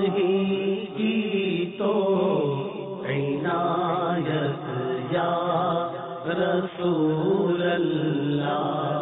ہی کی تو عنایت یا رسول اللہ.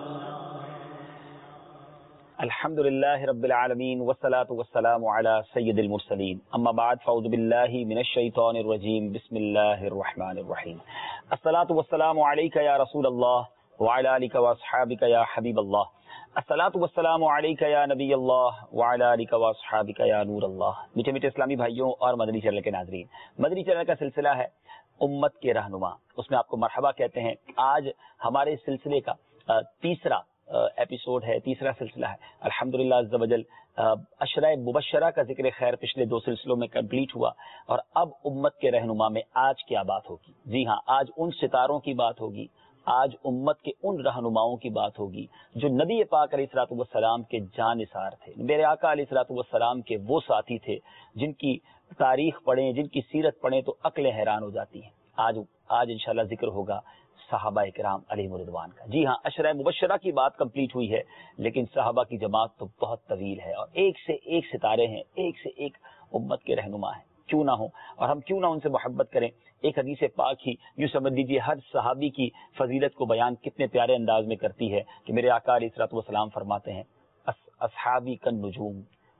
الحمد للہ رب العالمین والصلاة والسلام علی سید المرسلین. اما بعد فاعوذ باللہ من الشیطان الرجیم. بسم اللہ الرحمن الرحیم. الصلاة والسلام علیک یا رسول اللہ وعلی آلک واصحابک یا حبیب اللہ. الصلاة والسلام علیک یا نبی اللہ وعلی آلک واصحابک یا نور اللہ. میٹھے میٹھے اسلامی بھائیوں اور مدنی چینل کے ناظرین، مدنی چینل کا سلسلہ ہے امت کے رہنما، اس میں آپ کو مرحبا کہتے ہیں. آج ہمارے سلسلے کا تیسرا ایپیسوڈ ہے، تیسرا سلسلہ ہے. الحمدللہ عز وجل عشرہ مبشرہ کا ذکر خیر پچھلے 2 سلسلوں میں کمپلیٹ ہوا، اور اب امت کے رہنما میں آج کیا بات ہوگی؟ جی ہاں، آج ان ستاروں کی بات ہوگی، آج امت کے ان رہنماؤں کی بات ہوگی جو نبی پاک علیہ الصلوۃ والسلام کے جانثار تھے. میرے آقا علیہ الصلوۃ والسلام کے وہ ساتھی تھے جن کی تاریخ پڑھیں، جن کی سیرت پڑھیں تو عقلیں حیران ہو جاتی ہیں. آج انشاءاللہ ذکر ہوگا صحابہ کرام علیہ رضوان کا. جی ہاں، عشرہ مبشرہ کی بات کمپلیٹ ہوئی ہے، لیکن صحابہ کی جماعت تو بہت طویل ہے، اور ایک سے ایک ستارے ہیں، ایک سے ایک امت کے رہنما ہیں. کیوں نہ ہوں، اور ہم کیوں نہ ان سے محبت کریں. ایک حدیث پاک ہی یوں سمجھ لیجیے ہر صحابی کی فضیلت کو بیان کتنے پیارے انداز میں کرتی ہے کہ میرے آقا علیہ الصلوۃ والسلام فرماتے ہیں اصحابی کالنجوم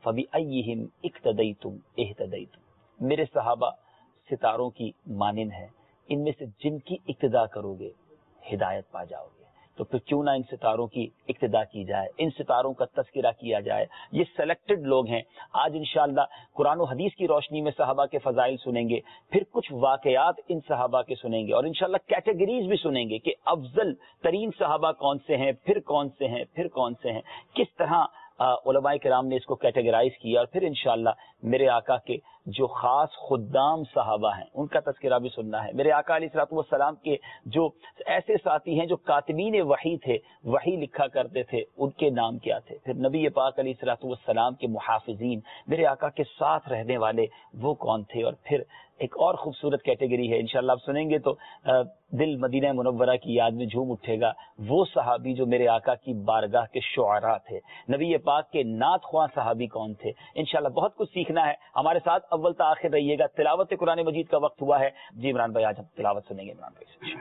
فبأیہم اقتدیتم اہتدیتم. میرے صحابہ ستاروں کی مانند ہے، ان میں سے جن کی اقتدا کرو گے ہدایت پا جاؤ گے. تو پھر کیوں نہ ان ستاروں کی اقتدا کی جائے، ان ستاروں کا تذکرہ کیا جائے. یہ سلیکٹڈ لوگ ہیں. آج انشاءاللہ قرآن و حدیث کی روشنی میں صحابہ کے فضائل سنیں گے، پھر کچھ واقعات ان صحابہ کے سنیں گے، اور انشاءاللہ کیٹیگریز بھی سنیں گے کہ افضل ترین صحابہ کون سے ہیں، پھر کون سے ہیں، پھر کون سے ہیں، کس طرح علماء کرام نے اس کو کیٹیگرائز کیا. اور پھر انشاءاللہ میرے آقا کے جو خاص خدام صحابہ ہیں ان کا تذکرہ بھی سننا ہے. میرے آقا علیہ الصلوۃ والسلام کے جو ایسے ساتھی ہیں جو کاتبین وحی تھے، وحی لکھا کرتے تھے، ان کے نام کیا تھے. پھر نبی پاک علیہ الصلوۃ والسلام کے محافظین، میرے آقا کے ساتھ رہنے والے وہ کون تھے. اور پھر ایک اور خوبصورت کیٹیگری ہے، انشاءاللہ آپ سنیں گے تو دل مدینہ منورہ کی یاد میں جھوم اٹھے گا. وہ صحابی جو میرے آقا کی بارگاہ کے شعراء تھے، نبی پاک کے نعت خواں صحابی کون تھے. انشاءاللہ بہت کچھ سیکھنا ہے. ہمارے ساتھ اول تا آخر رہیے گا. تلاوت قرآن مجید کا وقت ہوا ہے. جی عمران بھائی، آج ہم تلاوت سنیں گے. عمران بھائی سے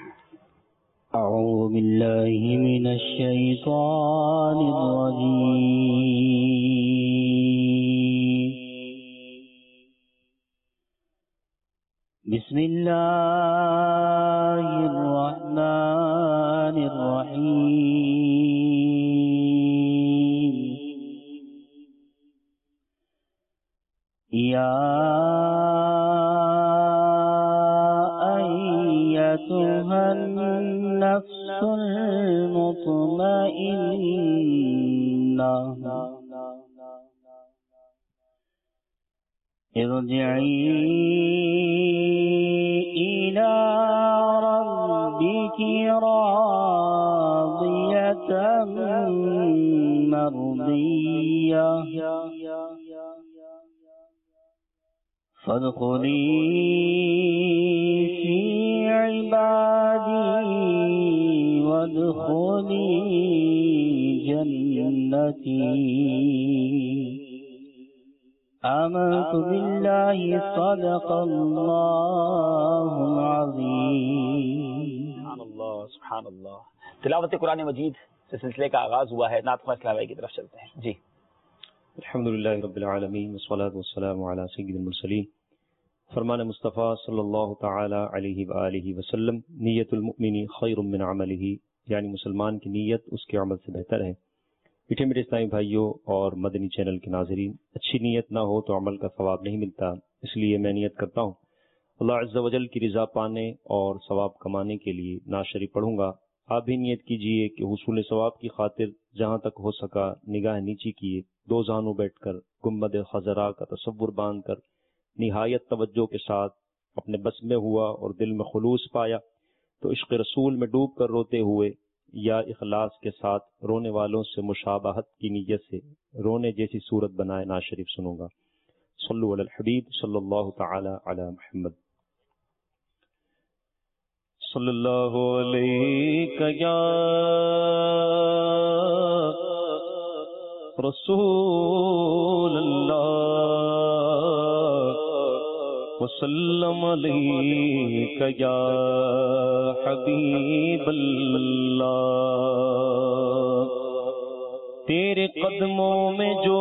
اعوذ باللہ من الشیطان الرجیم. بسم اللہ الرحمن الرحیم. یا ایتھا النفس المطمئنہ ارجعی الی ربک راضیۃ مرضیہ فادخلی فی عبادی وادخلی جنتی. آمنت باللہ صدق اللہ العظیم. سبحان اللہ، سبحان اللہ. تلاوت قرآن مجید سے سلسلے کا آغاز ہوا ہے. نعت خواں اسلام بھائی کی طرف چلتے ہیں. جی. الحمدللہ رب العالمین والصلاة والسلام علی سید المرسلین. فرمان مصطفیٰ صلی اللہ تعالی علیہ وآلہ وسلم، نیت المؤمن خیر من عملہ، یعنی مسلمان کی نیت اس کے عمل سے بہتر ہے. میٹھے میٹھے اسلامی بھائیوں اور مدنی چینل کے ناظرین، اچھی نیت نہ ہو تو عمل کا ثواب نہیں ملتا. اس لیے میں نیت کرتا ہوں اللہ عز و جل کی رضا پانے اور ثواب کمانے کے لیے نعت شریف پڑھوں گا. آپ بھی نیت کیجئے کہ حصول ثواب کی خاطر جہاں تک ہو سکا نگاہ نیچی کیے، 2 زانوں بیٹھ کر گنبد خضرا کا تصور باندھ کر نہایت توجہ کے ساتھ اپنے بس میں ہوا اور دل میں خلوص پایا تو عشق رسول میں ڈوب کر روتے ہوئے یا اخلاص کے ساتھ رونے والوں سے مشابہت کی نیت سے رونے جیسی صورت بنائے نعت شریف سنوں گا. صلو علی الحبیب صلی اللہ تعالی علی محمد. صلی اللہ علیہ یا رسول اللہ وسلم علیک یا حبیب اللہ، تیرے قدموں میں جو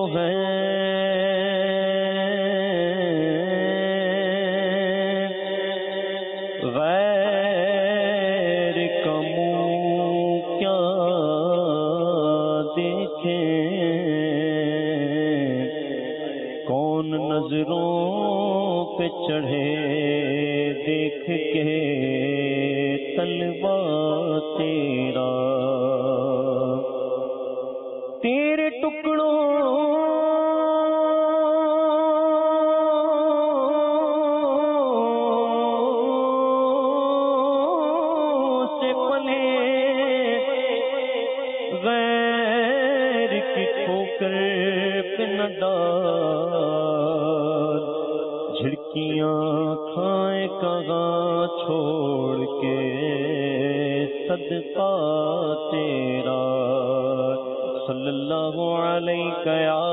غیر کا منہ کیا دیکھیں، کون نظروں پہ چڑھے دیکھ کے طلبہ تیرا، تیرے ٹکڑوں سے پلے غیر کی ٹھوکر پہ نہ ڈال، جھڑکیاں کھائے کہاں چھوڑ کے صدقہ تیرا، صلی اللہ علیہ یا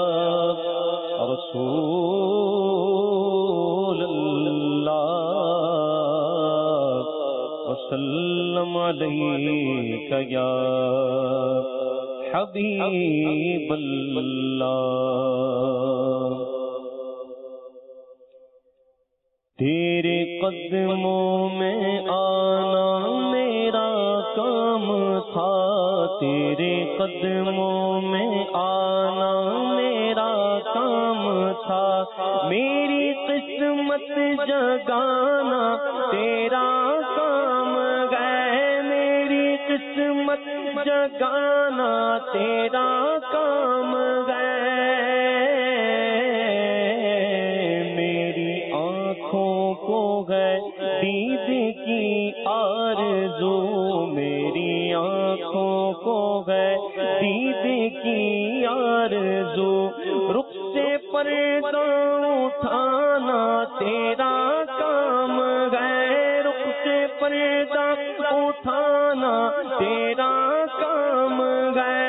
رسول اللہ وسلم علیہ یا حبیب اللہ، تیرے قدموں میں آنا میرا کام تھا، تیرے قدموں میں آنا میرا کام تھا، میری قسمت جگانا تیرا کام ہے، میری قسمت جگانا تیرا کام ہے، میری آنکھوں کو ہے دید کی آرزو، میری آنکھوں کو ہے دید کی آرزو، رخ سے پردہ اٹھانا تیرا کام ہے، رخ سے پردہ اٹھانا تیرا کام ہے،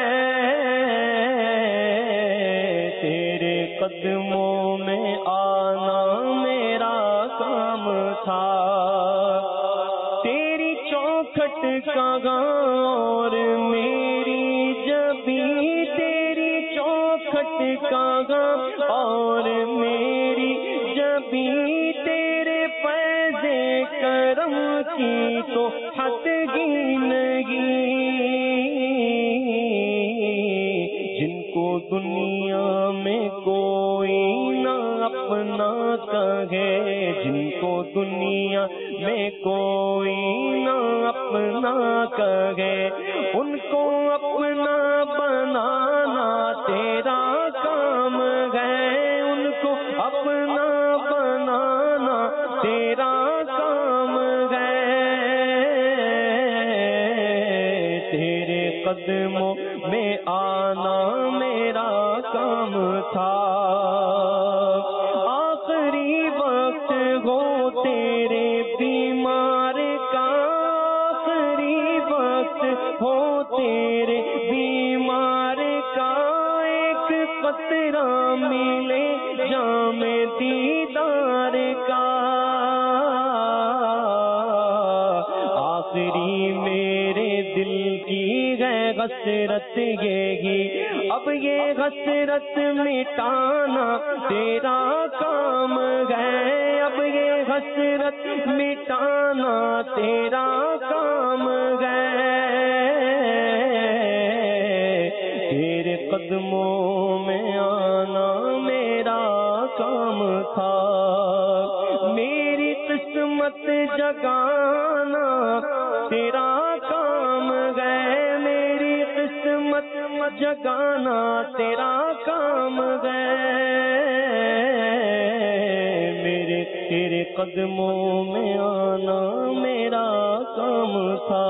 تیرے قدموں میں آنا میرا کام تھا، تیری چوکھٹ کا اور میری جبی، تیری چوکھٹ کا اور میری جبی، تیرے فیض کرم کی تو حد ہی نہیں، جن کو دنیا میں کوئی نہ اپنا کہے، جن کو دنیا میں کوئی نہ اپنا کہے، ان کو اپنا بنانا تیرا کام ہے، ان کو اپنا بنانا تیرا کام ہے، تیرے قدموں میں آنا میرا کام تھا، آخری وقت ہو تیرے بیمار کا، آخری وقت ہو تیرے بیمار کا، ایک قطرہ ملے جام دیدار کا، آخری میرے دل کی ہے حسرت یہی، اب یہ حسرت مٹانا تیرا کام ہے، اب یہ حسرت مٹانا تیرا کام ہے، تیرے قدموں میں آنا میرا کام تھا، میری قسمت جگانا تیرا کام ہے، میری قسمت جگانا تیرا کام ہے، میرے تیرے قدموں میں آنا میرا کام تھا۔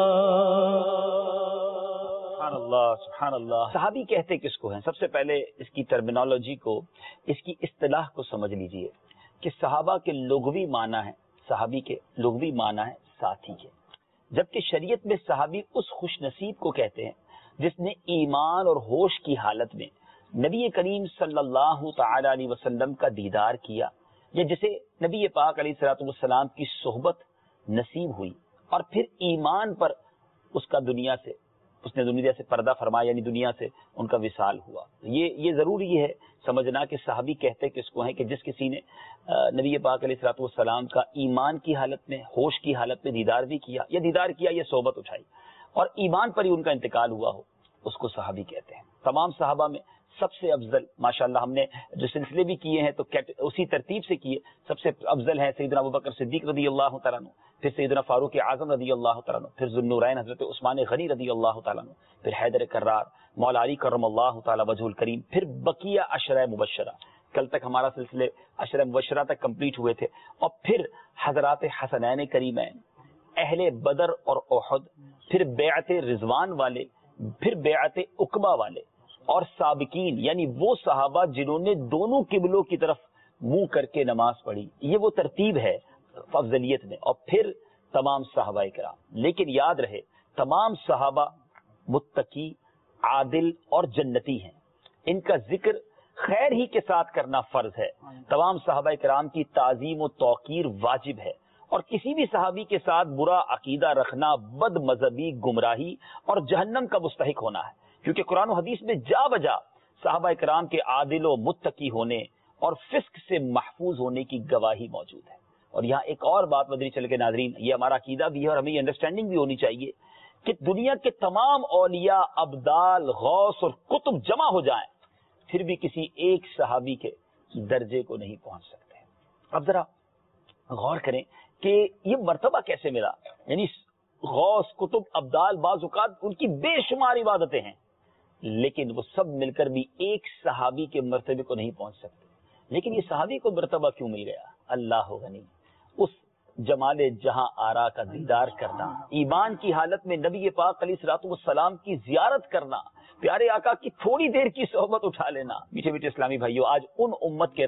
سبحان اللہ سبحان اللہ۔ صحابی کہتے کس کو ہیں؟ سب سے پہلے اس کی ٹرمینالوجی کو، اس کی اصطلاح کو سمجھ لیجئے کہ صحابہ کے لغوی معنی ہے، صحابی کے لغوی معنی ہے ساتھی کے، جبکہ شریعت میں صحابی اس خوش نصیب کو کہتے ہیں جس نے ایمان اور ہوش کی حالت میں نبی کریم صلی اللہ تعالی علیہ وسلم کا دیدار کیا، یا جسے نبی پاک علیہ الصلوۃ والسلام کی صحبت نصیب ہوئی اور پھر ایمان پر اس نے دنیا سے پردہ فرمایا، یعنی دنیا سے ان کا وصال ہوا. یہ ضروری ہے سمجھنا کہ صحابی کہتے کس کو ہیں کہ جس کسی نے نبی پاک علیہ الصلوۃ والسلام کا ایمان کی حالت میں، ہوش کی حالت میں دیدار بھی کیا، یا صحبت اٹھائی اور ایمان پر ہی ان کا انتقال ہوا ہو، اس کو صحابی کہتے ہیں. تمام صحابہ میں سب سے افضل، ماشاءاللہ ہم نے جو سلسلے بھی کیے ہیں تو اسی ترتیب سے کیے، سب سے افضل ہیں سیدنا ابوبکر صدیق رضی اللہ تعالیٰ عنہ، پھر سیدنا فاروق اعظم رضی اللہ تعالیٰ عنہ، پھر ذوالنورین حضرت عثمان غنی رضی اللہ تعالیٰ عنہ، پھر حیدر کرار، مولا علی کرم اللہ تعالیٰ وجہ الکریم، پھر بقیہ عشرہ مبشرہ. کل تک ہمارا سلسلے عشرہ مبشرہ تک کمپلیٹ ہوئے تھے، اور پھر حضرات حسنین کریمین، اہل بدر اور احد، پھر بیعت رضوان والے، پھر بیعت عقبہ والے، اور سابقین یعنی وہ صحابہ جنہوں نے دونوں قبلوں کی طرف منہ کر کے نماز پڑھی. یہ وہ ترتیب ہے افضلیت میں، اور پھر تمام صحابہ کرام. لیکن یاد رہے تمام صحابہ متقی، عادل اور جنتی ہیں. ان کا ذکر خیر ہی کے ساتھ کرنا فرض ہے. تمام صحابہ کرام کی تعظیم و توقیر واجب ہے، اور کسی بھی صحابی کے ساتھ برا عقیدہ رکھنا بد مذہبی، گمراہی اور جہنم کا مستحق ہونا ہے. کیونکہ قرآن و حدیث میں جا بجا صحابہ کرام کے عادل و متقی ہونے اور فسق سے محفوظ ہونے کی گواہی موجود ہے. اور یہاں ایک اور بات مدنی چل کے ناظرین، یہ ہمارا عقیدہ بھی ہے اور ہمیں یہ انڈرسٹینڈنگ بھی ہونی چاہیے کہ دنیا کے تمام اولیاء، ابدال، غوث اور قطب جمع ہو جائیں پھر بھی کسی ایک صحابی کے درجے کو نہیں پہنچ سکتے. اب ذرا غور کریں کہ یہ مرتبہ کیسے ملا. یعنی غوث، قطب، ابدال، بعض اوقات ان کی بے شمار عبادتیں ہیں، لیکن وہ سب مل کر بھی ایک صحابی کے مرتبے کو نہیں پہنچ سکتے. لیکن یہ صحابی کو مرتبہ کیوں مل گیا؟ اللہ غنی. اس جمال جہاں آرا کا دیدار کرنا، ایمان کی حالت میں نبی پاک علیہ الصلوۃ والسلام کی زیارت کرنا، پیارے آقا کی تھوڑی دیر کی صحبت اٹھا لینا. میٹھے میٹھے اسلامی بھائیوں، آج ان امت کے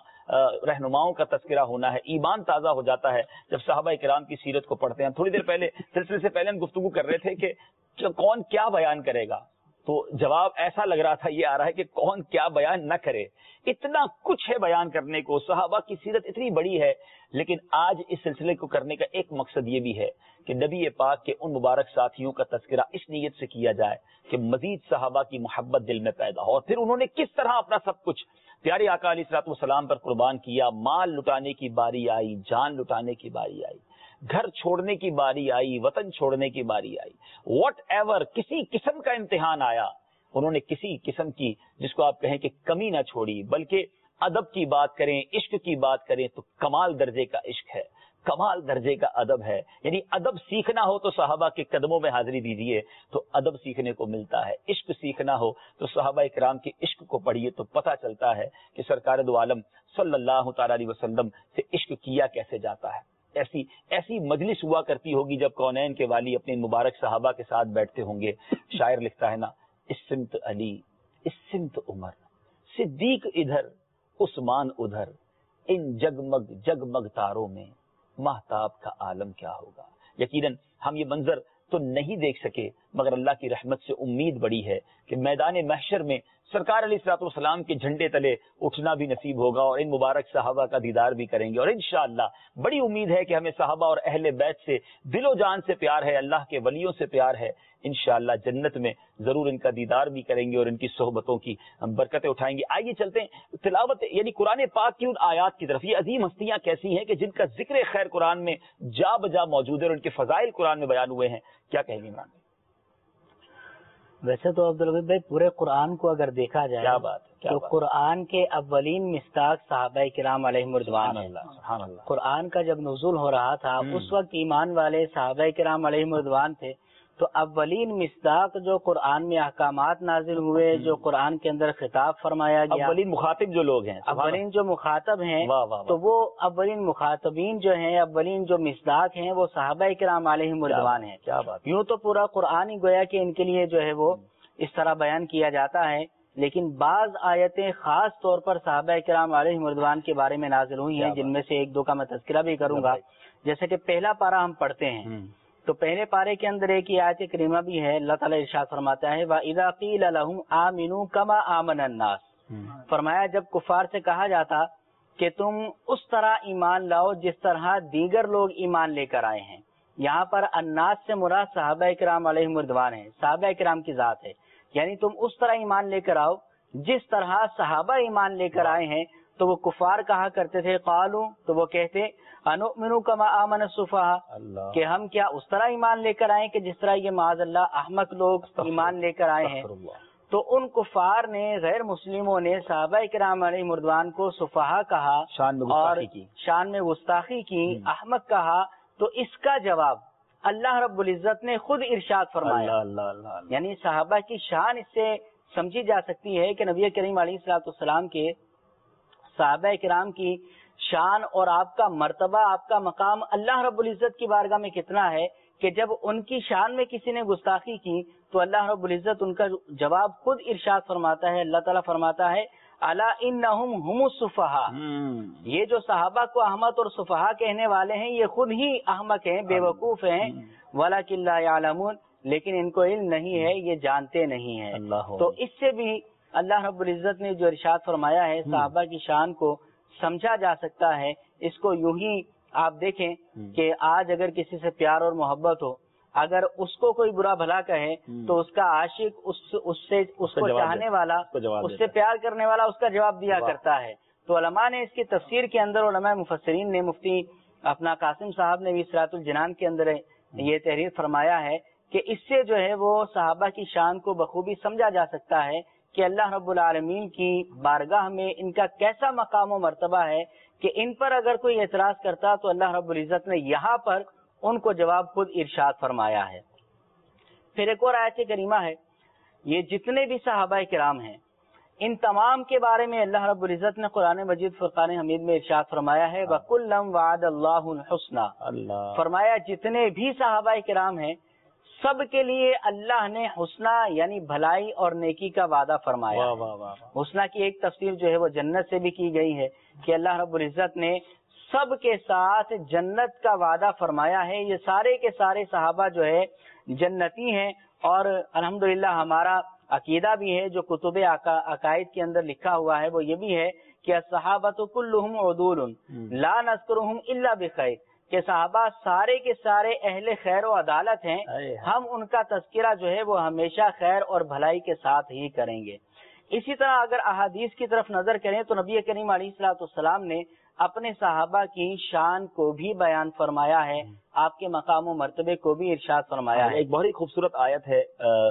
رہنماؤں کا تذکرہ ہونا ہے. ایمان تازہ ہو جاتا ہے جب صحابہ کرام کی سیرت کو پڑھتے ہیں. تھوڑی دیر پہلے سلسلے سے پہلے ہم گفتگو کر رہے تھے کہ کون کیا بیان کرے گا، تو جواب ایسا لگ رہا تھا یہ آ رہا ہے کہ کون کیا بیان نہ کرے. اتنا کچھ ہے بیان کرنے کو، صحابہ کی سیرت اتنی بڑی ہے. لیکن آج اس سلسلے کو کرنے کا ایک مقصد یہ بھی ہے کہ نبی پاک کے ان مبارک ساتھیوں کا تذکرہ اس نیت سے کیا جائے کہ مزید صحابہ کی محبت دل میں پیدا ہو، اور پھر انہوں نے کس طرح اپنا سب کچھ پیارے آقا علیہ الصلوۃ والسلام پر قربان کیا. مال لٹانے کی باری آئی، جان لٹانے کی باری آئی، گھر چھوڑنے کی باری آئی، وطن چھوڑنے کی باری آئی، واٹ ایور کسی قسم کا امتحان آیا، انہوں نے کسی قسم کی جس کو آپ کہیں کہ کمی نہ چھوڑی. بلکہ ادب کی بات کریں، عشق کی بات کریں تو کمال درجے کا عشق ہے، کمال درجے کا ادب ہے. یعنی ادب سیکھنا ہو تو صحابہ کے قدموں میں حاضری دیجیے تو ادب سیکھنے کو ملتا ہے. عشق سیکھنا ہو تو صحابہ کرام کے عشق کو پڑھیے تو پتہ چلتا ہے کہ سرکار دو عالم صلی اللہ تعالی علیہ وسلم سے عشق کیا کیسے جاتا ہے. ایسی مجلس ہوا کرتی ہوگی جب کونین کے والی اپنے مبارک صحابہ کے ساتھ بیٹھتے ہوں گے. شاعر لکھتا ہے نا، اس سمت علی، اس سمت عمر، صدیق ادھر، عثمان ادھر، ان جگمگ جگمگ تاروں میں مہتاب کا عالم کیا ہوگا. یقیناً ہم یہ منظر تو نہیں دیکھ سکے، مگر اللہ کی رحمت سے امید بڑی ہے کہ میدان محشر میں سرکار علیہ الصلوۃ والسلام کے جھنڈے تلے اٹھنا بھی نصیب ہوگا اور ان مبارک صحابہ کا دیدار بھی کریں گے. اور انشاءاللہ بڑی امید ہے کہ ہمیں صحابہ اور اہل بیت سے دل و جان سے پیار ہے، اللہ کے ولیوں سے پیار ہے. انشاءاللہ جنت میں ضرور ان کا دیدار بھی کریں گے اور ان کی صحبتوں کی ہم برکتیں اٹھائیں گے. آئیے چلتے ہیں تلاوت یعنی قرآن پاک کی ان آیات کی طرف. یہ عظیم ہستیاں کیسی ہیں کہ جن کا ذکر خیر قرآن میں جا بجا موجود ہے اور ان کے فضائل قرآن میں بیان ہوئے ہیں. کیا کہیں گے عمران؟ ویسے تو عبدالعزیز بھائی پورے قرآن کو اگر دیکھا جائے کیا بات ہے، تو قرآن کے اولین مصداق صحابہ کرام علیہم رضوان ہیں. قرآن کا جب نزول ہو رہا تھا اس وقت ایمان والے صحابہ کرام علیہم رضوان تھے. تو اولین مصداق جو قرآن میں احکامات نازل ہوئے، جو قرآن کے اندر خطاب فرمایا گیا، اولین مخاطب جو لوگ ہیں، اولین جو مخاطب ہیں، تو وہ اولین مخاطبین جو ہیں، اولین جو مصداق ہیں وہ صحابہ کرام علیہم رضوان ہیں. کیا بات. یوں تو پورا قرآن ہی گویا کہ ان کے لیے جو ہے وہ اس طرح بیان کیا جاتا ہے، لیکن بعض آیتیں خاص طور پر صحابہ کرام علیہم رضوان کے بارے میں نازل ہوئی ہیں، جن میں سے ایک دو کا میں تذکرہ بھی کروں گا. جیسے کہ پہلا پارہ ہم پڑھتے ہیں، تو پہلے پارے کے اندر ایک آیت کریمہ بھی ہے، اللہ تعالیٰ ارشاد فرماتا ہے وَإِذَا قِيلَ لَهُمْ آمِنُوا كَمَا آمَنَ النَّاسُ، فرمایا جب کفار سے کہا جاتا کہ تم اس طرح ایمان لاؤ جس طرح دیگر لوگ ایمان لے کر آئے ہیں. یہاں پر الناس سے مراد صحابہ کرام علیہم رضوان ہے، صحابہ کرام کی ذات ہے، یعنی تم اس طرح ایمان لے کر آؤ جس طرح صحابہ ایمان لے کر آئے ہیں. تو وہ کفار کہا کرتے تھے قالو، تو وہ کہتے انؤمن کما آمن السفہاء، کہ ہم کیا اس طرح ایمان لے کر آئیں کہ جس طرح یہ معاذ اللہ احمق لوگ ایمان لے کر آئے ہیں. تو ان کفار نے، غیر مسلموں نے صحابہ کرام علیہم رضوان کو سفہاء کہا اور شان میں گستاخی کی، احمق کہا. تو اس کا جواب اللہ رب العزت نے خود ارشاد فرمایا. یعنی صحابہ کی شان اس سے سمجھی جا سکتی ہے کہ نبی کریم علیہ الصلوۃ والسلام کے، صحابہ کرام کی شان اور آپ کا مرتبہ، آپ کا مقام اللہ رب العزت کی بارگاہ میں کتنا ہے کہ جب ان کی شان میں کسی نے گستاخی کی تو اللہ رب العزت ان کا جواب خود ارشاد فرماتا ہے. اللہ تعالیٰ فرماتا ہے الا انہم ہم السفہاء، یہ جو صحابہ کو احمق اور سفہاء کہنے والے ہیں یہ خود ہی احمق ہیں، بے وقوف ہیں. ولکن لا یعلمون، لیکن ان کو علم نہیں ہے، یہ جانتے نہیں ہیں. تو اس سے بھی اللہ رب العزت نے جو ارشاد فرمایا ہے صحابہ کی شان کو سمجھا جا سکتا ہے. اس کو یوں ہی آپ دیکھیں کہ آج اگر کسی سے پیار اور محبت ہو، اگر اس کو کوئی برا بھلا کہے تو اس کا عاشق اس کو چاہنے والا، اس سے پیار کرنے والا اس کا جواب دیا کرتا ہے. تو علماء نے اس کی تفسیر کے اندر، علماء مفسرین نے، مفتی اپنا قاسم صاحب نے بھی صراط الجنان کے اندر یہ تحریر فرمایا ہے کہ اس سے جو ہے وہ صحابہ کی شان کو بخوبی سمجھا جا سکتا ہے کہ اللہ رب العالمین کی بارگاہ میں ان کا کیسا مقام و مرتبہ ہے کہ ان پر اگر کوئی اعتراض کرتا تو اللہ رب العزت نے یہاں پر ان کو جواب خود ارشاد فرمایا ہے. پھر ایک اور آیت کریمہ ہے، یہ جتنے بھی صحابہ کرام ہیں ان تمام کے بارے میں اللہ رب العزت نے قرآن مجید فرقان حمید میں ارشاد فرمایا ہے وَكُلًّا وَعَدَ اللَّهُ الْحُسْنَى، فرمایا جتنے بھی صحابہ کرام ہیں سب کے لیے اللہ نے حسنہ یعنی بھلائی اور نیکی کا وعدہ فرمایا. حسنہ کی ایک تفسیر جو ہے وہ جنت سے بھی کی گئی ہے کہ اللہ رب العزت نے سب کے ساتھ جنت کا وعدہ فرمایا ہے. یہ سارے کے سارے صحابہ جو ہے جنتی ہیں. اور الحمدللہ ہمارا عقیدہ بھی ہے جو کتب عقائد کے اندر لکھا ہوا ہے وہ یہ بھی ہے کہ الصحابۃ کلھم عدول لا نذکرہم الا بخیر، کہ صحابہ سارے کے سارے اہل خیر و عدالت ہیں، ہم ان کا تذکرہ جو ہے وہ ہمیشہ خیر اور بھلائی کے ساتھ ہی کریں گے. اسی طرح اگر احادیث کی طرف نظر کریں تو نبی کریم علیہ الصلوۃ والسلام نے اپنے صحابہ کی شان کو بھی بیان فرمایا ہے، آپ کے مقام و مرتبے کو بھی ارشاد فرمایا ہے. ایک بہت ہی خوبصورت آیت ہے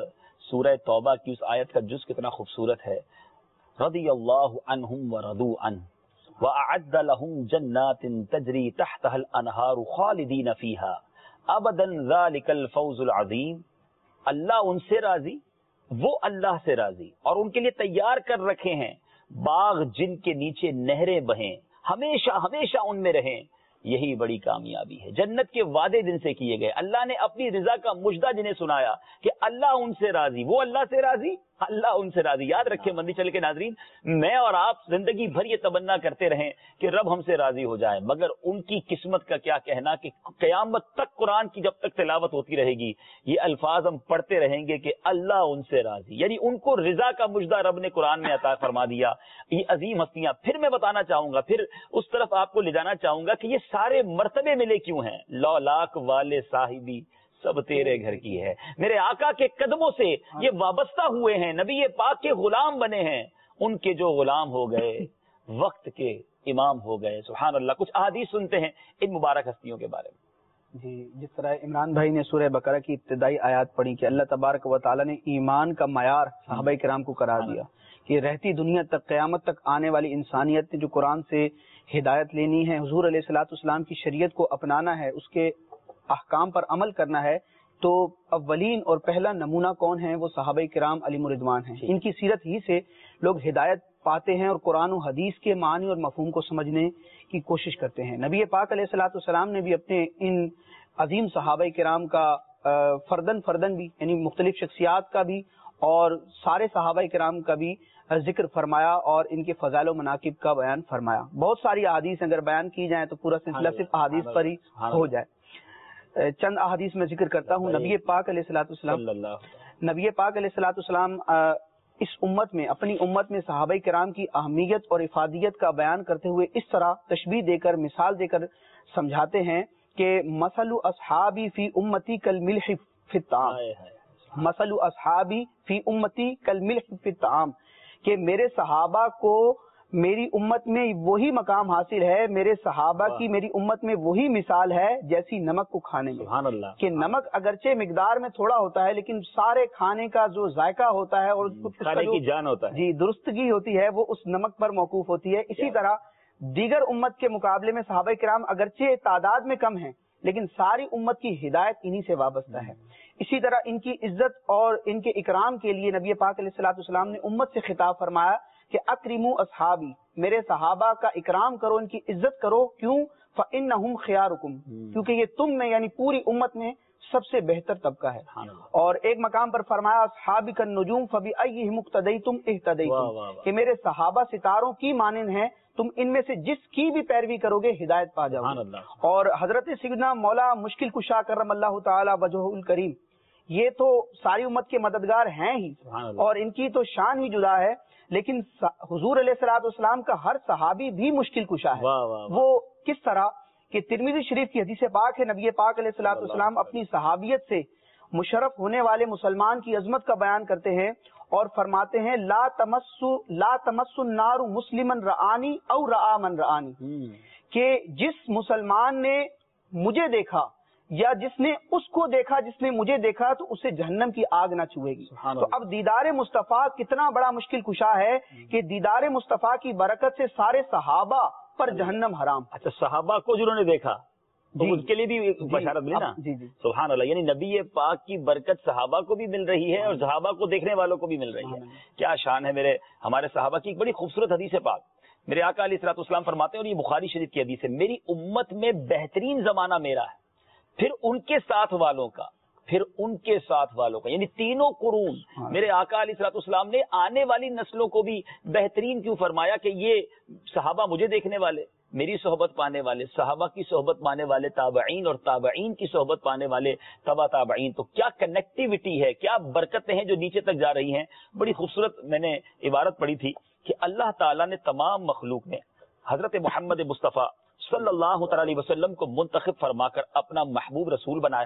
سورہ توبہ کی، اس آیت کا جز کتنا خوبصورت ہے. رضی اللہ عنہم ورضوا عنہ وَأَعَدَّ لَهُمْ جَنَّاتٍ تَجْرِي تَحْتَهَا الْأَنْهَارُ خَالِدِينَ فِيهَا أَبَدًا ذَلِكَ الْفَوْزُ الْعَظِيمُ. اللہ ان سے راضی، وہ اللہ سے راضی، اور ان کے لیے تیار کر رکھے ہیں باغ جن کے نیچے نہریں بہیں، ہمیشہ ہمیشہ ان میں رہیں. یہی بڑی کامیابی ہے. جنت کے وعدے جن سے کیے گئے، اللہ نے اپنی رضا کا مجدہ جنہیں سنایا کہ اللہ ان سے راضی، وہ اللہ سے راضی، اللہ ان سے راضی. یاد رکھیں مندی چل کے ناظرین، میں اور آپ زندگی بھر یہ تمنا کرتے رہیں کہ رب ہم سے راضی ہو جائے، مگر ان کی قسمت کا کیا کہنا کہ قیامت تک قرآن کی جب تک تلاوت ہوتی رہے گی یہ الفاظ ہم پڑھتے رہیں گے کہ اللہ ان سے راضی، یعنی ان کو رضا کا مجدہ رب نے قرآن میں عطا فرما دیا. یہ عظیم ہستیاں. پھر میں بتانا چاہوں گا، پھر اس طرف آپ کو لے جانا چاہوں گا کہ یہ سارے مرتبے ملے کیوں ہیں. لولاک والے صاحبی سب تیرے گھر کی ہے. میرے آقا کے قدموں سے یہ وابستہ ہوئے ہیں، نبی پاک کے غلام بنے ہیں. ان کے جو غلام ہو گئے وقت کے امام ہو گئے. سبحان اللہ. کچھ احادیث سنتے ہیں ان مبارک ہستیوں کے بارے میں. جی، جس طرح عمران بھائی نے سورہ بقرہ کی ابتدائی آیات پڑھی کہ اللہ تبارک و تعالی نے ایمان کا معیار صحابہ کرام کو قرار دیا کہ رہتی دنیا تک، قیامت تک آنے والی انسانیت نے جو قرآن سے ہدایت لینی ہے، حضور علیہ الصلوۃ والسلام کی شریعت کو اپنانا ہے، اس کے احکام پر عمل کرنا ہے، تو اولین اور پہلا نمونہ کون ہے؟ وہ صحابہ کرام علیہم رضوان ہیں. ان کی سیرت ہی سے لوگ ہدایت پاتے ہیں اور قرآن و حدیث کے معنی اور مفہوم کو سمجھنے کی کوشش کرتے ہیں. نبی پاک علیہ الصلوۃ والسلام نے بھی اپنے ان عظیم صحابہ کرام کا فردن بھی، یعنی مختلف شخصیات کا بھی اور سارے صحابہ کرام کا بھی ذکر فرمایا اور ان کے فضائل و مناقب کا بیان فرمایا. بہت ساری احادیث اگر بیان کی جائیں تو پورا سلسلہ صرف احادیث پر ہی ہو جائے. چند احادیث میں ذکر کرتا ہوں. نبی پاک علیہ الصلوۃ والسلام اس امت میں، اپنی امت میں صحابہ کرام کی اہمیت اور افادیت کا بیان کرتے ہوئے اس طرح تشبیہ دے کر، مثال دے کر سمجھاتے ہیں کہ مثل اصحابی فی امتی کالملح فی الطعام، مثل اصحابی فی امتی کالملح فی الطعام، کہ میرے صحابہ کو میری امت میں وہی مقام حاصل ہے، میرے صحابہ کی میری امت میں وہی مثال ہے جیسی نمک کو کھانے میں. سبحان اللہ. کہ نمک اگرچہ مقدار میں تھوڑا ہوتا ہے لیکن سارے کھانے کا جو ذائقہ ہوتا ہے اور کھانے کی جان ہوتا ہے، جی درستگی ہوتی ہے، وہ اس نمک پر موقوف ہوتی ہے. اسی طرح دیگر امت کے مقابلے میں صحابہ کرام اگرچہ تعداد میں کم ہیں لیکن ساری امت کی ہدایت انہی سے وابستہ ہے. اسی طرح ان کی عزت اور ان کے اکرام کے لیے نبی پاک علیہ الصلوۃ والسلام نے امت سے خطاب فرمایا کہ اکرموا اصحابی، میرے صحابہ کا اکرام کرو، ان کی عزت کرو. کیوں؟ فإنہم خیارکم، کیونکہ یہ تم میں یعنی پوری امت میں سب سے بہتر طبقہ ہے. اور ایک مقام پر فرمایا اصحابی کالنجوم فبأیہم اقتدیتم اہتدیتم، کہ میرے صحابہ ستاروں کی مانند ہیں، تم ان میں سے جس کی بھی پیروی کرو گے ہدایت پا جاؤ گے. اور حضرت سیدنا مولا مشکل کشا کرم اللہ تعالی وجہہ الکریم، یہ تو ساری امت کے مددگار ہیں ہی اور ان کی تو شان ہی جدا ہے، لیکن حضور علیہ الصلوۃ والسلام کا ہر صحابی بھی مشکل کشا ہے. وہ کس طرح کہ ترمذی شریف کی حدیث پاک ہے، نبی پاک علیہ الصلوۃ والسلام اپنی صحابیت سے مشرف ہونے والے مسلمان کی عظمت کا بیان کرتے ہیں اور فرماتے ہیں لا تمس النار مسلما رآنی او رآ من رآنی، کہ جس مسلمان نے مجھے دیکھا یا جس نے اس کو دیکھا جس نے مجھے دیکھا تو اسے جہنم کی آگ نہ چھوئے گی. تو اب دیدار مصطفیٰ کتنا بڑا مشکل کشا ہے کہ دیدار مصطفیٰ کی برکت سے سارے صحابہ پر جہنم حرام. اچھا، صحابہ کو جنہوں نے دیکھا تو ان کے لیے بھی بشارت ملی نا. جی جی سبحان اللہ. یعنی نبی پاک کی برکت صحابہ کو بھی مل رہی ہے اور صحابہ کو دیکھنے والوں کو بھی مل رہی ہے. کیا شان ہے ہمارے صحابہ کی. ایک بڑی خوبصورت حدیث پاک میرے آقا علیہ الصلوۃ والسلام فرماتے ہیں، اور یہ بخاری شریف کی حدیث ہے، میری امت میں بہترین زمانہ میرا ہے، پھر ان کے ساتھ والوں کا، پھر ان کے ساتھ والوں کا، یعنی تینوں قرون. میرے آقا علیہ الصلوۃ والسلام نے آنے والی نسلوں کو بھی بہترین کیوں فرمایا کہ یہ صحابہ مجھے دیکھنے والے، میری صحبت پانے والے، صحابہ کی صحبت پانے والے تابعین، اور تابعین کی صحبت پانے والے تبع تابعین. تو کیا کنیکٹیوٹی ہے، کیا برکتیں ہیں جو نیچے تک جا رہی ہیں. بڑی خوبصورت میں نے عبارت پڑھی تھی کہ اللہ تعالیٰ نے تمام مخلوق میں حضرت محمد مصطفیٰ صلی اللہ تعالی علیہ وسلم کو منتخب فرما کر اپنا محبوب رسول بنایا.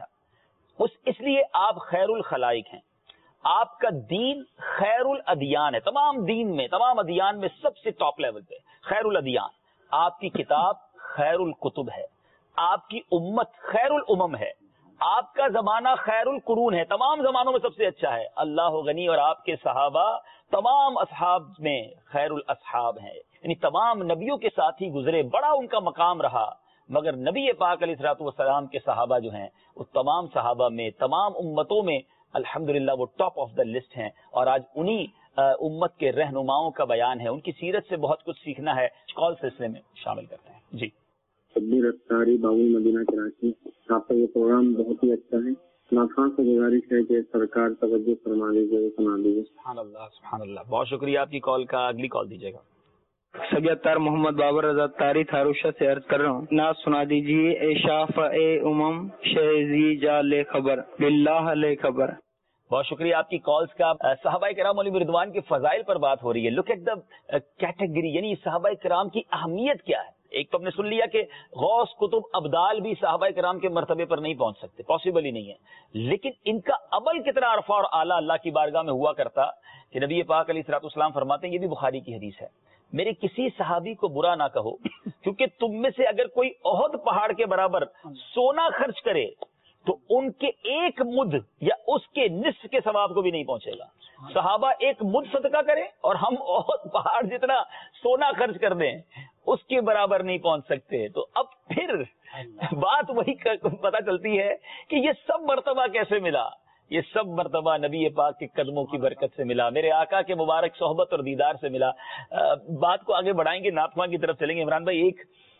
اس لیے آپ خیر الخلائق ہیں. آپ کا دین خیر الادیان ہے، تمام دین میں، تمام ادیان میں سب سے ٹاپ لیول پہ خیر الادیان. آپ کی کتاب خیر الکتب ہے، آپ کی امت خیر الامم ہے، آپ کا زمانہ خیر القرون ہے، تمام زمانوں میں سب سے اچھا ہے. اللہ غنی. اور آپ کے صحابہ تمام اصحاب میں خیر الاصحاب ہیں، یعنی تمام نبیوں کے ساتھ ہی گزرے، بڑا ان کا مقام رہا. مگر نبی پاک علیہ الصلوۃ والسلام کے صحابہ جو ہیں وہ تمام صحابہ میں، تمام امتوں میں الحمدللہ وہ ٹاپ آف دا لسٹ ہیں. اور آج انہی امت کے رہنماؤں کا بیان ہے، ان کی سیرت سے بہت کچھ سیکھنا ہے. کال سلسلے میں شامل کرتے ہیں. جی شبیر اختاری باول مدینہ کراچی. آپ کا یہ پروگرام بہت ہی اچھا ہے. ناخواں سے گزارش ہے کہ سرکار توجہ فرما لیجیے، سنا دیجیے. سبحان اللہ سبحان اللہ. بہت شکریہ آپ کی کال کا. اگلی کال دیجیے گا. سگیتار محمد بابر رضا تاری تھاروشا سے عرض کر رہا ہوں، نعت سنا دیجیے. اے شافع امم شہزی جا لے خبر باللہ لے خبر. بہت شکریہ آپ کی کالز کا. صحابہ کرام علیہ رضوان کے فضائل پر بات ہو رہی ہے. لک ایٹ دا کیٹیگری، یعنی صحابہ کرام کی اہمیت کیا ہے. ایک تو ہم نے سن لیا کہ غوث کتب ابدال بھی صحابہ کرام کے مرتبے پر نہیں پہنچ سکتے، پاسبل ہی نہیں ہے. لیکن ان کا عمل کتنا عرفہ اور اعلیٰ اللہ کی بارگاہ میں ہوا کرتا کہ نبی پاک علیہ الصلوۃ والسلام فرماتے ہیں، یہ بھی بخاری کی حدیث ہے، میرے کسی صحابی کو برا نہ کہو، کیونکہ تم میں سے اگر کوئی احد پہاڑ کے برابر سونا خرچ کرے تو ان کے ایک مد یا اس کے نصف کے ثواب کو بھی نہیں پہنچے گا. صحابہ ایک مد صدقہ کریں اور ہم احد پہاڑ جتنا سونا خرچ کر دیں اس کے برابر نہیں پہنچ سکتے. تو اب پھر بات وہی پتہ چلتی ہے کہ یہ سب مرتبہ کیسے ملا. یہ سب مرتبہ نبی پاک کے قدموں کی برکت سے ملا، میرے آقا کے مبارک صحبت اور دیدار سے ملا. بات کو آگے بڑھائیں گے، نعت کی طرف چلیں گے. عمران بھائی،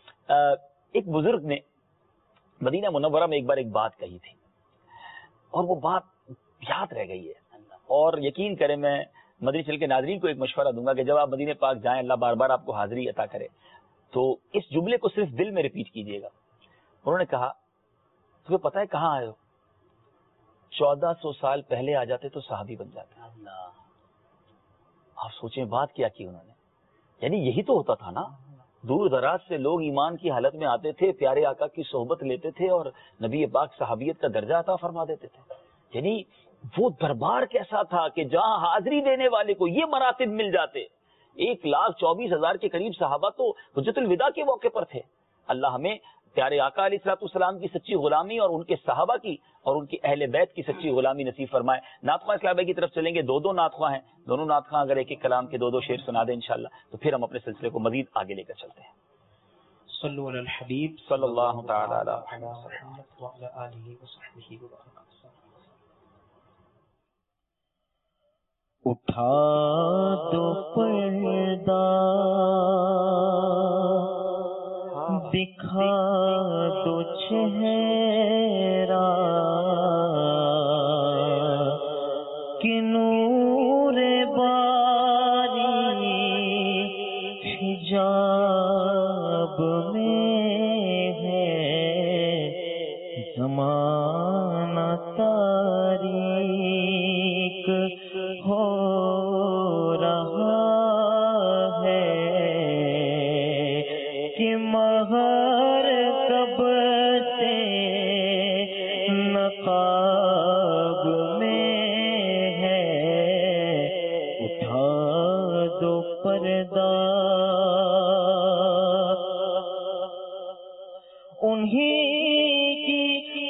ایک بزرگ نے مدینہ منورہ میں ایک بار ایک بات کہی تھی اور وہ بات یاد رہ گئی ہے. اور یقین کریں، میں مدنی چل کے ناظرین کو ایک مشورہ دوں گا کہ جب آپ مدینہ پاک جائیں، اللہ بار بار آپ کو حاضری عطا کرے، تو اس جملے کو صرف دل میں ریپیٹ کیجئے گا. انہوں نے کہا تمہیں پتا ہے کہاں آئے ہو؟ 1400 سال پہلے آ جاتے تو صحابی بن جاتے. آپ سوچیں بات کیا کی انہوں نے. یعنی یہی تو ہوتا تھا نا, دور دراز سے لوگ ایمان کی حالت میں آتے تھے, پیارے آقا کی صحبت لیتے تھے اور نبی پاک صحابیت کا درجہ عطا فرما دیتے تھے. یعنی وہ دربار کیسا تھا کہ جہاں حاضری دینے والے کو یہ مراتب مل جاتے. 1,24,000 کے قریب صحابہ تو حجت الوداع کے موقع پر تھے. اللہ ہمیں پیارے آقا علیہ الصلوۃ والسلام کی سچی غلامی اور ان کے صحابہ کی اور ان کی اہل بیت کی سچی غلامی نصیب فرمائے. نعت خواں اسلام بھائی کی طرف چلیں گے. 2 نعت خواں ہیں, دونوں نعت خواں اگر ایک ایک کلام کے 2 شعر سنا دیں انشاءاللہ تو پھر ہم اپنے سلسلے کو مزید آگے لے کر چلتے ہیں. صلو علی الحبیب صلی اللہ تعالی علیہ وسلم. وعلی آلہ وصحبہ وبارک. اٹھا دو پردہ دکھا دو چہرہ کہ نور باری حجاب میں ہے زمانہ تاریک ہو رہا ہے کہ مہر کب سے نقاب میں ہے. اٹھا دو پردہ انہیں کی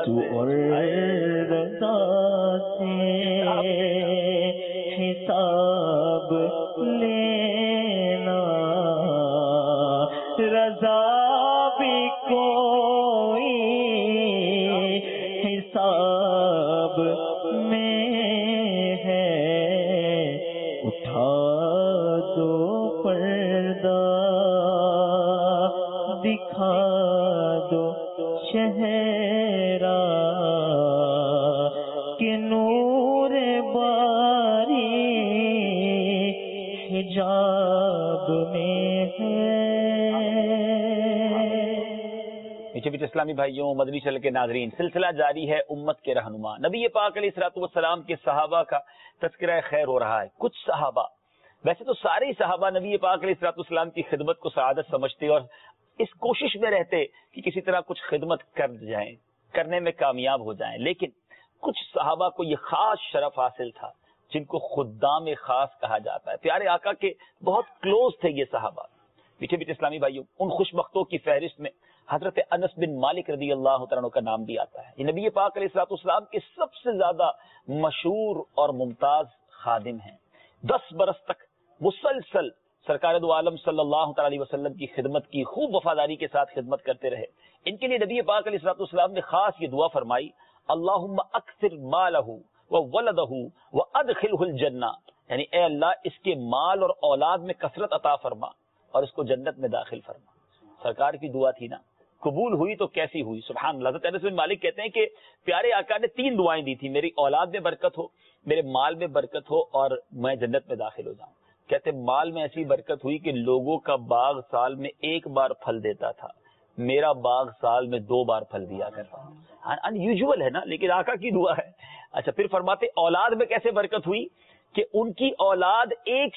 تو اور رضا سے حساب لینا، رضا بھی کوئی حساب میں ہے، اٹھا دو پردہ دکھا دو چہرہ کہ نور باری حجاب میں ہے۔ میٹھے میٹھے اسلامی بھائیوں، مدنی چینل کے ناظرین، سلسلہ جاری ہے امت کے رہنما نبی پاک علیہ الصلوۃ والسلام کے صحابہ کا تذکرہ خیر ہو رہا ہے۔ کچھ صحابہ، ویسے تو سارے صحابہ نبی پاک علیہ الصلوۃ والسلام کی خدمت کو سعادت سمجھتے اور اس کوشش میں رہتے کہ کسی طرح کچھ خدمت کر جائیں، کرنے میں کامیاب ہو جائیں، لیکن کچھ صحابہ کو یہ خاص شرف حاصل تھا جن کو خدام خاص کہا جاتا ہے۔ پیارے آقا کے بہت کلوز تھے یہ صحابہ۔ میٹھے میٹھے اسلامی بھائیوں، ان خوش بختوں کی فہرست میں حضرت انس بن مالک رضی اللہ تعالیٰ عنہ کا نام بھی آتا ہے۔ یہ نبی پاک علیہ الصلوۃ والسلام کے سب سے زیادہ مشہور اور ممتاز خادم ہیں۔ 10 برس تک مسلسل سرکار دو عالم صلی اللہ تعالی علیہ وسلم کی خدمت کی، خوب وفاداری کے ساتھ خدمت کرتے رہے۔ ان کے لیے نبی پاک علیہ الصلوۃ والسلام نے خاص یہ دعا فرمائی، اللہم اکثر مالہ وولدہ وادخلہ الجنہ، یعنی اے اللہ اس کے مال اور اولاد میں کثرت عطا فرما اور اس کو جنت میں داخل فرما۔ سرکار کی دعا تھی نا، قبول ہوئی تو کیسی ہوئی، سبحان اللہ۔ حضرت انس بن مالک کہتے ہیں کہ پیارے آقا نے 3 دعائیں دی تھی، میری اولاد میں برکت ہو، میرے مال میں برکت ہو اور میں جنت میں داخل ہو جاؤں۔ کہتے مال میں ایسی برکت ہوئی کہ لوگوں کا باغ سال میں 1 بار پھل دیتا تھا، میرا باغ سال میں 2 بار پھل دیا کرتا تھا۔ ان یوزول ہے نا، لیکن آقا کی دعا ہے۔ اچھا پھر فرماتے اولاد میں کیسے برکت ہوئی کہ ان کی اولاد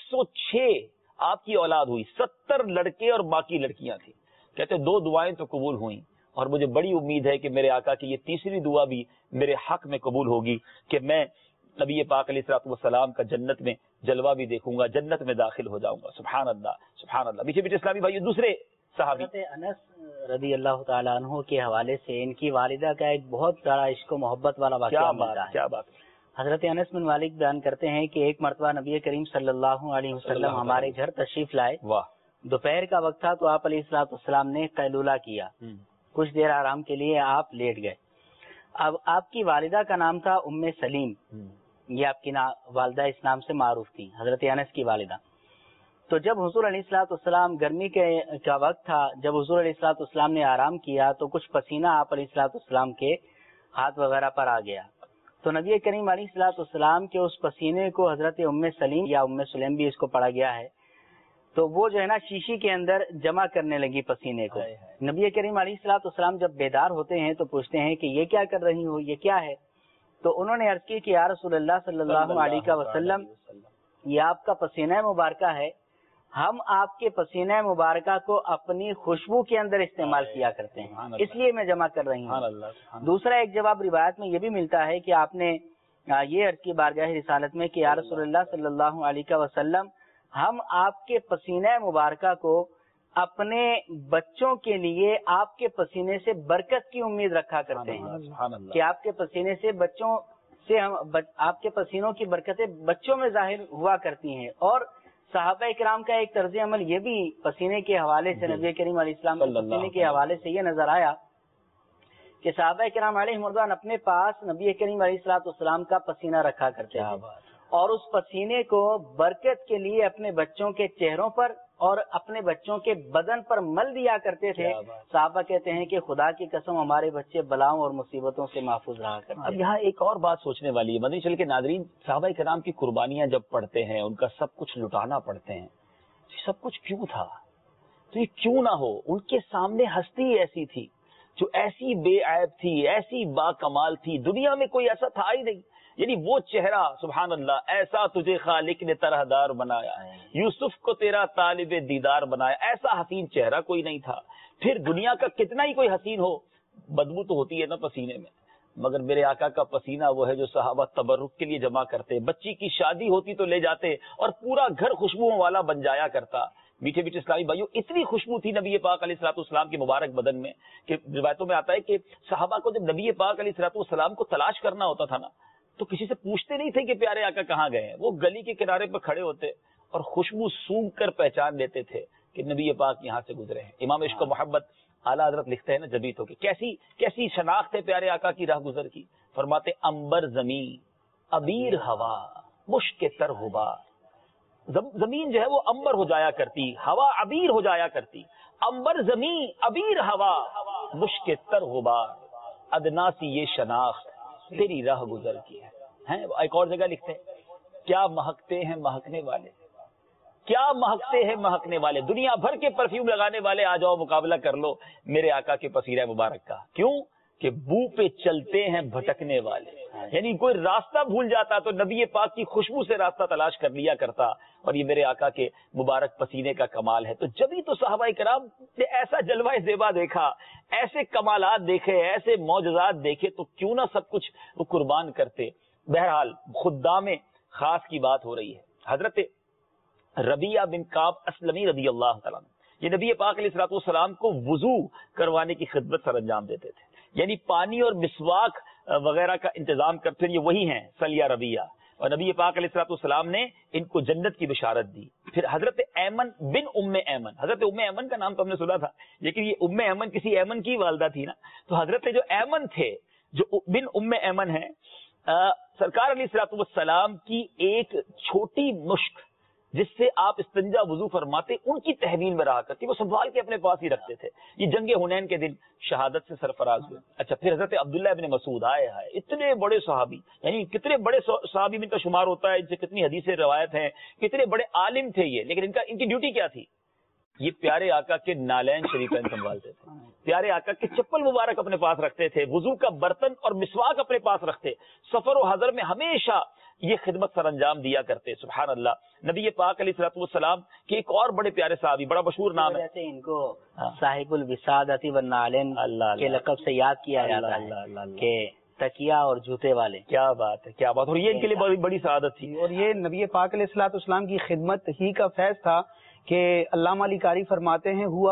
106 آپ کی اولاد ہوئی، 70 لڑکے اور باقی لڑکیاں تھیں۔ کہتے 2 دعائیں تو قبول ہوئیں اور مجھے بڑی امید ہے کہ میرے آقا کی یہ تیسری دعا بھی میرے حق میں قبول ہوگی کہ میں نبی پاک علیہ الصلوۃ والسلام کا جنت میں جلوہ بھی دیکھوں گا، جنت میں داخل ہو جاؤں گا۔ سبحان اللہ سبحان اللہ۔ میٹھے میٹھے اسلامی بھائیو، دوسرے صحابی حضرت انس رضی اللہ تعالیٰ عنہ کے حوالے سے ان کی والدہ کا ایک بہت بڑا عشق و محبت والا واقعہ ملتا ہے۔ کیا بات ہے۔ حضرت انس بن مالک بیان کرتے ہیں کہ ایک مرتبہ نبی کریم صلی اللہ علیہ وسلم ہمارے گھر تشریف لائے۔ واہ۔ دوپہر کا وقت تھا تو آپ علیہ الصلوۃ والسلام نے قیلولہ کیا، کچھ دیر آرام کے لیے آپ لیٹ گئے۔ اب آپ کی والدہ کا نام تھا ام سلیم، یہ آپ کی والدہ اس نام سے معروف تھی، حضرت انس کی والدہ۔ تو جب حضور علیہ الصلوۃ والسلام گرمی کا وقت تھا، جب حضور علیہ الصلوۃ والسلام نے آرام کیا تو کچھ پسینہ آپ علیہ الصلوۃ والسلام کے ہاتھ وغیرہ پر آ گیا۔ تو نبی کریم علیہ الصلوۃ والسلام کے اس پسینے کو حضرت ام سلیم یا ام سلیم بھی اس کو پڑھا گیا ہے، تو وہ جو ہے نا شیشی کے اندر جمع کرنے لگی پسینے کو۔ نبی کریم علیہ الصلوۃ والسلام جب بیدار ہوتے ہیں تو پوچھتے ہیں کہ یہ کیا کر رہی ہو، یہ کیا ہے؟ تو انہوں نے عرض کی کہ یا رسول اللہ صلی اللہ علیہ وسلم، یہ آپ کا پسینہ مبارکہ ہے، ہم آپ کے پسینہ مبارکہ کو اپنی خوشبو کے اندر استعمال کیا کرتے ہیں، اس لیے میں جمع کر رہی ہوں۔ دوسرا ایک جواب روایت میں یہ بھی ملتا ہے کہ آپ نے یہ عرض کی بارگاہ رسالت میں کہ یا رسول اللہ صلی اللہ علیہ وسلم، ہم آپ کے پسینہ مبارکہ کو اپنے بچوں کے لیے آپ کے پسینے سے برکت کی امید رکھا کرتے ہیں کہ آپ کے پسینے سے بچوں سے آپ کے پسینوں کی برکتیں بچوں میں ظاہر ہوا کرتی ہیں۔ اور صحابہ کرام کا ایک طرز عمل یہ بھی پسینے کے حوالے سے نبی کریم علیہ السلام کے پسینے کے حوالے سے یہ نظر آیا کہ صحابہ کرام علیہ مردوان اپنے پاس نبی کریم علیہ الصلوۃ والسلام کا پسینہ رکھا کرتے تھے اور اس پسینے کو برکت کے لیے اپنے بچوں کے چہروں پر اور اپنے بچوں کے بدن پر مل دیا کرتے تھے۔ صحابہ کہتے ہیں کہ خدا کی قسم ہمارے بچے بلاؤں اور مصیبتوں سے محفوظ رہا کرتے۔ اب یہاں ایک اور بات سوچنے والی ہے مدنی چینل کے ناظرین، صحابہ کرام کی قربانیاں جب پڑھتے ہیں، ان کا سب کچھ لٹانا پڑتے ہیں، یہ سب کچھ کیوں تھا؟ تو یہ کیوں نہ ہو؟ ان کے سامنے ہستی ایسی تھی جو ایسی بے عیب تھی، ایسی با کمال تھی، دنیا میں کوئی ایسا تھا ہی نہیں۔ یعنی وہ چہرہ سبحان اللہ، ایسا تجھے خالق نے طرح دار بنایا، یوسف کو تیرا طالب دیدار بنایا، ایسا حسین چہرہ کوئی نہیں تھا۔ پھر دنیا کا کتنا ہی کوئی حسین ہو، بدبو تو ہوتی ہے نا پسینے میں، مگر میرے آقا کا پسینہ وہ ہے جو صحابہ تبرک کے لیے جمع کرتے، بچی کی شادی ہوتی تو لے جاتے اور پورا گھر خوشبوؤں والا بن جایا کرتا۔ میٹھے میٹھے اسلامی بھائیوں اتنی خوشبو تھی نبی پاک علیہ الصلوۃ والسلام کے مبارک بدن میں کہ روایتوں میں آتا ہے کہ صحابہ کو جب نبی پاک علیہ الصلوۃ والسلام کو تلاش کرنا ہوتا تھا نا تو کسی سے پوچھتے نہیں تھے کہ پیارے آقا کہاں گئے ہیں، وہ گلی کے کنارے پر کھڑے ہوتے اور خوشبو سونگھ کر پہچان لیتے تھے کہ نبی پاک یہاں سے گزرے ہیں۔ امام عشق و محبت اعلیٰ حضرت لکھتے ہیں نا جبھی تو کہ کیسی شناخت ہے پیارے آقا کی راہ گزر کی، فرماتے انبر زمین ابیر ہوا مشک تر غبار، زمین جو ہے وہ انبر ہو جایا کرتی، ہوا ابیر ہو جایا کرتی، انبر زمین ابیر ہوا مشک تر غبار، ادنا سی یہ شناخت تیری راہ گزر کی ہے۔ ایک اور جگہ لکھتے ہیں کیا مہکتے ہیں مہکنے والے، کیا مہکتے ہیں مہکنے والے، دنیا بھر کے پرفیوم لگانے والے آ جاؤ مقابلہ کر لو میرے آقا کے پسینہ مبارک کا، کیوں کہ بو پہ چلتے ہیں بھٹکنے والے، یعنی کوئی راستہ بھول جاتا تو نبی پاک کی خوشبو سے راستہ تلاش کر لیا کرتا، اور یہ میرے آقا کے مبارک پسینے کا کمال ہے۔ تو جبھی تو صحابہ کرام نے ایسا جلوہ زیبا دیکھا، ایسے کمالات دیکھے، ایسے معجزات دیکھے تو کیوں نہ سب کچھ وہ قربان کرتے۔ بہرحال خدام خاص کی بات ہو رہی ہے، حضرت ربیعہ بن کعب اسلمی رضی اللہ تعالیٰ یہ نبی پاک علیہ الصلوۃ والسلام کو وضو کروانے کی خدمت سر انجام دیتے تھے، یعنی پانی اور مسواک وغیرہ کا انتظام کرتے ہیں، یہ وہی ہیں سلیہ ربیعہ، اور نبی پاک علیہ الصلوۃ والسلام نے ان کو جنت کی بشارت دی۔ پھر حضرت ایمن بن ام ایمن، حضرت ام ایمن کا نام تو ہم نے سنا تھا لیکن یہ ام ایمن کسی ایمن کی والدہ تھی نا، تو حضرت جو ایمن تھے جو بن ام ایمن ہیں، سرکار علیہ الصلوۃ والسلام کی ایک چھوٹی مشک جس سے آپ استنجا وضو فرماتے ان کی تحویل میں رہا کرتی، وہ سنبھال کے اپنے پاس ہی رکھتے تھے۔ یہ جنگ حنین کے دن شہادت سے سرفراز ہوئے۔ اچھا پھر حضرت عبداللہ ابن مسعود آئے اتنے بڑے صحابی، یعنی کتنے بڑے صحابی میں ان کا شمار ہوتا ہے، ان سے کتنی حدیثیں روایت ہیں، کتنے بڑے عالم تھے یہ، لیکن ان کی ڈیوٹی کیا تھی؟ یہ پیارے آقا کے نالین شریفین سنبھالتے تھے، پیارے آقا کے چپل مبارک اپنے پاس رکھتے تھے، وضو کا برتن اور مسواک اپنے پاس رکھتے، سفر و حضر میں ہمیشہ یہ خدمت سر انجام دیا کرتے۔ سبحان اللہ۔ نبی پاک علیہ الصلوۃ والسلام کے ایک اور بڑے پیارے صحابی، بڑا مشہور نام ہے، ان کو صاحب الوسادۃ والنعلین کے لقب سے یاد کیا جاتا ہے کہ تکیہ اور جوتے والے۔ کیا بات ہے، کیا بات، اور یہ ان کے لیے بڑی سعادت تھی۔ اور یہ نبی پاک علیہ الصلوۃ والسلام کی خدمت ہی کا فیض تھا کہ علامہ علی قاری فرماتے ہیں ہوا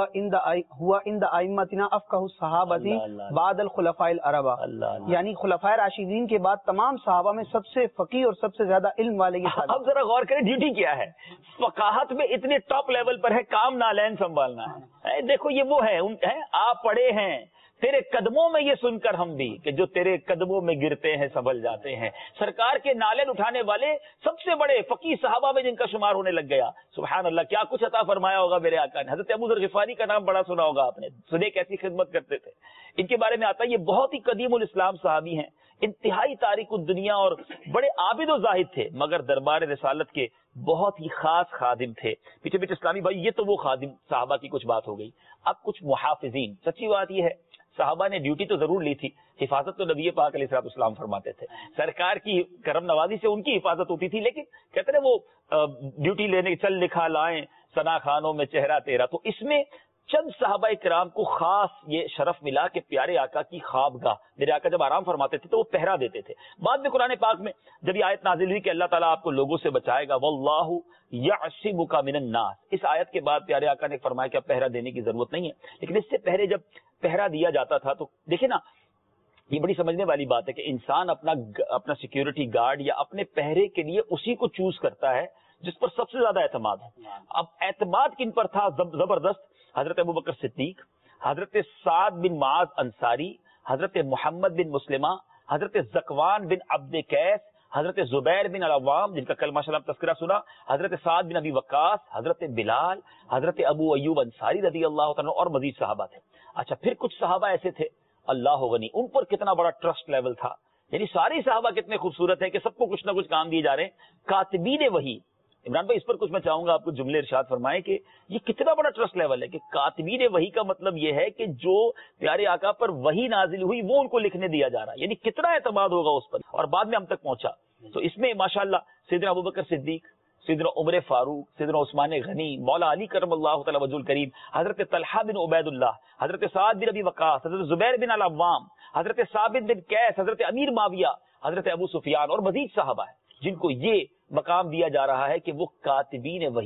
ان دا ائمتنا افقہ الصحابہ بعد الخلفاء الاربعہ، یعنی خلفاء راشدین کے بعد تمام صحابہ میں سب سے فقیہ اور سب سے زیادہ علم والے یہ تھے۔ اب ذرا غور کریں ڈیوٹی کیا ہے، فقاہت میں اتنے ٹاپ لیول پر ہے، کام نالین سنبھالنا ہے۔ دیکھو یہ وہ ہے آپ پڑھے ہیں، تیرے قدموں میں یہ سن کر ہم بھی کہ جو تیرے قدموں میں گرتے ہیں سنبھل جاتے ہیں، سرکار کے نالین اٹھانے والے سب سے بڑے فقیہ صحابہ میں جن کا شمار ہونے لگ گیا۔ سبحان اللہ، کیا کچھ عطا فرمایا ہوگا میرے آقا نے۔ حضرت ابو ذر غفاری کا نام بڑا سنا ہوگا آپ نے، سنے کیسی خدمت کرتے تھے۔ ان کے بارے میں آتا ہے یہ بہت ہی قدیم الاسلام صحابی ہیں، انتہائی تاریک الدنیا اور بڑے عابد و زاہد تھے، مگر دربار رسالت کے بہت ہی خاص خادم تھے۔ پیچھے پیچھے اسلامی بھائی، یہ تو وہ خادم صحابہ کی کچھ بات ہو گئی، اب کچھ محافظین۔ سچی بات یہ ہے صحابہ نے ڈیوٹی تو ضرور لی تھی، حفاظت تو نبی پاک علیہ الصلوۃ والسلام فرماتے تھے، سرکار کی کرم نوازی سے ان کی حفاظت ہوتی تھی، لیکن کہتے ہیں وہ ڈیوٹی لینے چل لکھا لائیں ثنا خانوں میں چہرہ تیرا، تو اس میں چند صحابہ کرام کو خاص یہ شرف ملا کہ پیارے آقا کی خوابگاہ، میرے آقا جب آرام فرماتے تھے تو وہ پہرا دیتے تھے۔ بعد میں قرآن پاک میں جب یہ آیت نازل ہوئی کہ اللہ تعالیٰ آپ کو لوگوں سے بچائے گا، واللہ یعصمک من الناس، اس آیت کے بعد پیارے آقا نے فرمایا کہ اب پہرا دینے کی ضرورت نہیں ہے، لیکن اس سے پہلے جب پہرا دیا جاتا تھا تو دیکھیں نا، یہ بڑی سمجھنے والی بات ہے کہ انسان اپنا سیکیورٹی گارڈ یا اپنے پہرے کے لیے اسی کو چوز کرتا ہے جس پر سب سے زیادہ اعتماد ہے۔ اب اعتماد کن پر تھا زبردست؟ حضرت ابوبکر صدیق، حضرت سعد بن معاذ انصاری، حضرت محمد بن مسلمہ، حضرت زکوان بن عبد قیس، حضرت زبیر بن العوام جن کا کل ماشاءاللہ تذکرہ سنا، حضرت سعد بن ابی وقاص، حضرت بلال، حضرت ابو ایوب انصاری رضی اللہ تعالیٰ اور مزید صحابہ تھے۔ اچھا پھر کچھ صحابہ ایسے تھے اللہ غنی، ان پر کتنا بڑا ٹرسٹ لیول تھا، یعنی ساری صحابہ کتنے خوبصورت ہیں کہ سب کو کچھ نہ کچھ کام دیے جا رہے ہیں۔ کاتبین وحی، عمران بھائی اس پر کچھ میں چاہوں گا آپ کو جملے ارشاد فرمائیں کہ یہ کتنا بڑا ٹرسٹ لیول ہے کہ کاتبین وحی کا مطلب یہ ہے کہ جو پیارے آقا پر وحی نازل ہوئی وہ ان کو لکھنے دیا جا رہا ہے، یعنی کتنا اعتماد ہوگا اس پر، اور بعد میں ہم تک پہنچا۔ تو اس میں ماشاءاللہ سیدنا ابوبکر صدیق، سیدنا عمر فاروق، سیدنا عثمان غنی، مولا علی کرم اللہ تعالی وجہ الکریم، حضرت طلحہ بن عبید اللہ، حضرت سعد بن ابی وقاص، حضرت زبیر بن العوام، حضرت ثابت بن قیس، حضرت امیر معاویہ، حضرت ابو سفیان اور مزید صحابہ ہیں جن کو یہ مقام دیا جا رہا ہے کہ وہ کاتبین وحی ہیں۔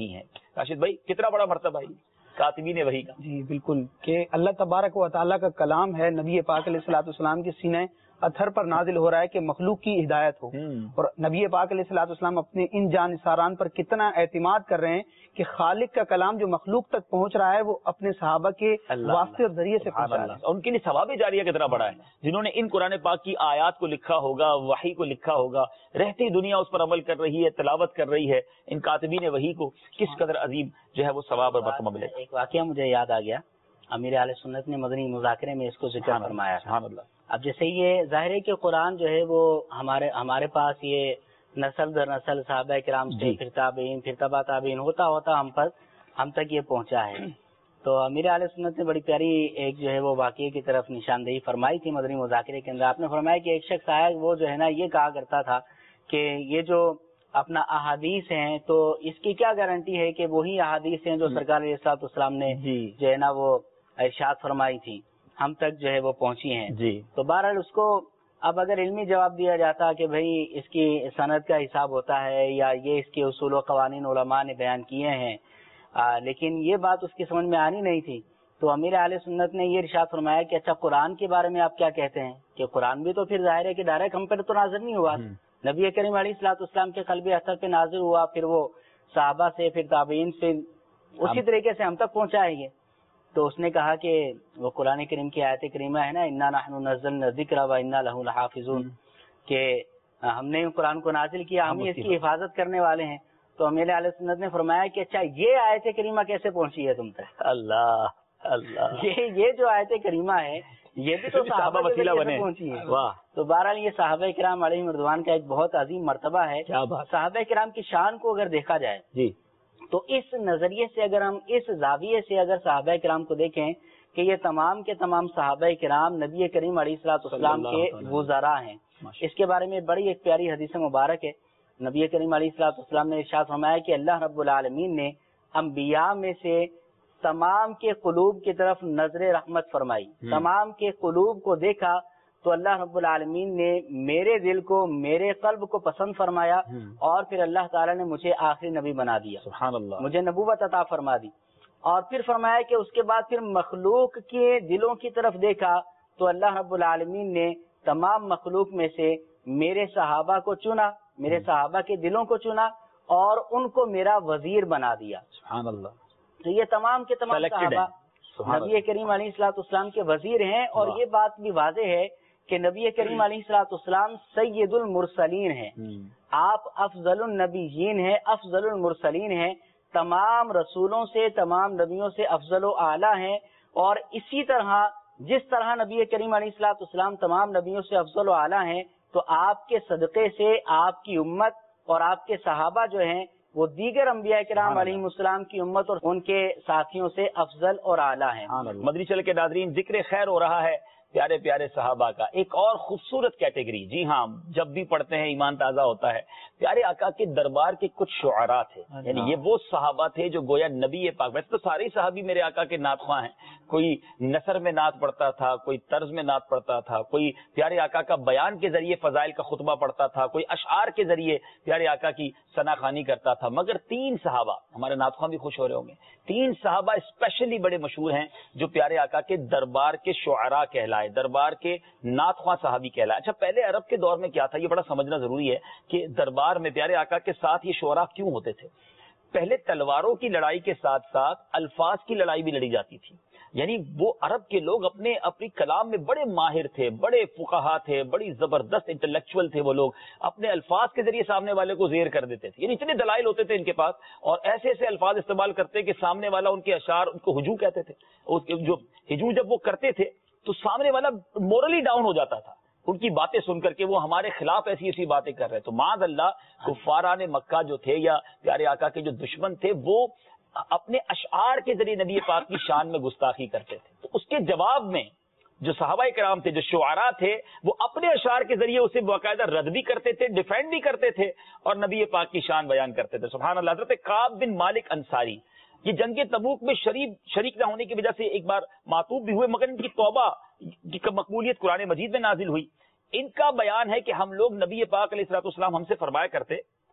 راشد بھائی کتنا بڑا مرتبہ ہے کاتبین وحی کا. جی بالکل، کہ اللہ تبارک و تعالیٰ کا کلام ہے، نبی پاک علیہ الصلوۃ والسلام کے سینے اطہر پر نازل ہو رہا ہے کہ مخلوق کی ہدایت ہو. اور نبی پاک علیہ الصلوۃ والسلام اپنے ان جانثاران پر کتنا اعتماد کر رہے ہیں کہ خالق کا کلام جو مخلوق تک پہنچ رہا ہے وہ اپنے صحابہ کے واسطے اور ذریعے سے پہنچا رہا ہے. ان کے لیے ثواب جاریہ کتنا بڑا ہے، جنہوں نے ان قرآن پاک کی آیات کو لکھا ہوگا، وحی کو لکھا ہوگا، رہتی دنیا اس پر عمل کر رہی ہے، تلاوت کر رہی ہے، ان کاتبین وحی کو کس قدر عظیم جو ہے وہ ثواب اور مرتبہ ملے. ایک واقعہ مجھے یاد آ گیا، امیر اہل سنت نے مدنی مذاکرے میں اس کو ذکر فرمایا. سبحان اللہ. اب جیسے یہ ظاہر ہے کہ قرآن جو ہے وہ ہمارے پاس یہ نسل در نسل صحابہ کرام سے پھر تابعین پھر تبع تابعین ہوتا ہم تک یہ پہنچا ہے. تو امیر اہل سنت نے بڑی پیاری ایک جو ہے وہ واقعے کی طرف نشاندہی فرمائی تھی مدنی مذاکرے کے اندر. آپ نے فرمایا کہ ایک شخص آیا، وہ جو ہے نا یہ کہا کرتا تھا کہ یہ جو اپنا احادیث ہیں تو اس کی کیا گارنٹی ہے کہ وہی احادیث ہیں جو سرکار علیہ الصلوۃ والسلام نے جو ہے نا وہ ارشاد فرمائی تھی ہم تک جو ہے وہ پہنچی ہیں. تو بہرحال اس کو اب اگر علمی جواب دیا جاتا کہ بھئی اس کی سند کا حساب ہوتا ہے یا یہ اس کے اصول و قوانین علماء نے بیان کیے ہیں، لیکن یہ بات اس کی سمجھ میں آنی نہیں تھی. تو امیر اہل سنت نے یہ ارشاد فرمایا کہ اچھا قرآن کے بارے میں آپ کیا کہتے ہیں، کہ قرآن بھی تو پھر ظاہر ہے کہ ڈائریکٹ ہم پر تو نازل نہیں ہوا، نبی کریم علیہ الصلوۃ والسلام کے قلب اثر پہ نازل ہوا، پھر وہ صحابہ سے پھر تابعین سے اسی طریقے سے ہم تک پہنچائیں گے. تو اس نے کہا کہ وہ قرآن کریم کی آیت کریمہ ہے نا، انا نحن نزلنا الذکر و انا لہ لحافظون، کہ ہم نے قرآن کو نازل کیا، ہم اس کی حفاظت کرنے والے ہیں. تو امیر اہل سنت نے فرمایا کہ اچھا یہ آیت کریمہ کیسے پہنچی ہے تم تک؟ اللہ اللہ، یہ جو آیت کریمہ ہے یہ بھی تو صحابہ وسیلہ بنے پہنچی ہے. واہ. تو بہرحال یہ صحابہ کرام علیہم رضوان کا ایک بہت عظیم مرتبہ ہے. صحابہ کرام کی شان کو اگر دیکھا جائے جی تو اس نظریے سے اگر ہم اس زاویے سے اگر صحابہ کرام کو دیکھیں کہ یہ تمام کے تمام صحابہ کرام نبی کریم علیہ الصلوۃ والسلام کے وزراء ہیں. اس کے بارے میں بڑی ایک پیاری حدیث مبارک ہے. نبی کریم علیہ الصلوۃ والسلام نے ارشاد فرمایا کہ اللہ رب العالمین نے انبیاء میں سے تمام کے قلوب کی طرف نظر رحمت فرمائی، تمام کے قلوب کو دیکھا تو اللہ رب العالمین نے میرے دل کو، میرے قلب کو پسند فرمایا، اور پھر اللہ تعالیٰ نے مجھے آخری نبی بنا دیا. سبحان اللہ. مجھے نبوت عطا فرما دی. اور پھر فرمایا کہ اس کے بعد پھر مخلوق کے دلوں کی طرف دیکھا تو اللہ رب العالمین نے تمام مخلوق میں سے میرے صحابہ کو چنا، میرے صحابہ کے دلوں کو چنا اور ان کو میرا وزیر بنا دیا. سبحان اللہ. تو یہ تمام کے تمام صحابہ نبی کریم علیہ الصلوۃ والسلام کے وزیر ہیں. اور یہ بات بھی واضح ہے کہ نبی کریم علیہ الصلوۃ والسلام سید المرسلین ہیں، آپ افضل النبیین ہیں، افضل المرسلین ہیں، تمام رسولوں سے، تمام نبیوں سے افضل و اعلیٰ ہیں. اور اسی طرح جس طرح نبی کریم علیہ الصلوۃ والسلام تمام نبیوں سے افضل و اعلیٰ ہیں تو آپ کے صدقے سے آپ کی امت اور آپ کے صحابہ جو ہیں وہ دیگر انبیاء کرام علیہ السلام کی امت اور ان کے ساتھیوں سے افضل اور اعلیٰ ہیں. مدنی چل کے ناظرین، ذکر خیر ہو رہا ہے پیارے پیارے صحابہ کا. ایک اور خوبصورت کیٹیگری، جی ہاں، جب بھی پڑھتے ہیں ایمان تازہ ہوتا ہے. پیارے آقا کے دربار کے کچھ شعراء تھے، یعنی یہ وہ صحابہ تھے جو گویا نبی پاک، ویسے تو سارے صحابی میرے آقا کے نعت خواں ہیں. کوئی نثر میں نعت پڑھتا تھا، کوئی طرز میں نعت پڑھتا تھا، کوئی پیارے آقا کا بیان کے ذریعے فضائل کا خطبہ پڑھتا تھا، کوئی اشعار کے ذریعے پیارے آقا کی ثنا خوانی کرتا تھا. مگر تین صحابہ، ہمارے نعت خواں بھی خوش ہو رہے ہوں گے، تین صحابہ اسپیشلی بڑے مشہور ہیں جو پیارے آقا کے دربار کے شعراء کہلائے، دربار کے نعت خواں صحابی کہلائے. اچھا، پہلے عرب کے دور میں کیا تھا، یہ بڑا سمجھنا ضروری ہے کہ دربار میں پیارے آقا کے ساتھ یہ شعراء کیوں ہوتے تھے. پہلے تلواروں کی لڑائی کے ساتھ ساتھ الفاظ کی لڑائی بھی لڑی جاتی تھی. یعنی وہ عرب کے لوگ اپنی کلام میں بڑے ماہر تھے، بڑے فقہا تھے، بڑی زبردست انٹلیکچوئل تھے. وہ لوگ اپنے الفاظ کے ذریعے سامنے والے کو زیر کر دیتے تھے. یعنی اتنے دلائل ہوتے تھے ان کے پاس، اور ایسے ایسے الفاظ استعمال کرتے کہ سامنے والا ان کے اشعار، ان کو ہجو کہتے تھے. جو ہجو جب وہ کرتے تھے تو سامنے والا مورلی ڈاؤن ہو جاتا تھا ان کی باتیں سن کر کے، وہ ہمارے خلاف ایسی ایسی باتیں کر رہے. تو معاذ اللہ کفاران مکہ جو تھے یا پیارے آقا کے جو دشمن تھے وہ اپنے اشعار کے ذریعے نبی پاک کی شان میں گستاخی کرتے تھے. تو اس کے جواب میں جو صحابہ کرام تھے، جو شعراء تھے، وہ اپنے اشعار کے ذریعے اسے باقاعدہ رد بھی کرتے تھے، ڈیفینڈ بھی کرتے تھے اور نبی پاک کی شان بیان کرتے تھے. سبحان اللہ. حضرت کعب بن مالک انصاری، یہ جنگ تبوک میں شریک نہ ہونے کی وجہ سے ایک بار معطوف بھی ہوئے، مگر ان کی توبہ کی مقبولیت قرآن مجید میں نازل ہوئی. ان کا بیان ہے کہ ہم لوگ نبی پاک علیہ الصلوۃ والسلام ہم سے فرمایا کرتے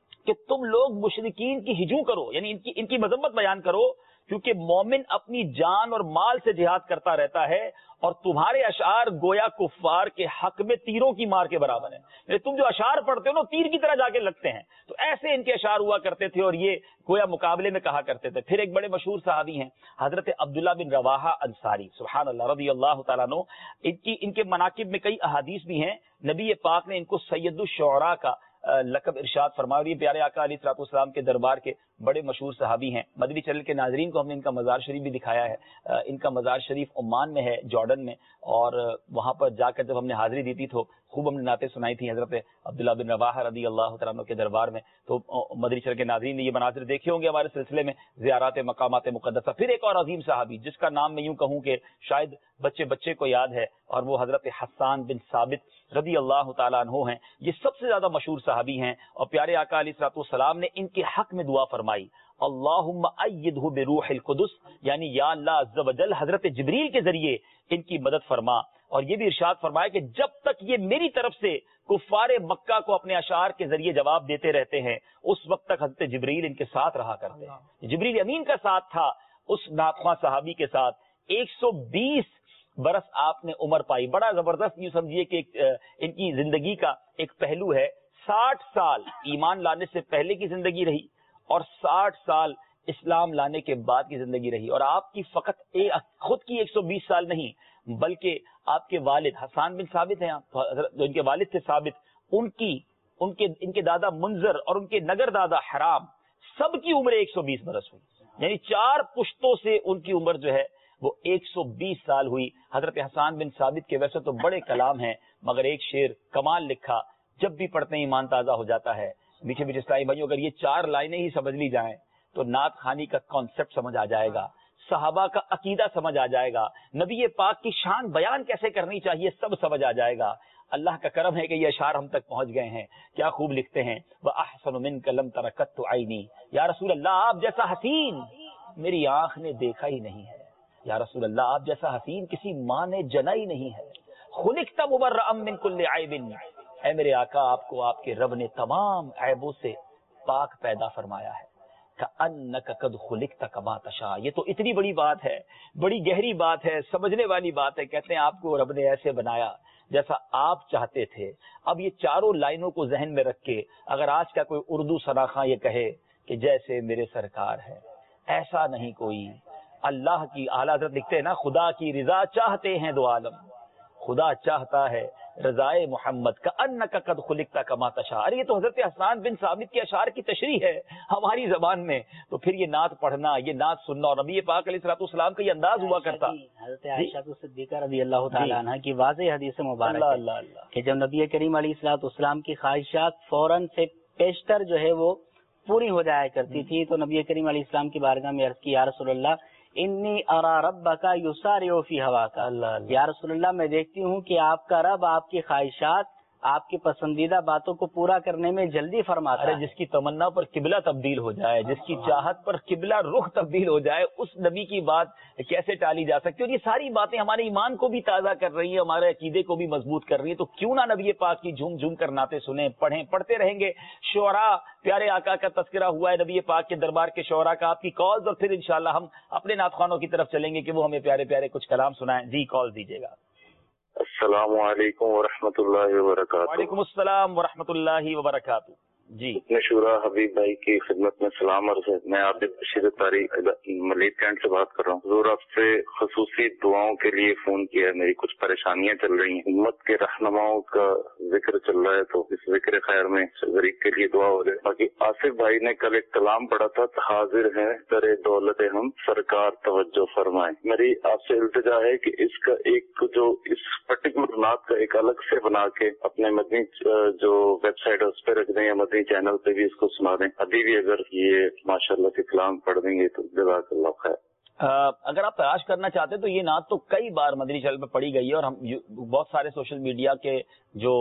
کہ تم لوگ مشرکین کی ہجو کرو، یعنی ان کی مذمت بیان کرو، کیونکہ مومن اپنی جان اور مال سے جہاد کرتا رہتا ہے، اور تمہارے اشعار گویا کفار کے حق میں تیروں کی مار کے برابر ہیں. یعنی تم جو اشعار پڑھتے ہو نا تیر کی طرح جا کے لگتے ہیں. تو ایسے ان کے اشعار ہوا کرتے تھے اور یہ گویا مقابلے میں کہا کرتے تھے. پھر ایک بڑے مشہور صحابی ہیں حضرت عبداللہ بن رواحہ انصاری، سبحان اللہ رضی اللہ تعالیٰ عنہ. ان کے مناقب میں کئی احادیث بھی ہیں. نبی پاک نے ان کو سید الشعراء کا لقب ارشاد فرمایا، اور یہ پیارے آقا علیہ الصلوۃ والسلام کے دربار کے بڑے مشہور صحابی ہیں. مدنی چینل کے ناظرین کو ہم نے ان کا مزار شریف بھی دکھایا ہے. ان کا مزار شریف عمان میں ہے، جارڈن میں، اور وہاں پر جا کر جب ہم نے حاضری دی تھی تو خوب ہم نے نعتیں سنائی تھی حضرت عبداللہ بن رواحہ رضی اللہ تعالیٰ عنہ کے دربار میں. تو مدنی چینل کے ناظرین نے یہ مناظر دیکھے ہوں گے ہمارے سلسلے میں زیارات مقامات مقدسہ. پھر ایک اور عظیم صحابی جس کا نام میں یوں کہوں کہ شاید بچے کو یاد ہے، اور وہ حضرت حسان بن ثابت رضی اللہ تعالیٰ عنہ ہیں. یہ سب سے زیادہ مشہور صحابی ہیں، اور پیارے آقا علیہ الصلوۃ والسلام نے ان کے حق میں دعا فرمائی، اللہم ایدہ بروح القدس، یعنی یا اللہ عز و جل حضرت جبریل کے ذریعے ان کی مدد فرما. اور یہ بھی ارشاد فرمایا کہ جب تک یہ میری طرف سے کفار مکہ کو اپنے اشعار کے ذریعے جواب دیتے رہتے ہیں اس وقت تک حضرت جبریل ان کے ساتھ رہا کرتے ہیں. جبریل امین کا ساتھ تھا اس ناخواں صحابی کے ساتھ. 120 برس آپ نے عمر پائی. بڑا زبردست یوں سمجھیے کہ ان کی زندگی کا ایک پہلو ہے. 60 سال ایمان لانے سے پہلے کی زندگی رہی اور 60 سال اسلام لانے کے بعد کی زندگی رہی. اور آپ کی فقط خود کی 120 سال نہیں بلکہ آپ کے والد حسان بن ثابت ہیں، جو ان کے والد تھے ثابت، ان کے دادا منذر اور ان کے نگر دادا حرام، سب کی عمر 120 برس ہوئی. یعنی 4 پشتوں سے ان کی عمر جو ہے وہ 120 سال ہوئی. حضرت حسان بن ثابت کے ویسے تو بڑے کلام ہیں مگر ایک شعر کمال لکھا، جب بھی پڑھتے ہیں ایمان تازہ ہو جاتا ہے. میٹھے میٹھے اسلامی بھائیوں، اگر یہ 4 لائنیں ہی سمجھ لی جائیں تو نعت خوانی کا کانسیپٹ سمجھ آ جائے گا، صحابہ کا عقیدہ سمجھ آ جائے گا، نبی پاک کی شان بیان کیسے کرنی چاہیے سب سمجھ آ جائے گا. اللہ کا کرم ہے کہ یہ اشعار ہم تک پہنچ گئے ہیں. کیا خوب لکھتے ہیں، وَأَحْسَنُ مِنْكَ لَمْ تَرَ قَطُّ عَيْنِي، یا رسول اللہ آپ جیسا حسین میری آنکھ نے دیکھا ہی نہیں ہے. یا رسول اللہ آپ جیسا حسین کسی ماں نے جنا ہی نہیں ہے. خُلِقْتَ مُبَرَّأً مِنْ كُلِّ عَيْبٍ، اے میرے آقا آپ کو آپ کے رب نے تمام عیبوں سے پاک پیدا فرمایا ہے. کأنک قد خلقت کما تشاء، یہ تو اتنی بڑی بات ہے، بڑی گہری بات ہے، سمجھنے والی بات ہے. کہتے ہیں آپ کو رب نے ایسے بنایا جیسا آپ چاہتے تھے. اب یہ 4 لائنوں کو ذہن میں رکھ کے اگر آج کا کوئی اردو سراخاں یہ کہے کہ جیسے میرے سرکار ہے ایسا نہیں کوئی. اللہ کی اعلیٰ حضرت لکھتے ہیں نا، خدا کی رضا چاہتے ہیں دو عالم، خدا چاہتا ہے رضائے محمد کا انک قد خلقت کما تشاء. ارے یہ تو حضرت حسان بن ثابت کے اشعار کی تشریح ہے ہماری زبان میں. تو پھر یہ نعت پڑھنا، یہ نعت سننا، اور نبی پاک علیہ الصلوۃ والسلام کا یہ انداز ہوا کرتا. حضرت عائشہ صدیقہ رضی اللہ تعالیٰ عنہ کی واضح حدیث مبارک ہے کہ جب نبی کریم علیہ الصلوۃ والسلام کی خواہشات فوراً سے پیشتر جو ہے وہ پوری ہو جایا کرتی تھی، تو نبی کریم علیہ السلام کی بارگاہ میں عرض کی، یا رسول اللہ انی ارا ربک یسارع فی ہواک، یا رسول اللہ میں دیکھتی ہوں کہ آپ کا رب آپ کی خواہشات، آپ کی پسندیدہ باتوں کو پورا کرنے میں جلدی فرماتا ہے. جس کی تمنا پر قبلہ تبدیل ہو جائے، جس کی چاہت پر قبلہ رخ تبدیل ہو جائے، اس نبی کی بات کیسے ٹالی جا سکتی؟ اور یہ ساری باتیں ہمارے ایمان کو بھی تازہ کر رہی ہیں، ہمارے عقیدے کو بھی مضبوط کر رہی ہیں. تو کیوں نہ نبی پاک کی جھوم جھوم کر نعتیں سنیں، پڑھیں، پڑھتے رہیں گے. شعراء، پیارے آقا کا تذکرہ ہوا ہے نبی پاک کے دربار کے شعراء کا. آپ کی کالز، اور پھر انشاءاللہ ہم اپنے نعت خوانوں کی طرف چلیں گے کہ وہ ہمیں پیارے پیارے کچھ کلام سنائیں. جی کال دیجیے گا. السلام علیکم ورحمۃ اللہ وبرکاتہ. وعلیکم السلام ورحمۃ اللہ وبرکاتہ. جی نشورہ حبیب بھائی کی خدمت میں سلام عرض ہے. میں عابد بشیر طاری ملید کینٹ سے بات کر رہا ہوں. حضور آپ سے خصوصی دعاؤں کے لیے فون کیا ہے. میری کچھ پریشانیاں چل رہی ہیں، امت کے رہنماؤں کا ذکر چل رہا ہے، تو اس ذکر خیر میں غریب کے لیے دعا ہو جائے. باقی آصف بھائی نے کل ایک کلام پڑھا تھا، حاضر ہیں در دولت ہم سرکار توجہ فرمائیں. میری آپ سے التجا ہے کہ اس کا ایک جو اس پرٹیکولر نعت کا ایک الگ سے بنا کے اپنے مدنی جو ویب سائٹ ہے اس پہ رکھ دیں، یا مدنی چینل پہ بھی اس کو سنا دیں. ابھی بھی اگر یہ ماشاءاللہ کے کلام پڑھ دیں گے تو جزاک اللہ خیر. اگر آپ تلاش کرنا چاہتے ہیں تو یہ نعت تو کئی بار مدنی چینل پہ پڑھی گئی ہے، اور ہم بہت سارے سوشل میڈیا کے جو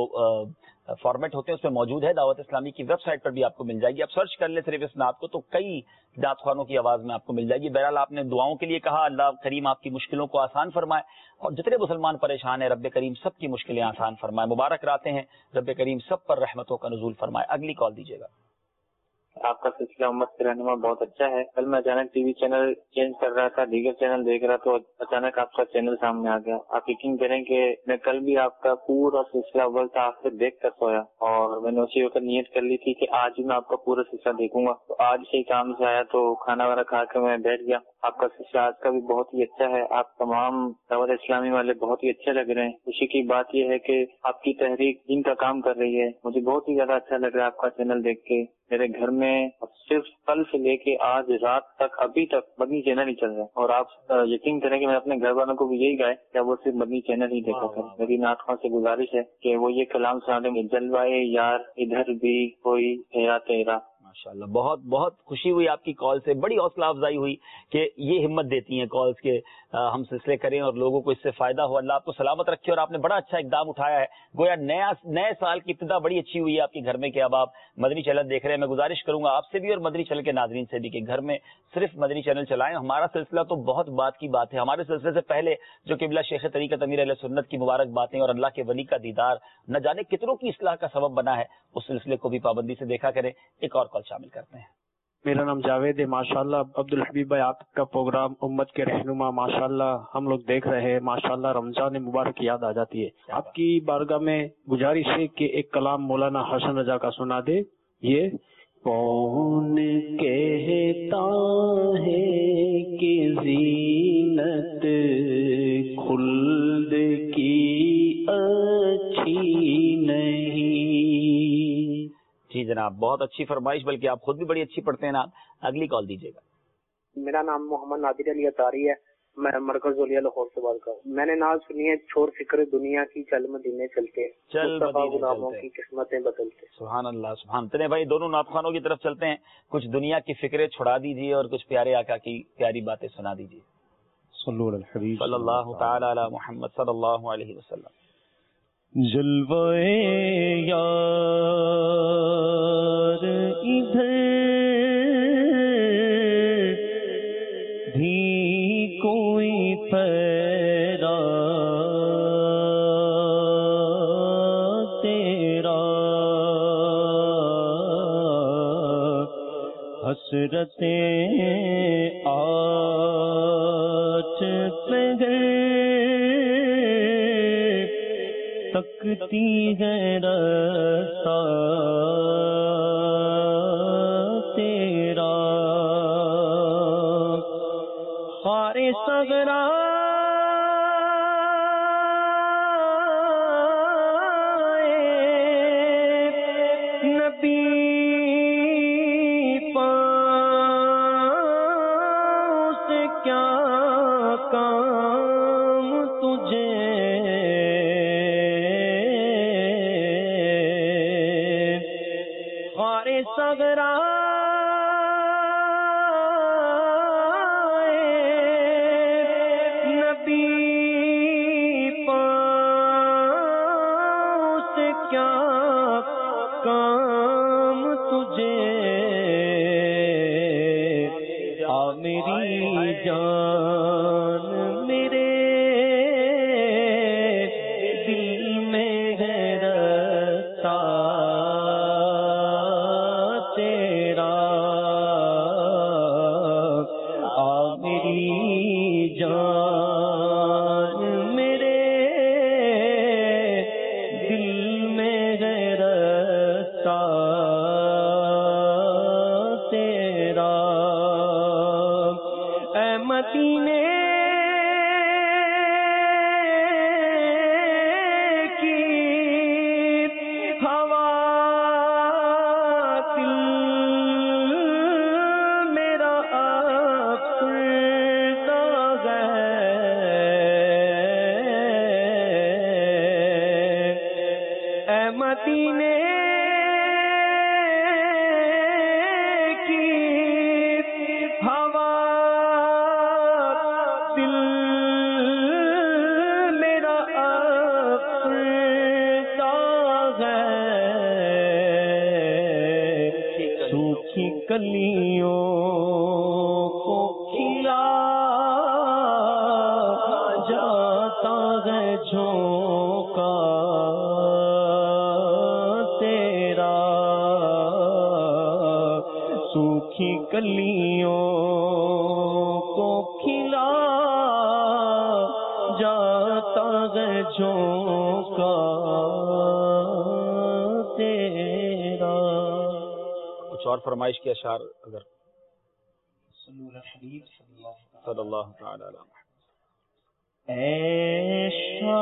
فارمیٹ ہوتے ہیں اس پہ موجود ہے. دعوت اسلامی کی ویب سائٹ پر بھی آپ کو مل جائے گی. آپ سرچ کر لیں صرف اس نعت کو تو کئی نعت خوانوں کی آواز میں آپ کو مل جائے گی. بہرحال آپ نے دعاؤں کے لیے کہا، اللہ کریم آپ کی مشکلوں کو آسان فرمائے، اور جتنے مسلمان پریشان ہیں رب کریم سب کی مشکلیں آسان فرمائے. مبارک راتیں ہیں، رب کریم سب پر رحمتوں کا نزول فرمائے. اگلی کال دیجیے گا. آپ کا سلسلہ امت کے رہنما بہت اچھا ہے. کل میں اچانک ٹی وی چینل چینج کر رہا تھا, دیگر چینل دیکھ رہا تو اچانک آپ کا چینل سامنے آ گیا. آپ یقین کریں کہ میں کل بھی آپ کا پورا سلسلہ اول سے آخر دیکھ کر سویا, اور میں نے اسی وقت نیت کر لی تھی کہ آج بھی میں آپ کا پورا سلسلہ دیکھوں گا. تو آج سے کام سے آیا تو کھانا وانا کھا کے میں بیٹھ گیا. آپ کا سلسلہ آج کا بھی بہت ہی اچھا ہے. آپ تمام دعوت اسلامی والے بہت ہی اچھے لگ رہے ہیں. خوشی کی بات یہ ہے کہ آپ کی تحریک دین کا کام کر رہی ہے. مجھے بہت ہی زیادہ اچھا لگ رہا ہے آپ کا چینل دیکھ کے. میرے گھر میں صرف کل سے لے کے آج رات تک ابھی تک مدنی چینل ہی چل رہا ہے, اور آپ یقین کریں کہ میں اپنے گھر والوں کو بھی یہی کہا کہ وہ صرف مدنی چینل ہی دیکھا کریں. میری نعت خواں سے گزارش ہے کہ وہ یہ کلام سنا دیں گے, جلوائے یار ادھر بھی کوئی تیرا تیرا. ماشاءاللہ, بہت بہت خوشی ہوئی آپ کی کال سے, بڑی حوصلہ افزائی ہوئی کہ یہ ہمت دیتی ہیں کالز کے ہم سلسلے کریں اور لوگوں کو اس سے فائدہ ہو. اللہ آپ کو سلامت رکھے, اور آپ نے بڑا اچھا اقدام اٹھایا ہے. گویا نئے سال کی ابتدا بڑی اچھی ہوئی ہے آپ کے گھر میں کہ اب آپ مدنی چینل دیکھ رہے ہیں. میں گزارش کروں گا آپ سے بھی اور مدنی چینل کے ناظرین سے بھی کہ گھر میں صرف مدنی چینل چلائیں. ہمارا سلسلہ تو بہت بات کی بات ہے. ہمارے سلسلے سے پہلے جو قبلہ شیخ طریقت امیر اہل سنت کی مبارک باتیں اور اللہ کے ولی کا دیدار نہ جانے کتنوں کی اصلاح کا سبب بنا ہے, اس سلسلے کو بھی پابندی سے دیکھا کریں. ایک اور کال شامل کرتے ہیں. میرا نام جاوید ہے. ماشاءاللہ عبدالحبیب بھائی, آپ کا پروگرام امت کے رہنما ماشاءاللہ ہم لوگ دیکھ رہے ہیں. ماشاءاللہ رمضان مبارک یاد آ جاتی ہے. آپ کی بارگاہ میں گزارش ہے کہ ایک کلام مولانا حسن رضا کا سنا دے. یہ کون کہتا ہے کہ زینت خلد کی اچھی نہیں. جی جناب, بہت اچھی فرمائش, بلکہ آپ خود بھی بڑی اچھی پڑھتے ہیں. آپ اگلی کال دیجیے گا. میرا نام محمد نادر علی اطاری ہے, میں مرکز اولیاء لاہور سے بات کر رہا ہوں. میں نے ناز سنی ہے, چھوڑ فکر دنیا کی چل مدینے چلتے, چل مصطفیٰ غلاموں کی قسمتیں بدلتے. سبحان اللہ, سبحان. تنے بھائی دونوں نعت خوانوں کی طرف چلتے ہیں. کچھ دنیا کی فکریں چھڑا دیجیے اور کچھ پیارے آقا کی پیاری باتیں سنا دیجیے. صلو علی الحبیب صلی اللہ تعالی علی محمد صلی اللہ علیہ وسلم. جلوے یار ادھر بھی کوئی پیرا تیرا, حسرتیں آج پہ تکتی ہے رستہ تیرا, خار صغرا نبی پاؤں سے کیا کام تجھے, صغرا نبی پاؤں سے کیا کام تجھے, آ میری جان میرے دل میں ہے رسا تیرا, آ میری جان میرے دل میں ہے رسا تیرا, اے مدینے مدینے کی ہوا دل میرا افسردہ ہے، سوکھی کلیوں کو کھلا جاتا ہے جھونکا ताजों का तेरा। कुछ और फरमाइश के अशार अगर सल्लल्लाहु तआला अलैहि वसल्लम। ऐ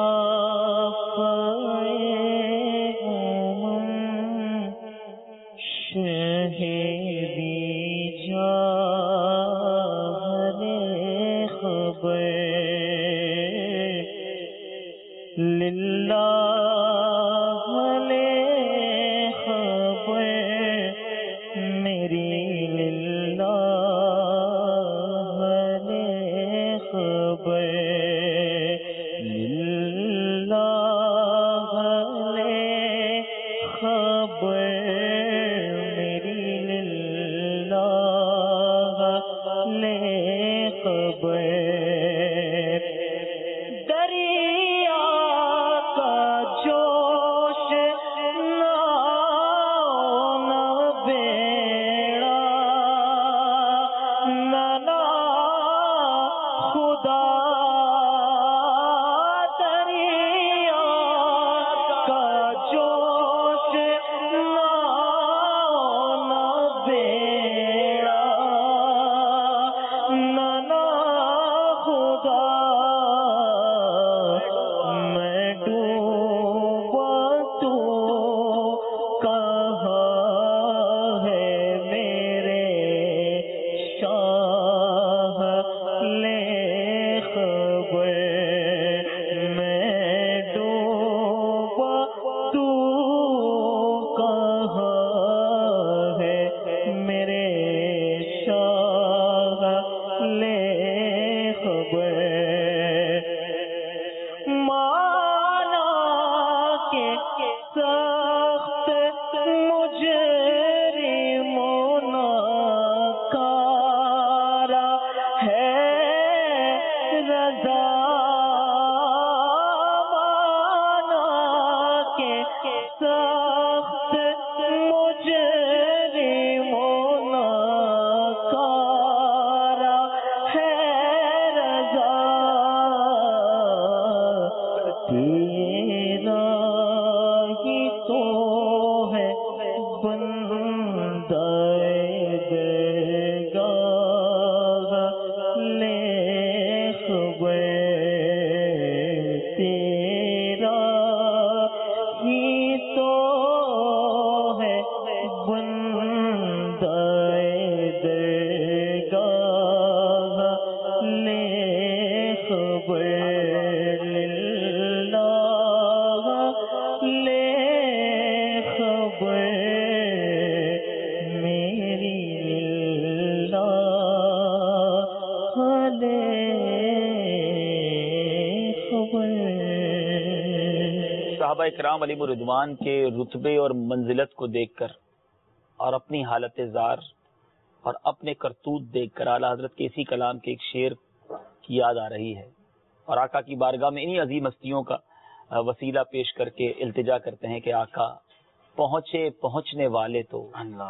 صحابہ کرام علیہم الرضوان کے رتبے اور منزلت کو دیکھ کر اور اپنی حالت زار اور اپنے کرتوت دیکھ کر اعلیٰ حضرت کے اسی کلام کے ایک شعر کی یاد آ رہی ہے، اور آقا کی بارگاہ میں انہی عظیم ہستیوں کا وسیلہ پیش کر کے التجا کرتے ہیں کہ آقا پہنچے پہنچنے والے تو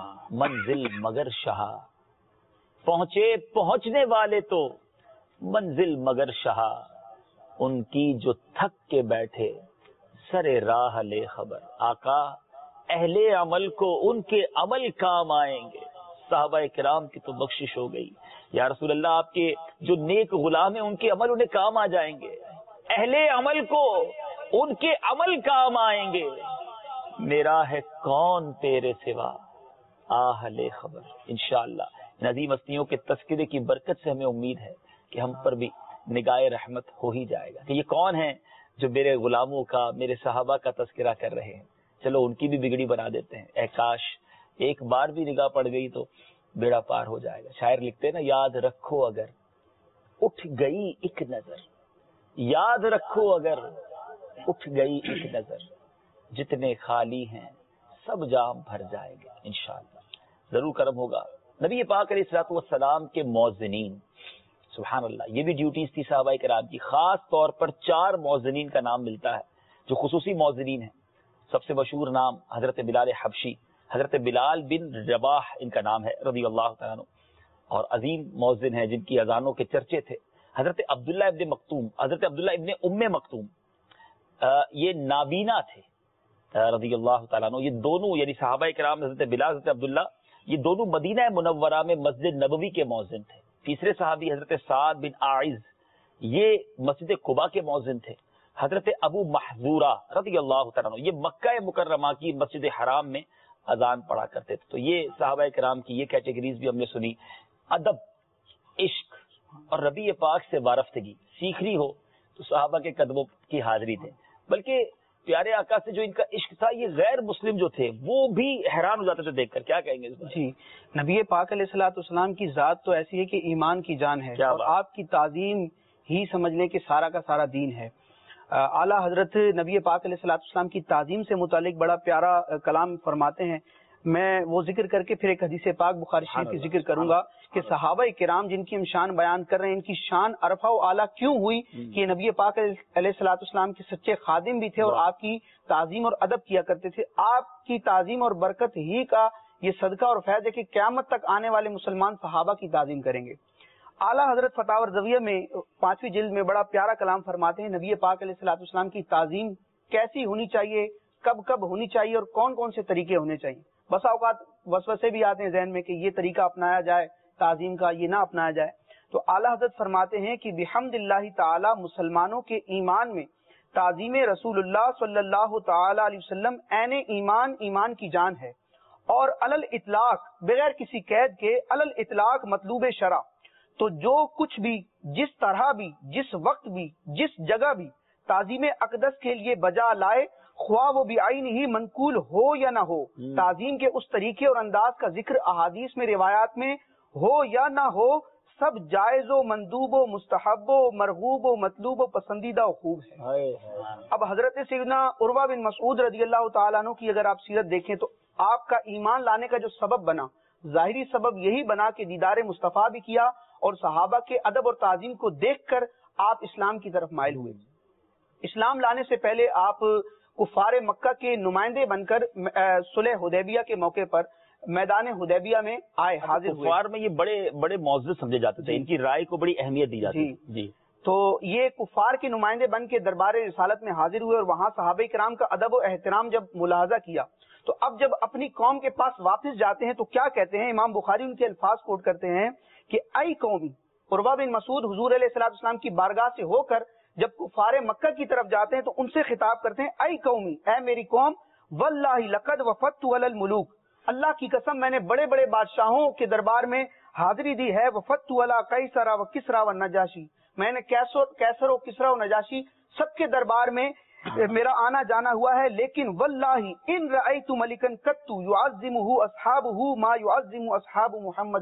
منزل مگر شہا، پہنچے پہنچنے والے تو منزل مگر شہا، ان کی جو تھک کے بیٹھے سرے راہ لے خبر۔ آقا اہل عمل کو ان کے عمل کام آئیں گے، صحابہ کرام کی تو بخشش ہو گئی، یا رسول اللہ آپ کے جو نیک غلام ہیں ان کے عمل انہیں کام آ جائیں گے، اہل عمل کو ان کے عمل کام آئیں گے، میرا ہے کون تیرے سوا آہ لے خبر۔ انشاءاللہ ان عظیم ہستیوں کے تذکرے کی برکت سے ہمیں امید ہے کہ ہم پر بھی نگاہ رحمت ہو ہی جائے گا کہ یہ کون ہیں جو میرے غلاموں کا، میرے صحابہ کا تذکرہ کر رہے ہیں، چلو ان کی بھی بگڑی بنا دیتے ہیں، اے کاش ایک بار بھی نگاہ پڑ گئی تو بیڑا پار ہو جائے گا۔ شاعر لکھتے ہیں نا، یاد رکھو اگر اٹھ گئی ایک نظر، یاد رکھو اگر اٹھ گئی ایک نظر، جتنے خالی ہیں سب جام بھر جائیں گے، انشاءاللہ ضرور کرم ہوگا۔ نبی پاک علیہ الصلوۃ والسلام کے مؤذنین، سبحان اللہ، یہ بھی ڈیوٹیز تھی صحابہ کرام کی۔ خاص طور پر 4 مؤذنین کا نام ملتا ہے جو خصوصی مؤذنین ہیں۔ سب سے مشہور نام حضرت بلال حبشی، حضرت بلال بن رباح ان کا نام ہے رضی اللہ تعالیٰ عنہ، اور عظیم مؤذن ہیں جن کی اذانوں کے چرچے تھے۔ حضرت عبداللہ ابن مکتوم، حضرت عبداللہ ابن ام مکتوم، یہ نابینا تھے رضی اللہ تعالیٰ عنہ. یہ دونوں یعنی صحابہ کرام حضرت بلال حضرت عبداللہ یہ دونوں مدینہ منورہ میں مسجد نبوی کے مؤذن تھے. تیسرے صحابی حضرت سعد بن عائز یہ مسجد قباء کے مؤذن تھے. حضرت ابو محذورہ رضی اللہ تعالیٰ عنہ یہ مکہ مکرمہ کی مسجد حرام میں اذان پڑھا کرتے تھے. تو یہ صحابہ کرام کی یہ کیٹیگریز بھی ہم نے سنی. ادب، عشق اور ربیع پاک سے وارفتگی سیکھنی ہو تو صحابہ کے قدموں کی حاضری تھے. بلکہ پیارے آقا سے جو ان کا عشق تھا یہ غیر مسلم جو تھے وہ بھی حیران ہو جاتے تھے دیکھ کر. کیا کہیں گے اس بارے؟ جی، نبی پاک علیہ الصلوۃ والسلام کی ذات تو ایسی ہے کہ ایمان کی جان ہے، اور آپ کی تعظیم ہی سمجھ لیں کہ سارا کا سارا دین ہے. اعلیٰ حضرت نبی پاک علیہ الصلوۃ والسلام کی تعظیم سے متعلق بڑا پیارا کلام فرماتے ہیں. میں وہ ذکر کر کے پھر ایک حدیث پاک بخاری شریف کی ذکر کروں گا کہ صحابہ کرام جن کی ہم شان بیان کر رہے ہیں ان کی شان عرفہ و اعلیٰ کیوں ہوئی کہ نبی پاک علیہ الصلوۃ والسلام کے سچے خادم بھی تھے اور آپ کی تعظیم اور ادب کیا کرتے تھے. آپ کی تعظیم اور برکت ہی کا یہ صدقہ اور فیض ہے کہ قیامت تک آنے والے مسلمان صحابہ کی تعظیم کریں گے. اعلیٰ حضرت فتاوی رضویہ میں 5ویں جلد میں بڑا پیارا کلام فرماتے ہیں نبی پاک علیہ الصلوۃ والسلام کی تعظیم کیسی ہونی چاہیے، کب کب ہونی چاہیے اور کون کون سے طریقے ہونے چاہیے. بسا اوقات وسوسے بھی آتے ہیں ذہن میں کہ یہ طریقہ اپنایا جائے تعظیم کا، یہ نہ اپنایا جائے. تو اعلیٰ حضرت فرماتے ہیں کہ بحمد اللہ تعالی مسلمانوں کے ایمان میں تعظیم رسول اللہ صلی اللہ تعالی علیہ وسلم عین ایمان، ایمان کی جان ہے، اور علل اطلاق بغیر کسی قید کے علل اطلاق مطلوب شرع. تو جو کچھ بھی، جس طرح بھی، جس وقت بھی، جس جگہ بھی تعظیم اقدس کے لیے بجا لائے، خواہ وہ بعین ہی منقول ہو یا نہ ہو، تعظیم کے اس طریقے اور انداز کا ذکر احادیث میں روایات میں ہو یا نہ ہو، سب جائز و مندوب و مستحب و مرغوب و مطلوب و پسندیدہ و خوب ہے. اب حضرت سیدنا عروہ بن مسعود رضی اللہ تعالیٰ عنہ کی اگر آپ سیرت دیکھیں تو آپ کا ایمان لانے کا جو سبب بنا، ظاہری سبب یہی بنا کہ دیدار مصطفیٰ بھی کیا اور صحابہ کے ادب اور تعظیم کو دیکھ کر آپ اسلام کی طرف مائل ہوئے. اسلام لانے سے پہلے آپ کفار مکہ کے نمائندے بن کر صلح حدیبیہ کے موقع پر میدان حدیبیہ میں آئے، حاضر ہوئے. کفار میں یہ بڑے بڑے معزز سمجھے جاتے تھے، ان کی رائے کو بڑی اہمیت دی جاتی تھی. جی، تو یہ کفار کے نمائندے بن کے دربار رسالت میں حاضر ہوئے اور وہاں صحابہ کرام کا ادب و احترام جب ملاحظہ کیا تو اب جب اپنی قوم کے پاس واپس جاتے ہیں تو کیا کہتے ہیں؟ امام بخاری ان کے الفاظ کوٹ کرتے ہیں کہ اے قومی، عروہ بن مسعود حضور علیہ الصلوۃ والسلام کی بارگاہ سے ہو کر جب کفار مکہ کی طرف جاتے ہیں تو ان سے خطاب کرتے ہیں اے قومی، اے میری قوم، واللہ لقد وفدت علی الملوک، اللہ کی قسم میں نے بڑے بڑے بادشاہوں کے دربار میں حاضری دی ہے. وفدت علی قیصر و کسریٰ و نجاشی، میں نے کیسر و کسریٰ و نجاشی سب کے دربار میں میرا آنا جانا ہوا ہے. لیکن واللہ ان رأیت ملکا قط یعظمہ اصحابہ ما یعظم اصحاب محمد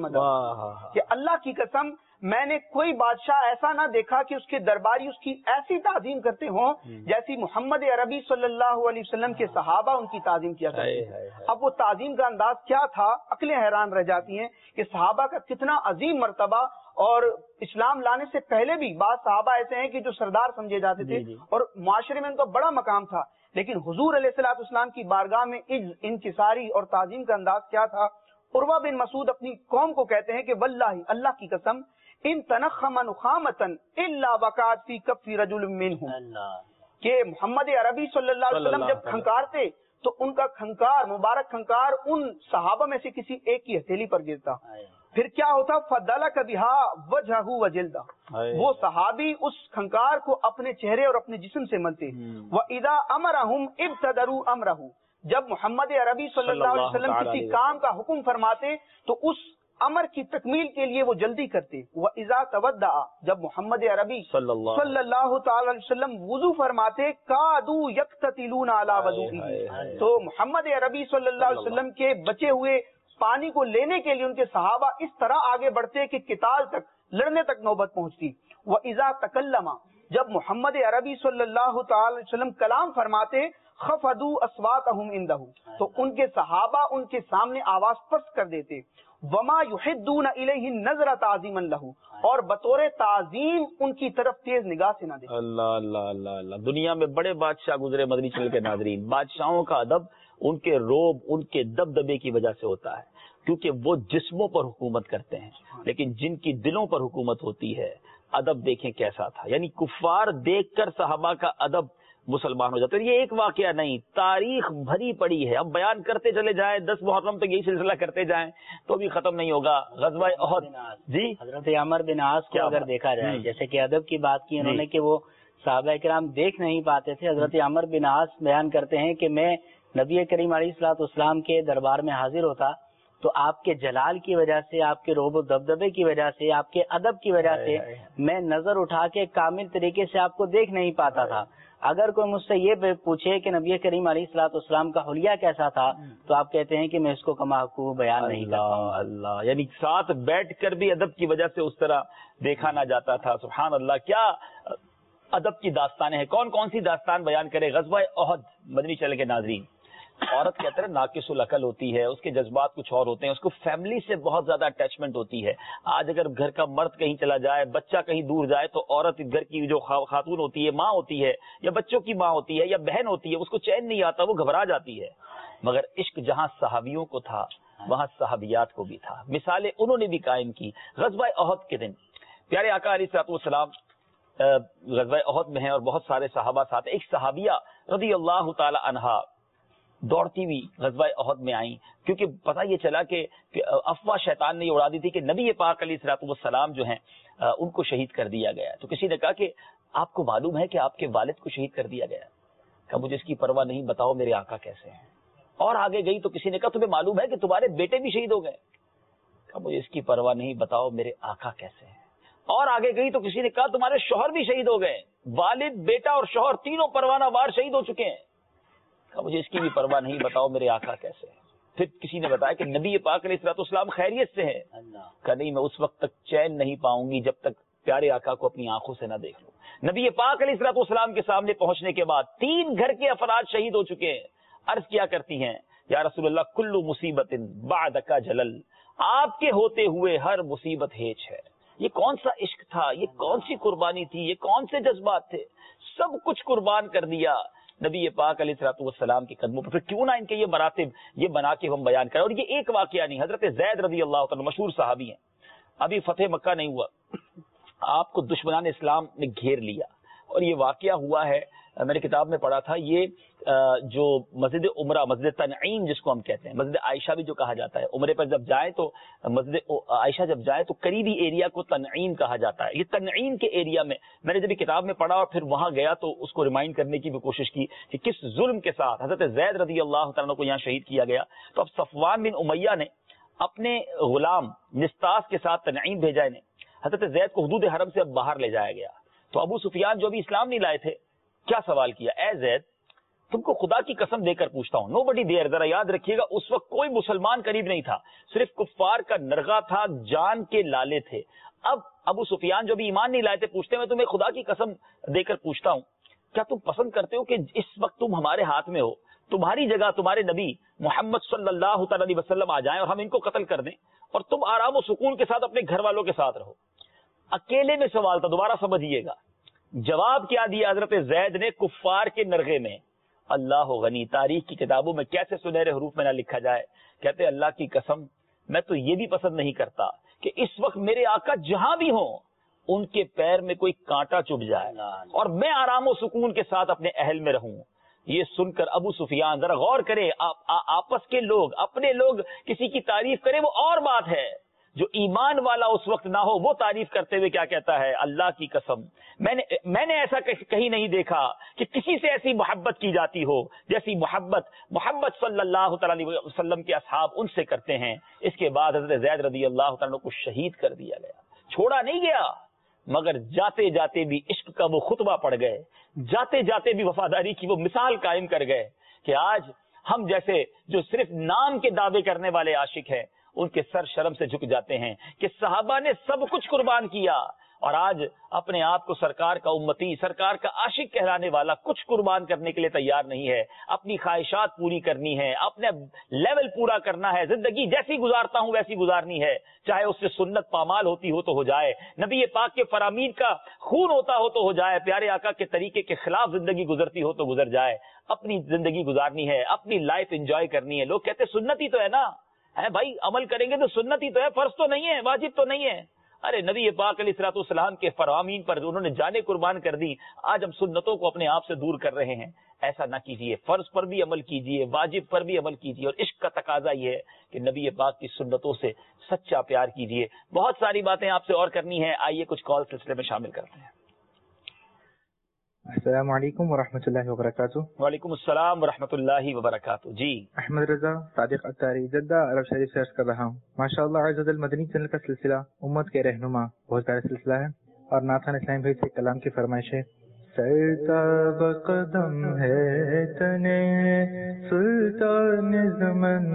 کہ اللہ کی قسم میں نے کوئی بادشاہ ایسا نہ دیکھا کہ اس کے درباری اس کی ایسی تعظیم کرتے ہوں جیسی محمد عربی صلی اللہ علیہ وسلم کے صحابہ ان کی تعظیم کیا کرتے ہیں. اب وہ تعظیم کا انداز کیا تھا، عقلیں حیران رہ جاتی ہیں کہ صحابہ کا کتنا عظیم مرتبہ. اور اسلام لانے سے پہلے بھی بعض صحابہ ایسے ہیں کہ جو سردار سمجھے جاتے تھے اور معاشرے میں ان کا بڑا مقام تھا، لیکن حضور علیہ الصلوۃ والسلام کی بارگاہ میں انکساری اور تعظیم کا انداز کیا تھا. عروہ بن مسعود اپنی قوم کو کہتے ہیں کہ واللہ، اللہ کی قسم، ان تنخم نخامتا الا وقعت فی کف رجل منہم، کہ محمد عربی صلی اللہ علیہ وسلم جب کھنکارتے تو ان کا کھنکار، مبارک کھنکار ان صحابہ میں سے کسی ایک کی ہتھیلی پر گرتا. پھر کیا ہوتا؟ فدلک بها وجهه وجلدہ، وہ صحابی اس کھنکار کو اپنے چہرے اور اپنے جسم سے ملتے. واذا امرهم ابتدروا امرہ، جب محمد عربی صلی اللہ علیہ وسلم کسی کام کا حکم فرماتے تو اس امر کی تکمیل کے لیے وہ جلدی کرتے. وَإِذَا تَوَدَّعَ، جب محمد عربی صلی اللہ تعالی علیہ وسلم وضو فرماتے، قَادُوا يَقْتَتِلُونَ عَلَى وَضُوئِهِ، تو محمد عربی صلی اللہ علیہ وسلم کے بچے ہوئے پانی کو لینے کے لیے ان کے صحابہ اس طرح آگے بڑھتے کہ قتال تک، لڑنے تک نوبت پہنچتی. وَإِذَا تَكَلَّمَ، جب محمد عربی صلی اللہ تعالی علیہ وسلم کلام فرماتے، خفضوا اصواتهم عنده، تو ان کے صحابہ ان کے سامنے آواز پست کر دیتے. وما يحدون الیہ النظر تعظیما لہ، اور بطور تعظیم ان کی طرف تیز نگاہ سے نہ دیکھتے. اللہ اللہ اللہ اللہ. دنیا میں بڑے بادشاہ گزرے مدنی چینل کے ناظرین، بادشاہوں کا ادب ان کے روب، ان کے دبدبے کی وجہ سے ہوتا ہے، کیونکہ وہ جسموں پر حکومت کرتے ہیں، لیکن جن کی دلوں پر حکومت ہوتی ہے، ادب دیکھیں کیسا تھا. یعنی کفار دیکھ کر صحابہ کا ادب مسلمان ہو جاتے ہیں. یہ ایک واقعہ نہیں، تاریخ بھری پڑی ہے. اب بیان کرتے چلے جائیں 10 محرم تک یہی سلسلہ کرتے جائیں تو بھی ختم نہیں ہوگا. غزوہ احد، جی حضرت عمر بن عاص کو اگر دیکھا جائے، جیسے کہ ادب کی بات کی انہوں نے کہ وہ صحابہ کرام دیکھ نہیں پاتے تھے. حضرت عمر بن عاص بیان کرتے ہیں کہ میں نبی کریم علیہ الصلوۃ والسلام کے دربار میں حاضر ہوتا تو آپ کے جلال کی وجہ سے، آپ کے رعب و دبدبے کی وجہ سے، آپ کے ادب کی وجہ سے میں نظر اٹھا کے کامل طریقے سے آپ کو دیکھ نہیں پاتا تھا. اگر کوئی مجھ سے یہ پوچھے کہ نبی کریم علیہ الصلوۃ والسلام کا حلیہ کیسا تھا تو آپ کہتے ہیں کہ میں اس کو کما حقوق بیان نہیں کرتا. اللہ، یعنی ساتھ بیٹھ کر بھی ادب کی وجہ سے اس طرح دیکھا نہ جاتا تھا. سبحان اللہ، کیا ادب کی داستانیں ہیں. کون کون سی داستان بیان کرے. غزوہ احد، مدنی چینل کے ناظرین، عورت کہتے ہیں ناقص العقل ہوتی ہے، اس کے جذبات کچھ اور ہوتے ہیں، اس کو فیملی سے بہت زیادہ اٹیچمنٹ ہوتی ہے. آج اگر گھر کا مرد کہیں چلا جائے، بچہ کہیں دور جائے تو عورت گھر کی جو خاتون ہوتی ہے، ماں ہوتی ہے یا بچوں کی ماں ہوتی ہے یا بہن ہوتی ہے، اس کو چین نہیں آتا، وہ گھبرا جاتی ہے. مگر عشق جہاں صحابیوں کو تھا وہاں صحابیات کو بھی تھا. مثالیں انہوں نے بھی قائم کی. غزوہ احد کے دن پیارے آقا علیہ الصلوۃ والسلام غزوہ احد میں ہیں اور بہت سارے صحابہ ساتھ. ایک صحابیہ رضی اللہ تعالی عنہا دوڑتی ہوئی غزوہ احد میں آئیں، کیونکہ پتہ یہ چلا کہ افواہ شیطان نے یہ اڑا دی تھی کہ نبی پاک علیہ الصلوۃ والسلام جو ہیں ان کو شہید کر دیا گیا. تو کسی نے کہا کہ آپ کو معلوم ہے کہ آپ کے والد کو شہید کر دیا گیا؟ کہا مجھے اس کی پرواہ نہیں، بتاؤ میرے آقا کیسے ہیں. اور آگے گئی تو کسی نے کہا تمہیں معلوم ہے کہ تمہارے بیٹے بھی شہید ہو گئے؟ کہا مجھے اس کی پرواہ نہیں، بتاؤ میرے آقا کیسے ہیں. اور آگے گئی تو کسی نے کہا تمہارے شوہر بھی شہید ہو گئے. والد، بیٹا اور شوہر تینوں پروانہ وار شہید ہو چکے ہیں. مجھے اس کی بھی پرواہ نہیں، بتاؤ میرے آقا کیسے ہیں. پھر کسی نے بتایا کہ نبی پاک علیہ الصلوۃ والسلام خیریت سے ہیں. کہا نہیں، میں اس وقت تک چین نہیں پاؤں گی جب تک پیارے آقا کو اپنی آنکھوں سے نہ دیکھ لوں. نبی پاک علیہ الصلوۃ والسلام کے سامنے پہنچنے کے بعد 3 گھر کے افراد شہید ہو چکے ہیں. عرض کیا کرتی ہیں یا رسول اللہ کل مصیبت بعدک جلل، آپ کے ہوتے ہوئے ہر مصیبت ہیچ ہے. یہ کون سا عشق تھا، یہ کون سی قربانی تھی، یہ کون سے جذبات تھے. سب کچھ قربان کر دیا نبی پاک علیہ الصلوۃ والسلام کے قدموں پر. پھر کیوں نہ ان کے یہ مراتب یہ بنا کے ہم بیان کریں. اور یہ ایک واقعہ نہیں. حضرت زید رضی اللہ تعالیٰ مشہور صحابی ہیں. ابھی فتح مکہ نہیں ہوا، آپ کو دشمنان اسلام نے گھیر لیا اور یہ واقعہ ہوا ہے. میں نے کتاب میں پڑھا تھا یہ جو مسجد عمرہ، مسجد تنعیم جس کو ہم کہتے ہیں، مسجد عائشہ بھی جو کہا جاتا ہے، عمرے پر جب جائیں تو مسجد عائشہ جب جائے تو قریبی ایریا کو تنعیم کہا جاتا ہے. یہ تنعیم کے ایریا میں نے جب کتاب میں پڑھا اور پھر وہاں گیا تو اس کو ریمائنڈ کرنے کی بھی کوشش کی کہ کس ظلم کے ساتھ حضرت زید رضی اللہ تعالیٰ کو یہاں شہید کیا گیا. تو اب صفوان بن امیہ نے اپنے غلام مستاس کے ساتھ تنعیم بھیجا. انہیں حضرت زید کو حدود حرم سے اب باہر لے جایا گیا. تو ابو سفیان جو بھی اسلام نہیں لائے تھے، کیا سوال کیا، اے زید تم کو خدا کی قسم دے کر پوچھتا ہوں، نو بڈی دیر، ذرا یاد رکھیے گا اس وقت کوئی مسلمان قریب نہیں تھا، صرف کفار کا نرغہ تھا، جان کے لالے تھے. اب ابو سفیان جو بھی ایمان نہیں لائے تھے پوچھتے میں تمہیں خدا کی قسم دے کر پوچھتا ہوں، کیا تم پسند کرتے ہو کہ اس وقت تم ہمارے ہاتھ میں ہو، تمہاری جگہ تمہارے نبی محمد صلی اللہ تعالی علیہ وسلم آ جائیں اور ہم ان کو قتل کر دیں اور تم آرام و سکون کے ساتھ اپنے گھر والوں کے ساتھ رہو. اکیلے میں سوال تھا، دوبارہ سمجھیے گا. جواب کیا دیا حضرت زید نے کفار کے نرغے میں؟ اللہ غنی، تاریخ کی کتابوں میں کیسے سنہرے حروف میں نہ لکھا جائے. کہتے اللہ کی قسم میں تو یہ بھی پسند نہیں کرتا کہ اس وقت میرے آقا جہاں بھی ہوں ان کے پیر میں کوئی کانٹا چبھ جائے اور میں آرام و سکون کے ساتھ اپنے اہل میں رہوں. یہ سن کر ابو سفیان، ذرا غور کرے، آپس کے لوگ، اپنے لوگ کسی کی تعریف کریں وہ اور بات ہے، جو ایمان والا اس وقت نہ ہو وہ تعریف کرتے ہوئے کیا کہتا ہے، اللہ کی قسم میں نے ایسا کہیں نہیں دیکھا کہ کسی سے ایسی محبت کی جاتی ہو جیسی محبت محمد صلی اللہ تعالی علیہ وسلم کے اصحاب ان سے کرتے ہیں. اس کے بعد حضرت زید رضی اللہ تعالیٰ کو شہید کر دیا گیا. چھوڑا نہیں گیا مگر جاتے جاتے بھی عشق کا وہ خطبہ پڑھ گئے، جاتے جاتے بھی وفاداری کی وہ مثال قائم کر گئے کہ آج ہم جیسے جو صرف نام کے دعوے کرنے والے عاشق ہیں ان کے سر شرم سے جھک جاتے ہیں کہ صحابہ نے سب کچھ قربان کیا اور آج اپنے آپ کو سرکار کا امتی، سرکار کا عاشق کہلانے والا کچھ قربان کرنے کے لیے تیار نہیں ہے. اپنی خواہشات پوری کرنی ہے، اپنے لیول پورا کرنا ہے، زندگی جیسی گزارتا ہوں ویسی گزارنی ہے، چاہے اس سے سنت پامال ہوتی ہو تو ہو جائے، نبی پاک کے فرامین کا خون ہوتا ہو تو ہو جائے، پیارے آقا کے طریقے کے خلاف زندگی گزرتی ہو تو گزر جائے. اپنی زندگی گزارنی ہے، اپنی لائف انجوائے کرنی ہے. لوگ کہتے سنت ہی تو ہے نا، بھائی عمل کریں گے تو سنت ہی تو ہے، فرض تو نہیں ہے، واجب تو نہیں ہے. ارے نبی پاک علیہ الصلوۃ والسلام کے فرامین پر انہوں نے جانیں قربان کر دی، آج ہم سنتوں کو اپنے آپ سے دور کر رہے ہیں. ایسا نہ کیجیے، فرض پر بھی عمل کیجیے، واجب پر بھی عمل کیجیے، اور عشق کا تقاضا یہ ہے کہ نبی پاک کی سنتوں سے سچا پیار کیجیے. بہت ساری باتیں آپ سے اور کرنی ہے، آئیے کچھ کال سلسلے میں شامل کرتے ہیں. السلام علیکم ورحمۃ اللہ وبرکاتہ. وعلیکم السلام ورحمۃ اللہ وبرکاتہ. جی احمد رضا صادق اطاری جدہ عرب شریف سے عرض کر رہا ہوں. ماشاء اللہ عز وجل مدنی چینل کا سلسلہ امت کے رہنما بہت پیارا سلسلہ ہے، اور ناتھان اسلام بھائی سے کلام کی فرمائش ہے. سرتاب قدم ہے تنے سلطان زمن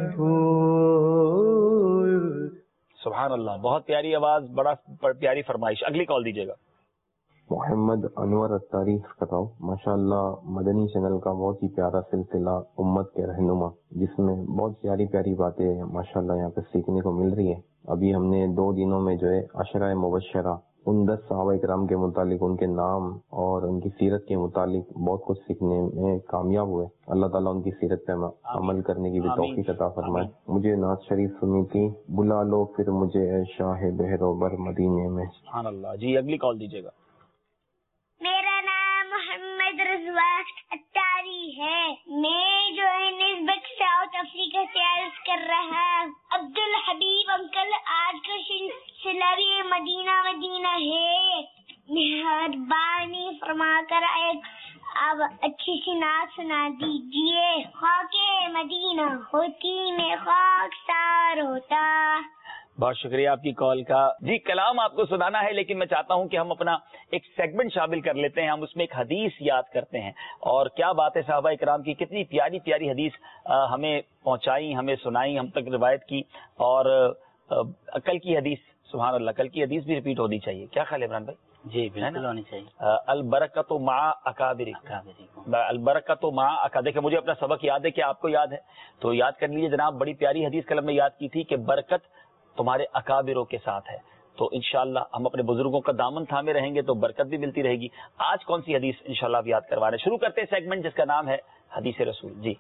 پھول. سبحان اللہ، بہت پیاری آواز، بڑا پیاری فرمائش. اگلی کال دیجیے گا. محمد انور اتاری کتاؤ. ماشاء اللہ مدنی چینل کا بہت ہی پیارا سلسلہ امت کے رہنما، جس میں بہت پیاری پیاری باتیں ماشاء اللہ یہاں پہ سیکھنے کو مل رہی ہے. ابھی ہم نے 2 دنوں میں جو ہے عشرہ مبشرہ ان 10 صحابہ کرام کے متعلق، ان کے نام اور ان کی سیرت کے متعلق بہت کچھ سیکھنے میں کامیاب ہوئے. اللہ تعالیٰ ان کی سیرت پہ عمل کرنے کی بھی توفیق عطا فرمائے. مجھے نعت شریف سنی تھی، بلا لو پھر مجھے اے شاہ بہروبر مدینے میں. سبحان اللہ. جی اگلی کال دیجیے گا. میرا نام محمد رضوا اتاری ہے. میں جو ہے نسبت ساؤتھ افریقہ سے عرض کر رہا ہوں. عبدالحبیب انکل، آج کا سلسلہ بھی مدینہ مدینہ ہے. مہربانی فرما کر اب اچھی سی نعت سنا دیجیے. خاک مدینہ ہوتی میں خاک سار ہوتا. بہت شکریہ آپ کی کال کا. جی کلام آپ کو سنانا ہے، لیکن میں چاہتا ہوں کہ ہم اپنا ایک سیگمنٹ شامل کر لیتے ہیں. ہم اس میں ایک حدیث یاد کرتے ہیں، اور کیا بات ہے صحابہ کرام کی کتنی پیاری پیاری حدیث ہمیں پہنچائی، ہمیں سنائی، ہم تک روایت کی. اور کل کی حدیث، سبحان اللہ، کل کی حدیث بھی ریپیٹ ہونی چاہیے. کیا خیال ہے عمران بھائی؟ جی بالکل ہونی چاہیے. البرکۃ مع اکابرکم، البرکۃ مع اکابرکم. دیکھیں مجھے اپنا سبق یاد ہے، کہ آپ کو یاد ہے تو یاد کر لیجیے جناب. بڑی پیاری حدیث کل ہم نے یاد کی تھی کہ برکت تمہارے اکابروں کے ساتھ ہے. تو انشاءاللہ ہم اپنے بزرگوں کا دامن تھامے رہیں گے تو برکت بھی ملتی رہے گی. آج کون سی حدیث انشاءاللہ آپ یاد کروا رہے ہیں؟ شروع کرتے ہیں سیگمنٹ جس کا نام ہے حدیث رسول. جی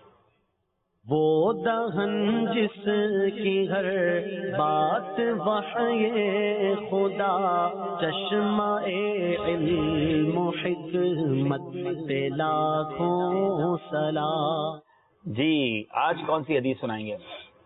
وہ دہن جس کی ہر بات وحی خدا، چشمہ علم و حکمت پہ لاکھوں سلام. جی آج کون سی حدیث سنائیں گے؟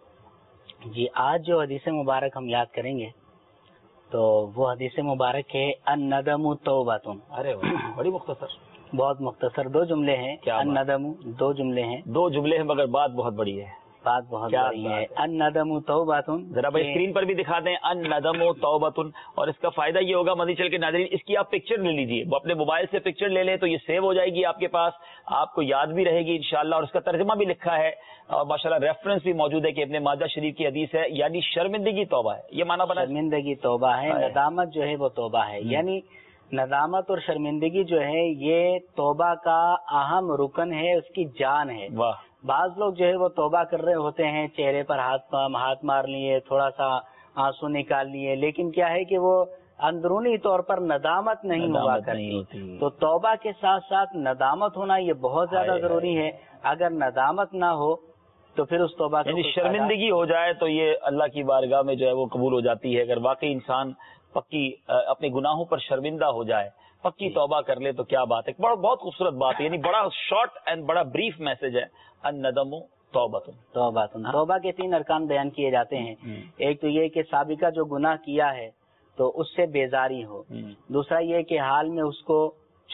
جی آج جو حدیث مبارک ہم یاد کریں گے تو وہ حدیث مبارک ہے الندم توبۃ. ارے بڑی مختصر، بہت مختصر 2 جملے ہیں. الندم 2 جملے ہیں، 2 جملے ہیں، مگر بات بہت بڑی ہے. بات بہت بڑی ہے. الندم توبۃ، ذرا بھائی اسکرین پر بھی دکھا دیں الندم توبۃ. اور اس کا فائدہ یہ ہوگا مدنی چینل کے ناظرین، اس کی آپ پکچر لے لیجیے. وہ اپنے موبائل سے پکچر لے لیں تو یہ سیو ہو جائے گی آپ کے پاس، آپ کو یاد بھی رہے گی انشاءاللہ. اور اس کا ترجمہ بھی لکھا ہے، اور ماشاءاللہ ریفرنس بھی موجود ہے کہ ابن ماجہ شریف کی حدیث ہے. یعنی شرمندگی توبہ ہے، یہ معنی بنا. شرمندگی توبہ ہے، ندامت جو ہے وہ توبہ ہے. یعنی ندامت اور شرمندگی جو ہے یہ توبہ کا اہم رکن ہے، اس کی جان ہے. واہ. بعض لوگ جو ہے وہ توبہ کر رہے ہوتے ہیں، چہرے پر ہاتھ مار لیے، تھوڑا سا آنسو نکال لیے، لیکن کیا ہے کہ وہ اندرونی طور پر ندامت نہیں ہوا کرتی. تو توبہ کے ساتھ ساتھ ندامت ہونا یہ بہت زیادہ ضروری ہے. اگر ندامت نہ ہو تو پھر اس توبہ یعنی شرمندگی ہو جائے تو یہ اللہ کی بارگاہ میں جو ہے وہ قبول ہو جاتی ہے. اگر واقعی انسان پکی اپنے گناہوں پر شرمندہ ہو جائے، پکی توبہ کر لے تو کیا بات ہے. بہت خوبصورت بات ہے، یعنی بڑا شارٹ اینڈ بڑا بریف میسج ہے. الندم توبۃ. توبہ کے 3 ارکان بیان کیے جاتے ہیں. ایک تو یہ کہ سابقہ جو گناہ کیا ہے تو اس سے بیزاری ہو. دوسرا یہ کہ حال میں اس کو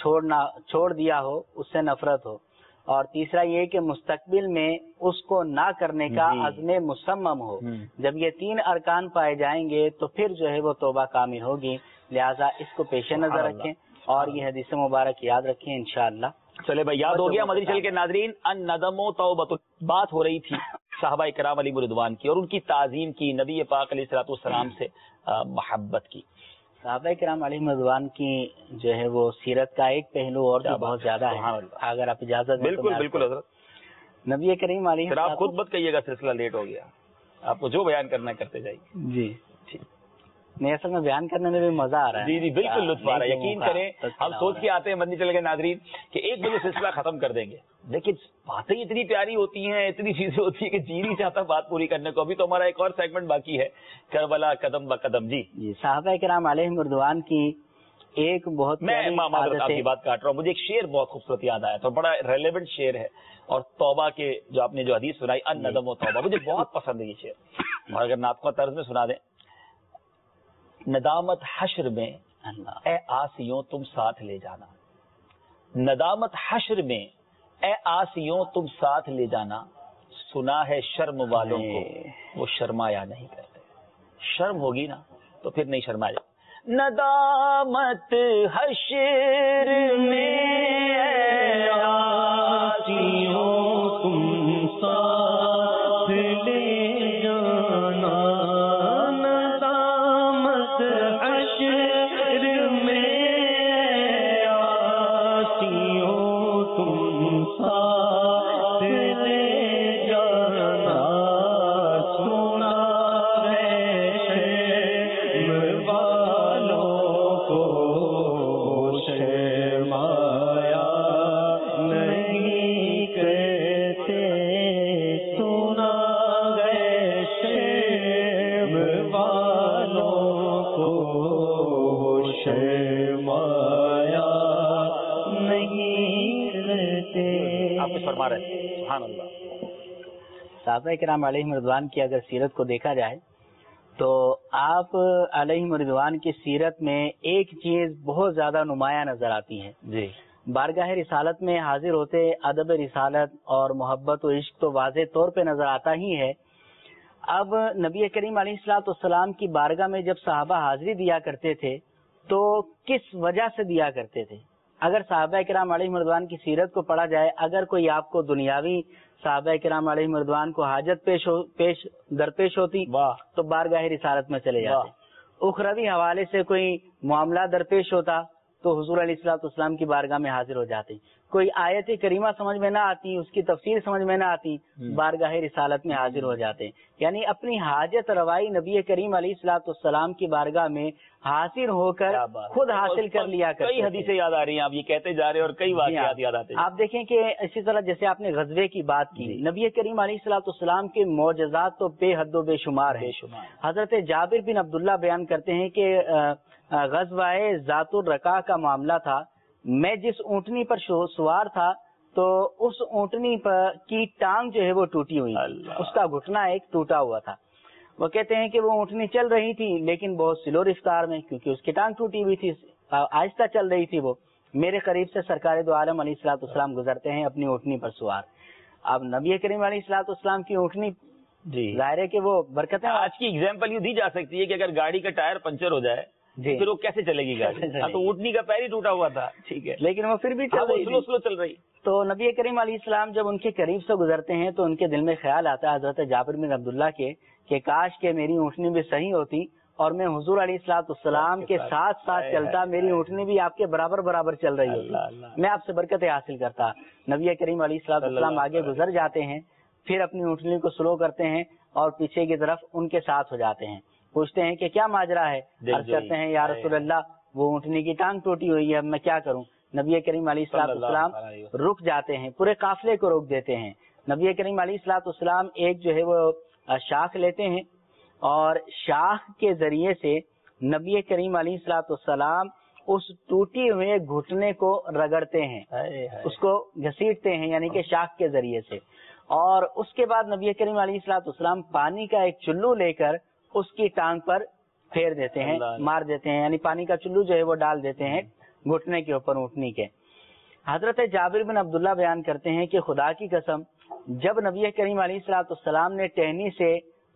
چھوڑ دیا ہو، اس سے نفرت ہو. اور تیسرا یہ کہ مستقبل میں اس کو نہ کرنے کا عزم مصمم ہو. جب یہ 3 ارکان پائے جائیں گے تو پھر جو ہے وہ توبہ کامل ہوگی. لہذا اس کو پیش نظر رکھیں اور یہ حدیث مبارک یاد رکھیں انشاءاللہ. چلے بھائی یاد ہو گیا مدنی چینل کے ناظرین. الندم توبۃ. بات ہو رہی تھی صحابہ کرام علیہ رضوان کی اور ان کی تعظیم کی، نبی پاک علیہ الصلوۃ والسلام سے محبت کی. صحابہ کرام علیہ رضوان کی جو ہے وہ سیرت کا ایک پہلو اور بھی بہت زیادہ ہے. اگر آپ اجازت دیں. بالکل حضرت. نبی کریم علیہ، آپ خود مت کہیے گا سلسلہ لیٹ ہو گیا، آپ کو جو بیان کرنا ہے کرتے جائیے. جی نہیں اصل میں بیان کرنے میں بھی مزہ آ رہا ہے. جی جی بالکل لطف آ رہا ہے. یقین کریں ہم سوچ کے آتے ہیں مدنی چینل کے ناظرین کہ 1 بجے سلسلہ ختم کر دیں گے, لیکن باتیں اتنی پیاری ہوتی ہیں, اتنی چیزیں ہوتی ہیں کہ جی نہیں چاہتا بات پوری کرنے کو. ابھی تو ہمارا ایک اور سیگمنٹ باقی ہے, کربلا قدم با قدم. جی صحابہ کرام علیہم رضوان کی ایک بہت میں آپ کی بات کاٹ رہا ہوں, مجھے ایک شعر بہت خوبصورت یاد آیا, تو بڑا ریلیونٹ شعر ہے, اور توبہ کے جو آپ نے جو حدیث سنائی ان ندم و توبہ, مجھے بہت پسند ہے یہ شعر, اور اگر نعت خواہ طرز میں سنا دیں. ندامت حشر میں اے آسیوں تم ساتھ لے جانا, ندامت حشر میں اے آسیوں تم ساتھ لے جانا, سنا ہے شرم والوں کو وہ شرمایا نہیں کرتے. شرم ہوگی نا تو پھر نہیں شرمایا. ندامت حشر میں اے آسیوں تم ساتھ لے جانا, ندامت حشر میں اے آسیوں تم ساتھ لے جانا, سنا صحابہ کرام علیہم رضوان کی اگر سیرت کو دیکھا جائے تو آپ علیہم رضوان کی سیرت میں ایک چیز بہت زیادہ نمایاں نظر آتی ہے. جی بارگاہ رسالت میں حاضر ہوتے ادب رسالت اور محبت و عشق تو واضح طور پہ نظر آتا ہی ہے. اب نبی کریم علیہ الصلوۃ والسلام کی بارگاہ میں جب صحابہ حاضری دیا کرتے تھے تو کس وجہ سے دیا کرتے تھے؟ اگر صحابہ کرام علیہ رضوان کی سیرت کو پڑھا جائے, اگر کوئی آپ کو دنیاوی صحابہ کرام علیہ رضوان کو حاجت درپیش ہوتی تو بارگاہ رسالت میں چلے جاتے, اخروی حوالے سے کوئی معاملہ درپیش ہوتا تو حضور علیہ الصلوۃ والسلام کی بارگاہ میں حاضر ہو جاتے. کوئی آیت کریمہ سمجھ میں نہ آتی, اس کی تفسیر سمجھ میں نہ آتی, بارگاہ رسالت میں حاضر ہو جاتے. یعنی اپنی حاجت روائی نبی کریم علیہ الصلوۃ والسلام کی بارگاہ میں حاضر ہو کر خود حاصل کر لیا کرتے. کئی حدیثیں یاد آ رہی ہیں, آپ یہ کہتے جا رہے ہیں اور کئی واقعات یاد آتے ہیں. آپ دیکھیں کہ اسی طرح جیسے آپ نے غزوے کی بات کی, نبی کریم علیہ الصلوۃ والسلام کے معجزات تو بے حد و بے شمار ہیں. حضرت جابر بن عبداللہ بیان کرتے ہیں کہ غزوہ ذات الرقاع کا معاملہ تھا, میں جس اونٹنی پر سوار تھا تو اس اونٹنی پر کی ٹانگ جو ہے وہ ٹوٹی ہوئی, اس کا گھٹنا ایک ٹوٹا ہوا تھا. وہ کہتے ہیں کہ وہ اونٹنی چل رہی تھی لیکن بہت سلو رفتار میں, کیونکہ اس کی ٹانگ ٹوٹی ہوئی تھی, آہستہ چل رہی تھی. وہ میرے قریب سے سرکار دو عالم علیہ الصلوۃ والسلام گزرتے ہیں اپنی اونٹنی پر سوار. اب نبی کریم علیہ الصلوۃ والسلام کی اونٹنی ظاہر ہے کہ وہ برکتیں. آج کی اگزامپل یہ دی جا سکتی ہے کہ اگر گاڑی کا ٹائر پنچر ہو جائے پھر وہ کیسے چلے گی گاڑی؟ تو اونٹنی کا پیر ہی ٹوٹا ہوا تھا, ٹھیک ہے, لیکن وہ پھر بھی سلو چل رہی. تو نبی کریم علیہ السلام جب ان کے قریب سے گزرتے ہیں تو ان کے دل میں خیال آتا ہے حضرت جابر بن عبداللہ کے کہ کاش کہ میری اونٹنی بھی صحیح ہوتی اور میں حضور علیہ الصلوۃ والسلام کے ساتھ ساتھ چلتا, میری اونٹنی بھی آپ کے برابر چل رہی ہوتی, میں آپ سے برکتیں حاصل کرتا. نبی کریم علیہ الصلوۃ والسلام آگے گزر جاتے ہیں, پھر اپنی اونٹنی کو سلو کرتے ہیں اور پیچھے کی طرف ان کے ساتھ ہو جاتے ہیں. پوچھتے ہیں کہ کیا ماجرا ہے؟ عرض کرتے ہیں یا رسول اللہ وہ اونٹنی کی ٹانگ ٹوٹی ہوئی ہے, اب میں کیا کروں؟ نبی کریم علیہ الصلوۃ والسلام رک جاتے ہیں, پورے قافلے کو روک دیتے ہیں. نبی کریم علیہ الصلوۃ والسلام ایک جو ہے وہ شاخ لیتے ہیں اور شاخ کے ذریعے سے نبی کریم علیہ الصلوۃ والسلام اس ٹوٹی ہوئے گھٹنے کو رگڑتے ہیں, اس کو گھسیٹتے ہیں, یعنی کہ شاخ کے ذریعے سے. اور اس کے بعد نبی کریم علیہ الصلوۃ والسلام پانی کا ایک چلو لے کر اس کی ٹانگ پر پھیر دیتے ہیں, مار دیتے ہیں, یعنی پانی کا چلو جو ہے وہ ڈال دیتے ہیں گھٹنے کے اوپر اونٹنی کے. حضرت جابر بن عبداللہ بیان کرتے ہیں کہ خدا کی قسم جب نبی کریم علیہ الصلوۃ والسلام نے ٹہنی سے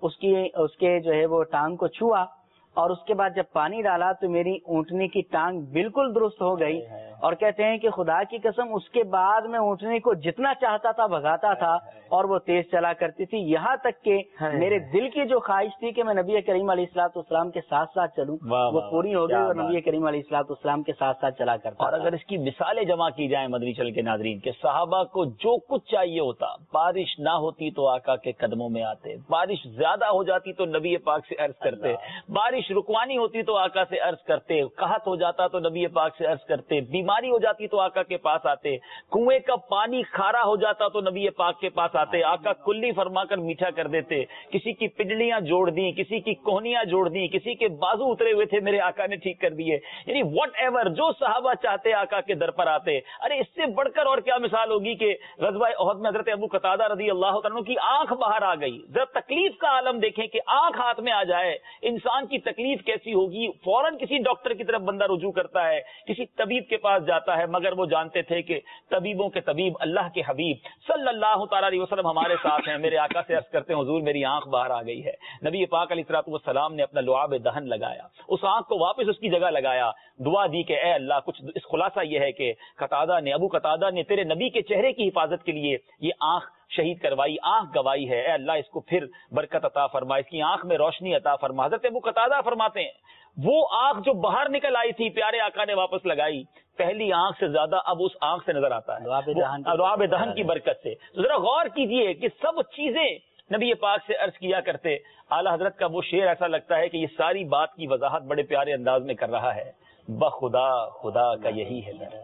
اس کے جو ہے وہ ٹانگ کو چھوا اور اس کے بعد جب پانی ڈالا تو میری اونٹنی کی ٹانگ بالکل درست ہو گئی اور کہتے ہیں کہ خدا کی قسم اس کے بعد میں اونٹنی کو جتنا چاہتا تھا بھگاتا تھا اور وہ تیز چلا کرتی تھی، یہاں تک کہ میرے دل کی جو خواہش تھی کہ میں نبی کریم علیہ الصلوۃ والسلام کے ساتھ ساتھ چلوں وہ پوری ہو گئی اور نبی کریم علیہ الصلوۃ والسلام کے ساتھ ساتھ چلا کرتا. اور اگر اس کی مثالیں جمع کی جائیں مدنی چل کے ناظرین کہ صحابہ کو جو کچھ چاہیے ہوتا، بارش نہ ہوتی تو آقا کے قدموں میں آتے، بارش زیادہ ہو جاتی تو نبی پاک سے عرض کرتے، بارش رکوانی ہوتی تو آقا سے عرض کرتے، قحط ہو جاتا تو نبی پاک سے عرض کرتے، بیماری ہو جاتی تو آقا کے پاس آتے، کنویں کا پانی کھارا ہو جاتا تو نبی پاک کے پاس آتے، آقا کلی فرما کر میٹھا کر دیتے، کسی کی پنڈلیاں جوڑ دی، کسی کی کوہنیاں جوڑ دی، کسی کے بازو اترے ہوئے تھے میرے آقا نے ٹھیک کر دیے. یعنی واٹ ایور جو صحابہ چاہتے آقا کے در پر آتے. ارے اس سے بڑھ کر اور کیا مثال ہوگی کہ غزوہ احد میں حضرت ابو قتادہ رضی اللہ تعالیٰ کی آنکھ باہر آ گئی. ذرا تکلیف کا عالم دیکھیں کہ آنکھ ہاتھ میں آ جائے انسان کی تکلیف کیسی ہوگی. فوراً کسی ڈاکٹر کی طرف بندہ رجوع کرتا ہے، کسی طبیب کے پاس جاتا ہے، مگر وہ جانتے تھے کہ طبیبوں کے طبیب اللہ کے حبیب صلی اللہ تعالیٰ علیہ وسلم ہمارے ساتھ ہیں. میرے آقا سے عرض کرتے ہیں حضور میری آنکھ باہر آ گئی ہے. نبی پاک علیہ الصلوۃ والسلام نے اپنا لعاب دہن لگایا، اس آنکھ کو واپس اس کی جگہ لگایا، دعا دی کہ اے اللہ، کچھ اس خلاصہ یہ ہے کہ ابو قتادہ نے تیرے نبی کے چہرے کی حفاظت کے لیے یہ آنکھ شہید کروائی، آنکھ گوائی ہے، اے اللہ اس کو پھر برکت عطا فرما، اس کی آنکھ میں روشنی عطا فرما. حضرت ابو قتادہ فرماتے ہیں وہ آنکھ جو باہر نکل آئی تھی پیارے آقا نے واپس لگائی، پہلی آنکھ سے زیادہ اب اس آنکھ سے نظر آتا ہے لعاب دہن کی برکت سے. تو ذرا غور کیجئے کہ سب چیزیں نبی پاک سے عرض کیا کرتے. اعلیٰ حضرت کا وہ شعر ایسا لگتا ہے کہ یہ ساری بات کی وضاحت بڑے پیارے انداز میں کر رہا ہے. بخدا خدا کا یہی ہے در،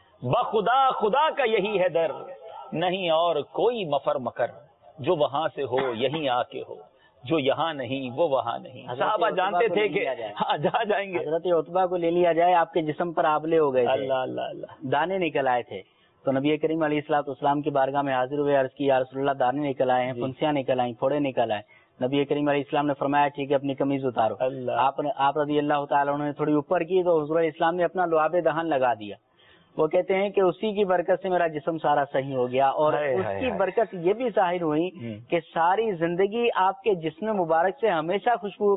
بخدا خدا کا یہی ہے در، نہیں اور کوئی مفر مکر، جو وہاں سے ہو یہیں آ کے ہو، جو یہاں نہیں وہ وہاں نہیں. صحابہ جانتے تھے کہ ہاں جہاں جائیں گے. حضرت عتبہ کو لے لیا جائے، آپ کے جسم پر آبلے ہو گئے تھے، اللہ اللہ اللہ، دانے نکل آئے تھے، تو نبی کریم علیہ الصلوۃ والسلام کی بارگاہ میں حاضر ہوئے، عرض کی یا رسول اللہ دانے نکل آئے ہیں، پھنسیاں نکل آئیں، پھوڑے نکل آئے. نبی کریم علیہ السلام نے فرمایا ٹھیک ہے اپنی قمیض اتارو. آپ رضی اللہ تعالیٰ عنہ نے تھوڑی اوپر کی تو حضور علیہ السلام نے اپنا لعاب دہن لگا دیا. وہ کہتے ہیں کہ اسی کی برکت سے میرا جسم سارا صحیح ہو گیا، اور اس کی برکت یہ بھی ظاہر ہوئی کہ ساری زندگی آپ کے جسم مبارک سے ہمیشہ خوشبو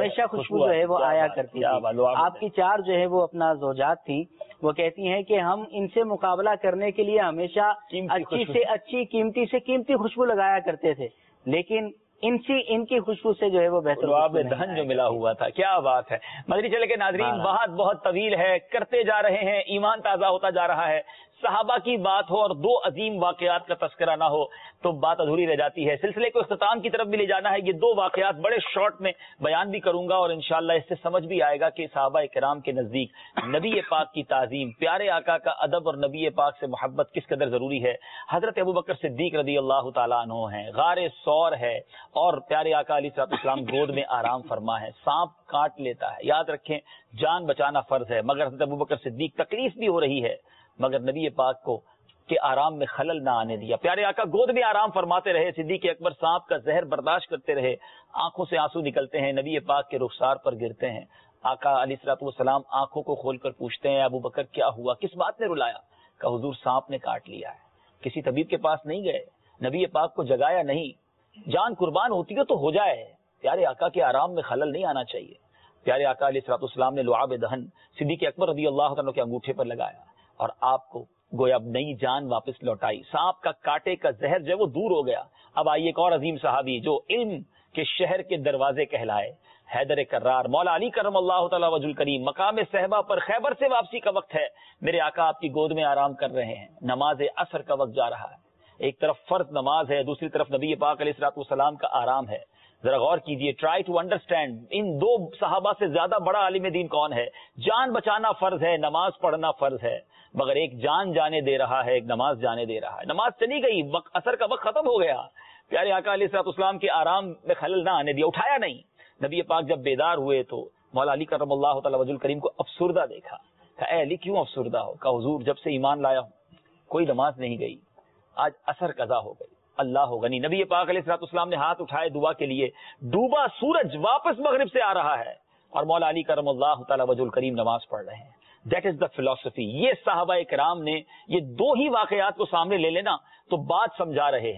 جو ہے وہ آیا کرتی تھی. آپ کی چار جو ہے وہ اپنا زوجات تھیں، وہ کہتی ہیں کہ ہم ان سے مقابلہ کرنے کے لیے ہمیشہ اچھی سے اچھی قیمتی سے قیمتی خوشبو لگایا کرتے تھے، لیکن ان کی خوشبو سے جو ہے وہ بہتر لعاب دہن جو ملا ہوا تھا. کیا بات ہے. مدنی چلے کے ناظرین بات بہت طویل ہے، کرتے جا رہے ہیں، ایمان تازہ ہوتا جا رہا ہے. صحابہ کی بات ہو اور دو عظیم واقعات کا تذکرہ نہ ہو تو بات ادھوری رہ جاتی ہے. سلسلے کو اختتام کی طرف بھی لے جانا ہے. یہ دو واقعات بڑے شارٹ میں بیان بھی کروں گا اور انشاءاللہ اس سے سمجھ بھی آئے گا کہ صحابہ کرام کے نزدیک نبی پاک کی تعظیم، پیارے آقا کا ادب اور نبی پاک سے محبت کس قدر ضروری ہے. حضرت ابوبکر صدیق رضی اللہ تعالیٰ عنہ ہیں، غار ثور ہے اور پیارے آقا علیہ السلام گود میں آرام فرما ہے. سانپ کاٹ لیتا ہے، یاد رکھیں جان بچانا فرض ہے، مگر حضرت ابوبکر صدیق تکلیف بھی ہو رہی ہے مگر نبی پاک کو کہ آرام میں خلل نہ آنے دیا. پیارے آقا گود میں آرام فرماتے رہے. صدیق اکبر سانپ کا زہر برداشت کرتے رہے. آنکھوں سے آنسو نکلتے ہیں، نبی پاک کے رخسار پر گرتے ہیں. آقا علیہ الصلوۃ والسلام آنکھوں کو کھول کر پوچھتے ہیں ابو بکر کیا ہوا، کس بات نے رلایا؟ کہ حضور سانپ نے کاٹ لیا ہے. کسی طبیب کے پاس نہیں گئے، نبی پاک کو جگایا نہیں. جان قربان ہوتی ہے تو ہو جائے، پیارے آقا کے آرام میں خلل نہیں آنا چاہیے. پیارے آقا علیہ الصلوۃ والسلام نے لعاب دہن صدیق اکبر رضی اللہ عنہ کے انگوٹھے پر لگایا اور آپ کو گویا نئی جان واپس لوٹائی. سانپ کا کاٹے کا زہر جو ہے وہ دور ہو گیا. اب آئیے ایک اور عظیم صحابی جو علم کے شہر کے دروازے کہلائے، حیدر کرار، مولا علی کرم اللہ تعالیٰ وجہ الکریم. مقام صحبہ پر خیبر سے واپسی کا وقت ہے، میرے آقا آپ کی گود میں آرام کر رہے ہیں. نماز عصر کا وقت جا رہا ہے، ایک طرف فرض نماز ہے، دوسری طرف نبی پاک علیہ الصلوۃ والسلام کا آرام ہے. ذرا غور کیجئے، ٹرائی ٹو انڈرسٹینڈ ان دو صحابہ سے زیادہ بڑا عالم دین کون ہے؟ جان بچانا فرض ہے، نماز پڑھنا فرض ہے، مگر ایک جان جانے دے رہا ہے، ایک نماز جانے دے رہا ہے. نماز چلی گئی، عصر کا وقت ختم ہو گیا. پیارے آقا علیہ الصلوۃ والسلام کے آرام میں خلل نہ آنے دیا، اٹھایا نہیں. نبی پاک جب بیدار ہوئے تو مولا علی کرم اللہ تعالی وجہ الکریم کو افسردہ دیکھا. کہا اے علی کیوں افسردہ ہو؟ کہا حضور جب سے ایمان لایا ہوں کوئی نماز نہیں گئی، آج عصر قضا ہو گئی. اللہ غنی. نبی پاک علیہ الصلوۃ والسلام نے ہاتھ اٹھائے دعا کے لیے. ڈوبا سورج واپس مغرب سے آ رہا ہے اور مولا علی کرم اللہ تعالی وجہ الکریم نماز پڑھ رہے ہیں. دیٹ از دا فلسفی. یہ صحابہ کرام نے یہ دو ہی واقعات کو سامنے لے لینا تو بات سمجھا رہے ہیں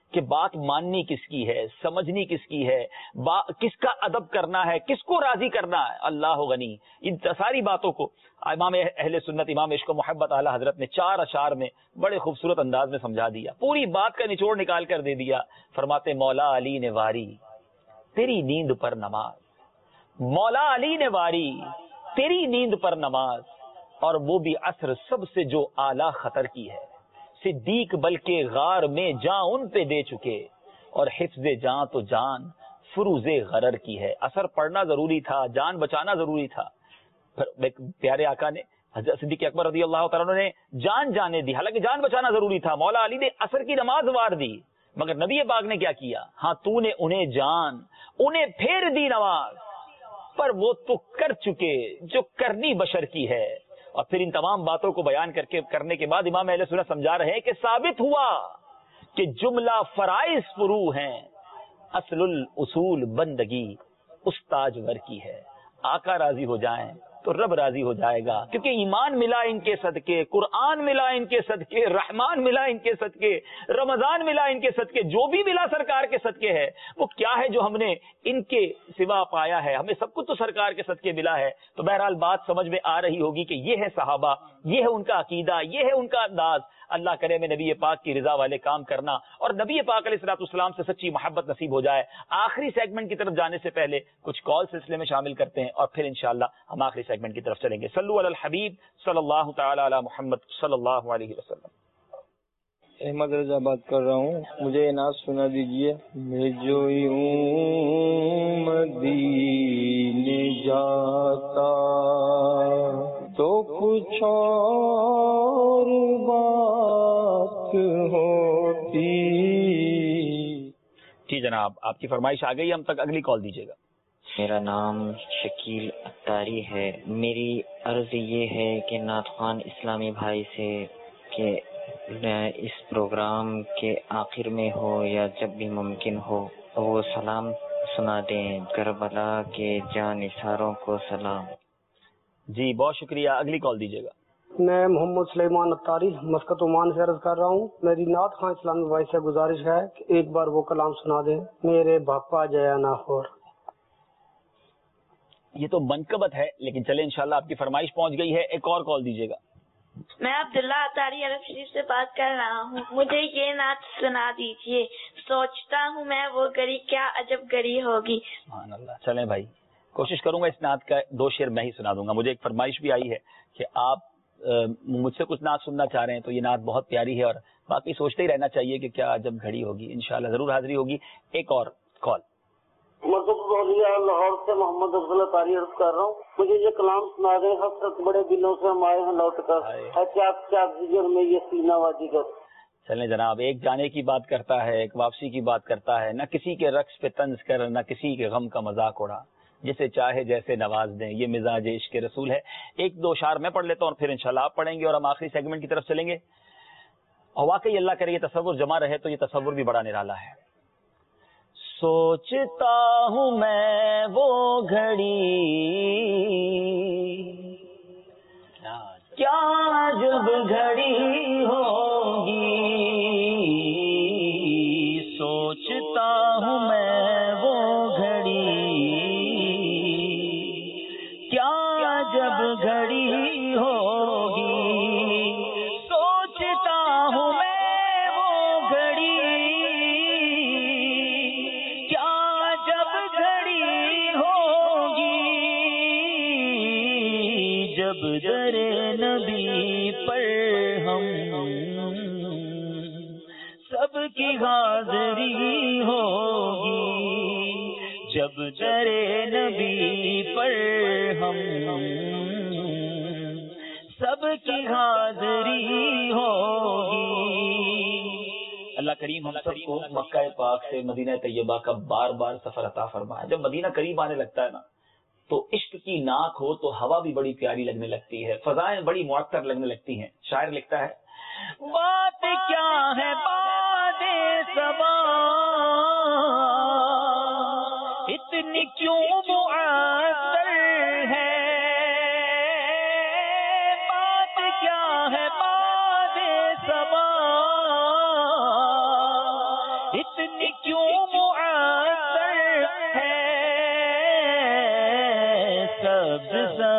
کہ بات ماننی کس کی ہے، سمجھنی کس کی ہے، کس کا ادب کرنا ہے، کس کو راضی کرنا ہے. اللہ غنی. ان ساری باتوں کو امام اہل سنت امام عشق و محبت اعلی حضرت نے 4 اشعار میں بڑے خوبصورت انداز میں سمجھا دیا، پوری بات کا نچوڑ نکال کر دے دیا. فرماتے مولا علی نے واری تیری نیند پر نماز، مولا علی نے واری تیری نیند پر نماز، اور وہ بھی عصر سب سے جو اعلیٰ خطر کی ہے. صدیق بلکہ غار میں جاں ان پہ دے چکے، اور حفظ جاں تو جان فروز غرر کی ہے. اثر پڑھنا ضروری تھا، جان بچانا ضروری تھا. پیارے آقا نے حضرت صدیق اکبر رضی اللہ تعالیٰ عنہ نے جان جانے دی، حالانکہ جان بچانا ضروری تھا. مولا علی نے عصر کی نماز وار دی، مگر نبی پاک نے کیا کیا؟ ہاں تو نے انہیں جان، انہیں پھیر دی نماز، پر وہ تو کر چکے جو کرنی بشر کی ہے. اور پھر ان تمام باتوں کو بیان کرنے کے بعد امام اہل سنت سمجھا رہے ہیں کہ ثابت ہوا کہ جملہ فرائض فرو ہیں، اصل الاصول بندگی استاجور کی ہے. آقا راضی ہو جائیں تو رب راضی ہو جائے گا، کیونکہ ایمان ملا ان کے صدقے، قرآن ملا ان کے صدقے، رحمان ملا ان کے صدقے، رمضان ملا ان کے صدقے. جو بھی ملا سرکار کے صدقے ہے. وہ کیا ہے جو ہم نے ان کے سوا پایا ہے؟ ہمیں سب کچھ تو سرکار کے صدقے ملا ہے. تو بہرحال بات سمجھ میں آ رہی ہوگی کہ یہ ہے صحابہ، یہ ہے ان کا عقیدہ، یہ ہے ان کا انداز. اللہ کرے میں نبی پاک کی رضا والے کام کرنا اور نبی پاک علیہ الصلوۃ والسلام سے سچی محبت نصیب ہو جائے. آخری سیگمنٹ کی طرف جانے سے پہلے کچھ کال سلسلے میں شامل کرتے ہیں، اور پھر انشاءاللہ ہم آخری سیگمنٹ کی طرف چلیں گے. صلو علی الحبیب صلی اللہ تعالی علی محمد صلی اللہ علیہ وسلم. احمد رضا بات کر رہا ہوں، مجھے یہ نعت سنا دیجیے. میں جو یوں مدینے جاتا تو کچھ اور بات ہوتی. جی جناب، آپ کی فرمائش آ گئی، ہم تک اگلی کال دیجیے گا. میرا نام شکیل اختاری ہے. میری عرض یہ ہے کہ نعت خوان اسلامی بھائی سے کہ اس پروگرام کے آخر میں ہو یا جب بھی ممکن ہو وہ سلام سنا دیں. کربلا کے جان نثاروں کو سلام. جی بہت شکریہ، اگلی کال دیجیے گا. میں محمد سلیمان اختاری مسقط عمان سے عرض کر رہا ہوں. میری نعت خوان اسلامی بھائی سے گزارش ہے کہ ایک بار وہ کلام سنا دیں، میرے باپا جیا ناخور. یہ تو منقبت ہے، لیکن چلے انشاءاللہ آپ کی فرمائش پہنچ گئی ہے. ایک اور کال دیجیے گا. میں عبداللہ اطاری عرب شریف سے بات کر رہا ہوں. مجھے یہ نعت سنا دیجیے. سوچتا ہوں میں وہ گھڑی کیا عجب گھڑی ہوگی. سبحان اللہ. چلیں بھائی، کوشش کروں گا اس نعت کا 2 شعر میں ہی سنا دوں گا. مجھے ایک فرمائش بھی آئی ہے کہ آپ مجھ سے کچھ نعت سننا چاہ رہے ہیں، تو یہ نعت بہت پیاری ہے اور باقی سوچتے ہی رہنا چاہیے کہ کیا عجب گھڑی ہوگی. انشاءاللہ ضرور حاضری ہوگی. ایک اور کال. لاہور سے محمد افضل اطاری عرض کر رہا ہوں. مجھے یہ کلام سنا دیں. حسرت بڑے دنوں سے ہم آئے ہیں لوٹ کر جگر میں یہ سینہ واجی کر. چلیں جناب، ایک جانے کی بات کرتا ہے، ایک واپسی کی بات کرتا ہے. نہ کسی کے رقص پہ طنز کر، نہ کسی کے غم کا مذاق اڑا، جسے چاہے جیسے نواز دیں، یہ مزاج عشق رسول ہے. 1-2 اشعار میں پڑھ لیتا ہوں اور پھر انشاءاللہ آپ پڑھیں گے اور ہم آخری سیگمنٹ کی طرف چلیں گے. اور واقعی اللہ کرے یہ تصور جمع رہے تو یہ تصور بھی بڑا نرالا ہے. سوچتا ہوں میں وہ گھڑی کیا جب گھڑی ہوگی. سوچتا ہوں میں وہ گھڑی کیا جب گھڑی ہوگی. سوچتا ہوں میں وہ گھڑی کیا جب گھڑی ہوگی. جب در نبی پر ہم سب کی حاضری ہوگی. جب در نبی پر ہم سب کی حاضری ہوگی. اللہ کریم ہم سب کو مکہ پاک سے مدینہ طیبہ کا بار بار سفر عطا فرمائے. جب مدینہ قریب آنے لگتا ہے نا تو عشق کی ناک ہو تو ہوا بھی بڑی پیاری لگنے لگتی ہے، فضائیں بڑی معطر لگنے لگتی ہیں. شاعر لکھتا ہے بات کیا ہے باد صبا اتنی کیوں معطر ہے. بات کیا ہے باد صبا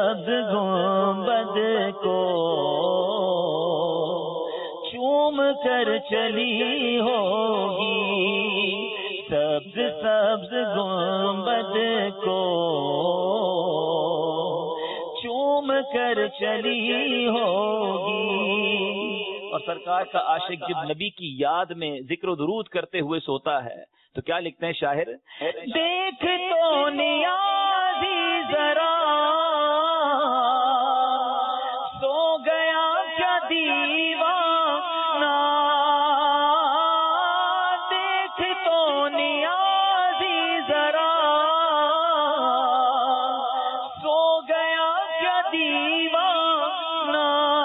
سبز گنبد کو چوم کر چلی ہوگی، سبز سبز گنبد کو چوم کر چلی ہوگی۔ اور سرکار کا عاشق جب نبی کی یاد میں ذکر و درود کرتے ہوئے سوتا ہے تو کیا لکھتے ہیں شاعر؟ دیکھ تو نیازی ذرا سو گیا کیا دیوانہ، دیکھ تو نیازی ذرا سو گیا کیا دیوانہ،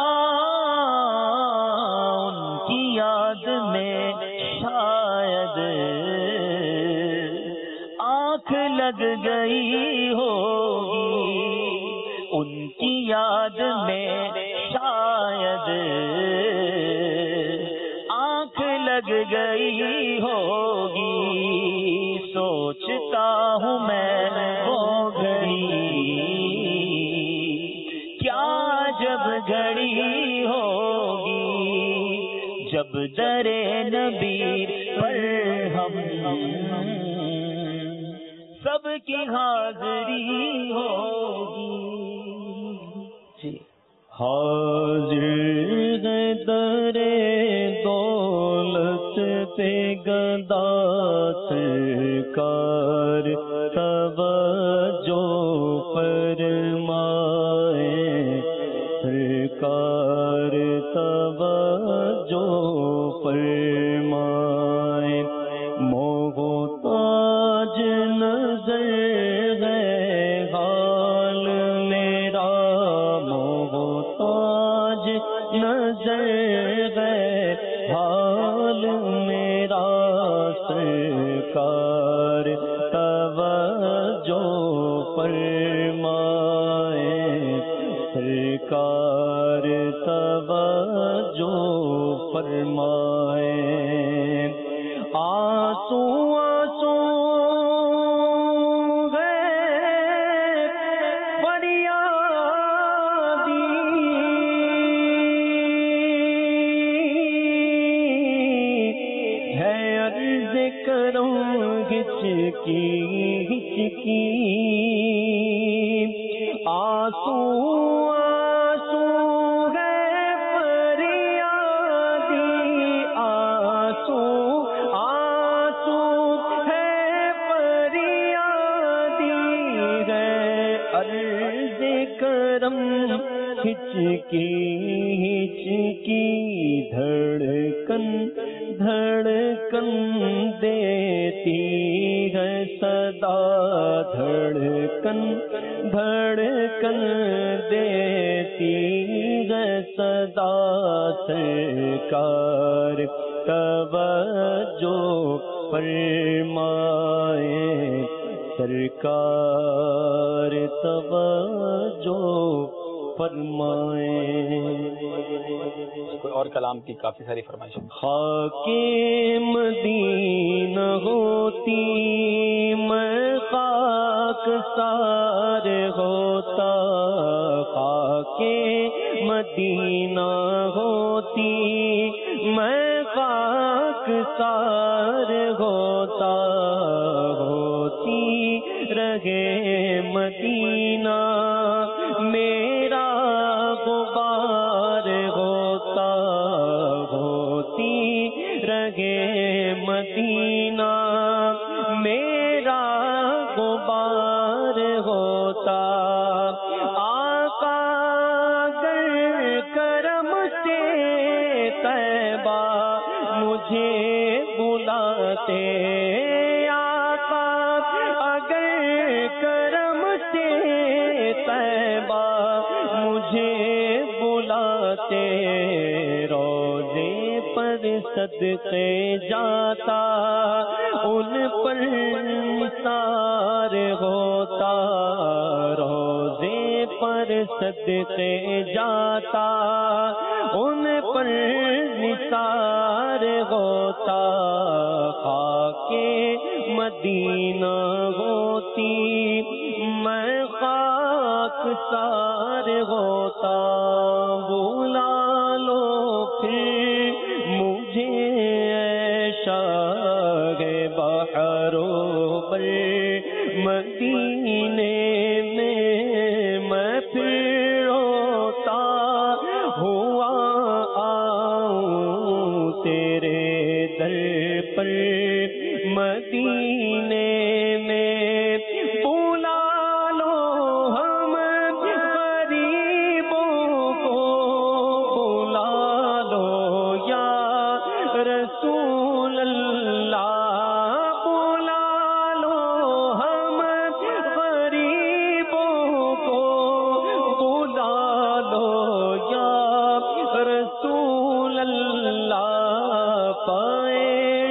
ان کی یاد میں شاید آنکھ لگ گئی ہوگی، ان کی یاد میں شاید آنکھ لگ گئی ہوگی۔ سوچتا ہوں میں وہ گھڑی کیا جب گھڑی ہوگی، جب در نبی پر ہم سب کی حاضری ہوگی۔ حاضر ہے در دولت پہ گدا سرکار، توجہ فرمائے سرکار، توجہ فرمائے۔ محتاج نظر ہے حال میرا، محتاج نظر ہے حال میرا، سرکار توجہ فرمائے سرکار، توجہ فرمائے۔ آنسو آنسو ہچکی آنسو آنسو ہے فریادی، آنسو آنسو ہے فریادی ہے، عرض کرم ہچکی ہچکی دھڑکن دھڑکن دیتی ہے صدا، دھڑکن دھڑکن دیتی ہے صدا، سرکار توجہ فرمائے سرکار، توجہ فرمائے۔ کوئی اور کلام کی کافی ساری فرمائش۔ خاک مدینہ ہوتی میں خاک سار ہوتا، خاک مدینہ ہوتی میں خاک سار ہوتا، ہوتی رہے مدینہ میرا غبار ہوتا، ہوتی رہے مدینہ میرا غبار ہوتا۔ آقا گر کرم سے طیبہ مجھے بلاتے، آقا اگر کرم سے طیبہ مجھے بلاتے، روزے پر صدقے جاتا ان پر نثار ہوتا، روزے پر صدقے جاتا ان پر نثار ہوتا، خاک مدینہ ہوتی میں خاک آثار ہوتا بلا لو پھر مجھے شاہ بحرو پر مدینے میں میں پھر روتا ہوا آؤں تیرے در پر مدینے میں بلا لو ہم غریبوں کو بلا لو یا رسول اللہ بلا لو ہم غریبوں کو بلا لو یا رسول اللہ پائے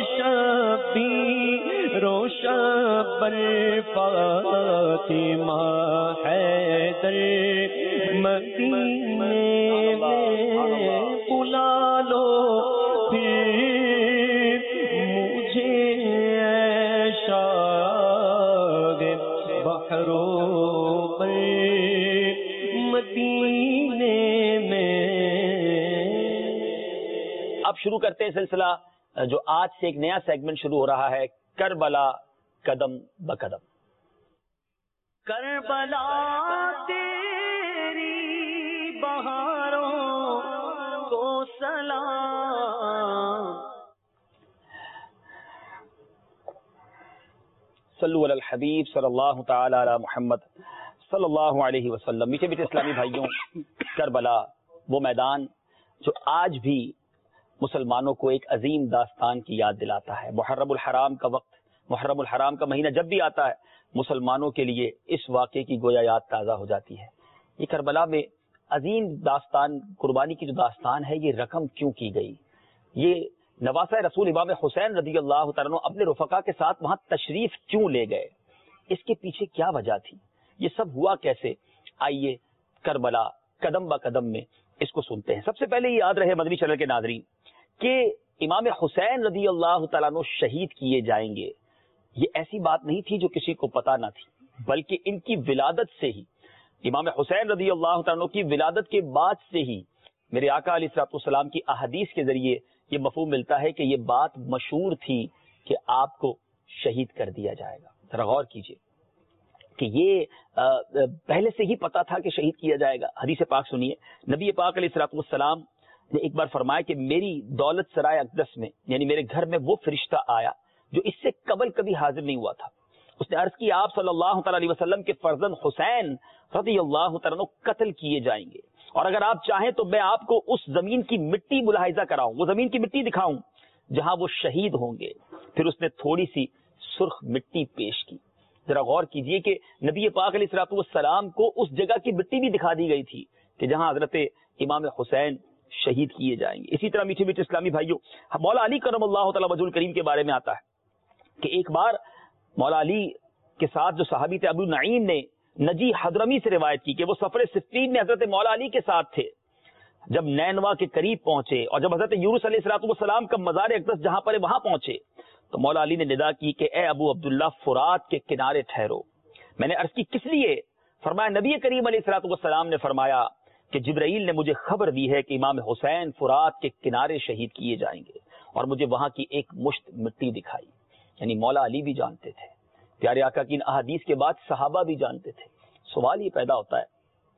شبیر و شبر فاطمہ حیدر مدینے میں بلا لو پھر مجھے شاہ بحرو پر مدینے میں. اب شروع کرتے ہیں سلسلہ جو آج سے ایک نیا سیگمنٹ شروع ہو رہا ہے، کربلا قدم بقدم. کربلا تیری بہاروں کو سلام. صلو علی الحبیب صلی اللہ تعالی علی محمد صلی اللہ علیہ وسلم. میٹھے میٹھے اسلامی بھائیوں، کربلا وہ میدان جو آج بھی مسلمانوں کو ایک عظیم داستان کی یاد دلاتا ہے. محرم الحرام کا وقت، محرم الحرام کا مہینہ جب بھی آتا ہے، مسلمانوں کے لیے اس واقعے کی گویا یاد تازہ ہو جاتی ہے. یہ کربلا میں عظیم داستان، قربانی کی جو داستان ہے، یہ رقم کیوں کی گئی؟ یہ نواسہ رسول امام حسین رضی اللہ تعالیٰ عنہ اپنے رفقا کے ساتھ وہاں تشریف کیوں لے گئے؟ اس کے پیچھے کیا وجہ تھی؟ یہ سب ہوا کیسے؟ آئیے کربلا قدم با قدم میں اس کو سنتے ہیں. سب سے پہلے یہ یاد رہے مدنی چینل کے ناظرین کہ امام حسین رضی اللہ تعالیٰ عنہ شہید کیے جائیں گے، یہ ایسی بات نہیں تھی جو کسی کو پتا نہ تھی، بلکہ ان کی ولادت سے ہی، امام حسین رضی اللہ تعالیٰ عنہ کی ولادت کے بعد سے ہی میرے آقا علیہ الصلوۃ والسلام کی احادیث کے ذریعے یہ مفہوم ملتا ہے کہ یہ بات مشہور تھی کہ آپ کو شہید کر دیا جائے گا. ذرا غور کیجئے کہ یہ پہلے سے ہی پتا تھا کہ شہید کیا جائے گا. حدیث پاک سنیے، نبی پاک علیہ الصلوۃ والسلام نے ایک بار فرمایا کہ میری دولت سرائے اقدس میں، یعنی میرے گھر میں وہ فرشتہ آیا جو اس سے قبل کبھی حاضر نہیں ہوا تھا. اس نے عرض کی آپ صلی اللہ تعالی علیہ وسلم کے فرزند حسین رضی اللہ تعالیٰ عنہ قتل کیے جائیں گے، اور اگر آپ چاہیں تو میں آپ کو اس زمین کی مٹی ملاحظہ کراؤں، وہ زمین کی مٹی دکھاؤں جہاں وہ شہید ہوں گے. پھر اس نے تھوڑی سی سرخ مٹی پیش کی. ذرا غور کیجئے کہ نبی پاک علیہ الصلوۃ والسلام کو اس جگہ کی مٹی بھی دکھا دی گئی تھی کہ جہاں حضرت امام حسین شہید کیے جائیں گے. اسی طرح میٹھے میٹھے اسلامی بھائیوں، مولا علی کرم اللہ تعالی وجہ الکریم کے بارے میں آتا ہے کہ ایک بار مولا علی کے ساتھ جو صحابی تھے ابو نعیم نے نجی حضرمی سے روایت کی کہ وہ سفر صفین میں حضرت مولا علی کے ساتھ تھے. جب نینوا کے قریب پہنچے اور جب حضرت یونس علیہ الصلوۃ والسلام کا مزار اقدس جہاں پر وہاں پہنچے تو مولا علی نے ندا کی کہ اے ابو عبداللہ فرات کے کنارے ٹھہرو. میں نے عرض کی کس لیے؟ فرمایا نبی کریم علیہ الصلوۃ والسلام نے فرمایا کہ جبرائیل نے مجھے خبر دی ہے کہ امام حسین فرات کے کنارے شہید کیے جائیں گے، اور مجھے وہاں کی ایک مشت مٹی دکھائی. یعنی مولا علی بھی جانتے تھے، پیارے آقا کی ان احادیث کے بعد صحابہ بھی جانتے تھے. سوال یہ پیدا ہوتا ہے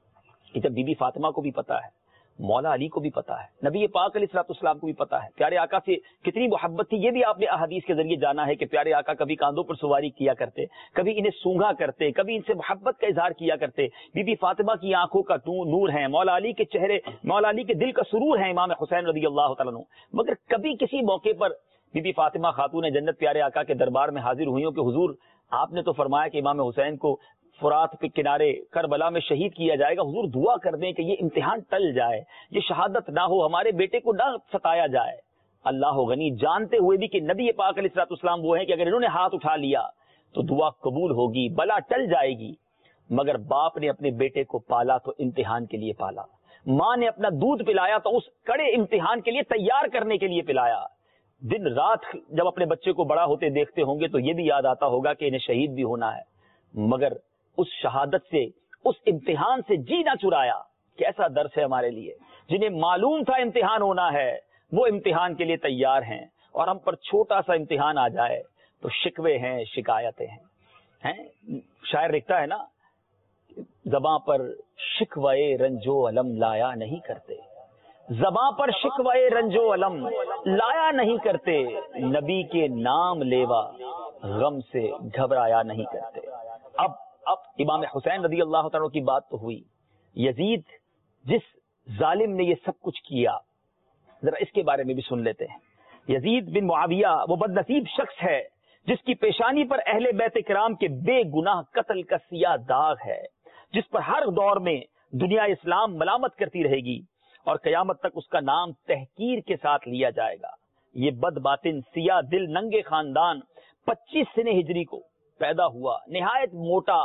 کہ جب بی بی فاطمہ کو بھی پتا ہے، مولا علی کو بھی پتا ہے، نبی پاک علیہ الصلوۃ والسلام کو بھی پتا ہے، پیارے آقا سے کتنی محبت تھی یہ بھی آپ نے احادیث کے ذریعے جانا ہے کہ پیارے آقا کبھی کاندھوں پر سواری کیا کرتے، کبھی انہیں سونگا کرتے، کبھی ان سے محبت کا اظہار کیا کرتے. بی بی فاطمہ کی آنکھوں کا نور ہے، مولا علی کے چہرے، مولا علی کے دل کا سرور ہے امام حسین رضی اللہ تعالیٰ عنہ. مگر کبھی کسی موقع پر بی بی فاطمہ خاتون جنت پیارے آقا کے دربار میں حاضر ہوئی ہوں کہ حضور آپ نے تو فرمایا کہ امام حسین کو فرات کے کنارے کربلا میں شہید کیا جائے گا، حضور دعا کر دیں کہ یہ امتحان ٹل جائے، یہ شہادت نہ ہو، ہمارے بیٹے کو نہ ستایا جائے. اللہ غنی جانتے ہوئے بھی کہ نبی پاک علیہ الصلوۃ والسلام وہ ہیں کہ اگر انہوں نے ہاتھ اٹھا لیا تو دعا قبول ہوگی، بلا ٹل جائے گی. مگر باپ نے اپنے بیٹے کو پالا تو امتحان کے لیے پالا، ماں نے اپنا دودھ پلایا تو اس کڑے امتحان کے لیے تیار کرنے کے لیے پلایا. دن رات جب اپنے بچے کو بڑا ہوتے دیکھتے ہوں گے تو یہ بھی یاد آتا ہوگا کہ انہیں شہید بھی ہونا ہے، مگر اس شہادت سے، اس امتحان سے جی نہ چرایا. کیسا درس ہے ہمارے لیے. جنہیں معلوم تھا امتحان ہونا ہے وہ امتحان کے لیے تیار ہیں, اور ہم پر چھوٹا سا امتحان آ جائے تو شکوے ہیں, شکایتیں ہیں. شاعر لکھتا ہے نا, زباں پر شکوے رنجو علم لایا نہیں کرتے, زباں پر شکوے رنجو علم لایا نہیں کرتے, نبی کے نام لیوا غم سے گھبرایا نہیں کرتے. اب امام حسین رضی اللہ تعالیٰ کی بات تو ہوئی. یزید جس ظالم نے یہ سب کچھ کیا, ذرا اس کے بارے میں بھی سن لیتے ہیں. یزید بن معاویہ وہ بد نصیب شخص ہے جس کی پیشانی پر اہل بیت کرام کے بے گناہ قتل کا سیاہ داغ ہے, جس پر ہر دور میں دنیا اسلام ملامت کرتی رہے گی اور قیامت تک اس کا نام تحقیر کے ساتھ لیا جائے گا. یہ بد باطن سیاہ دل ننگے خاندان 25 سنہ ہجری کو پیدا ہوا. نہایت موٹا,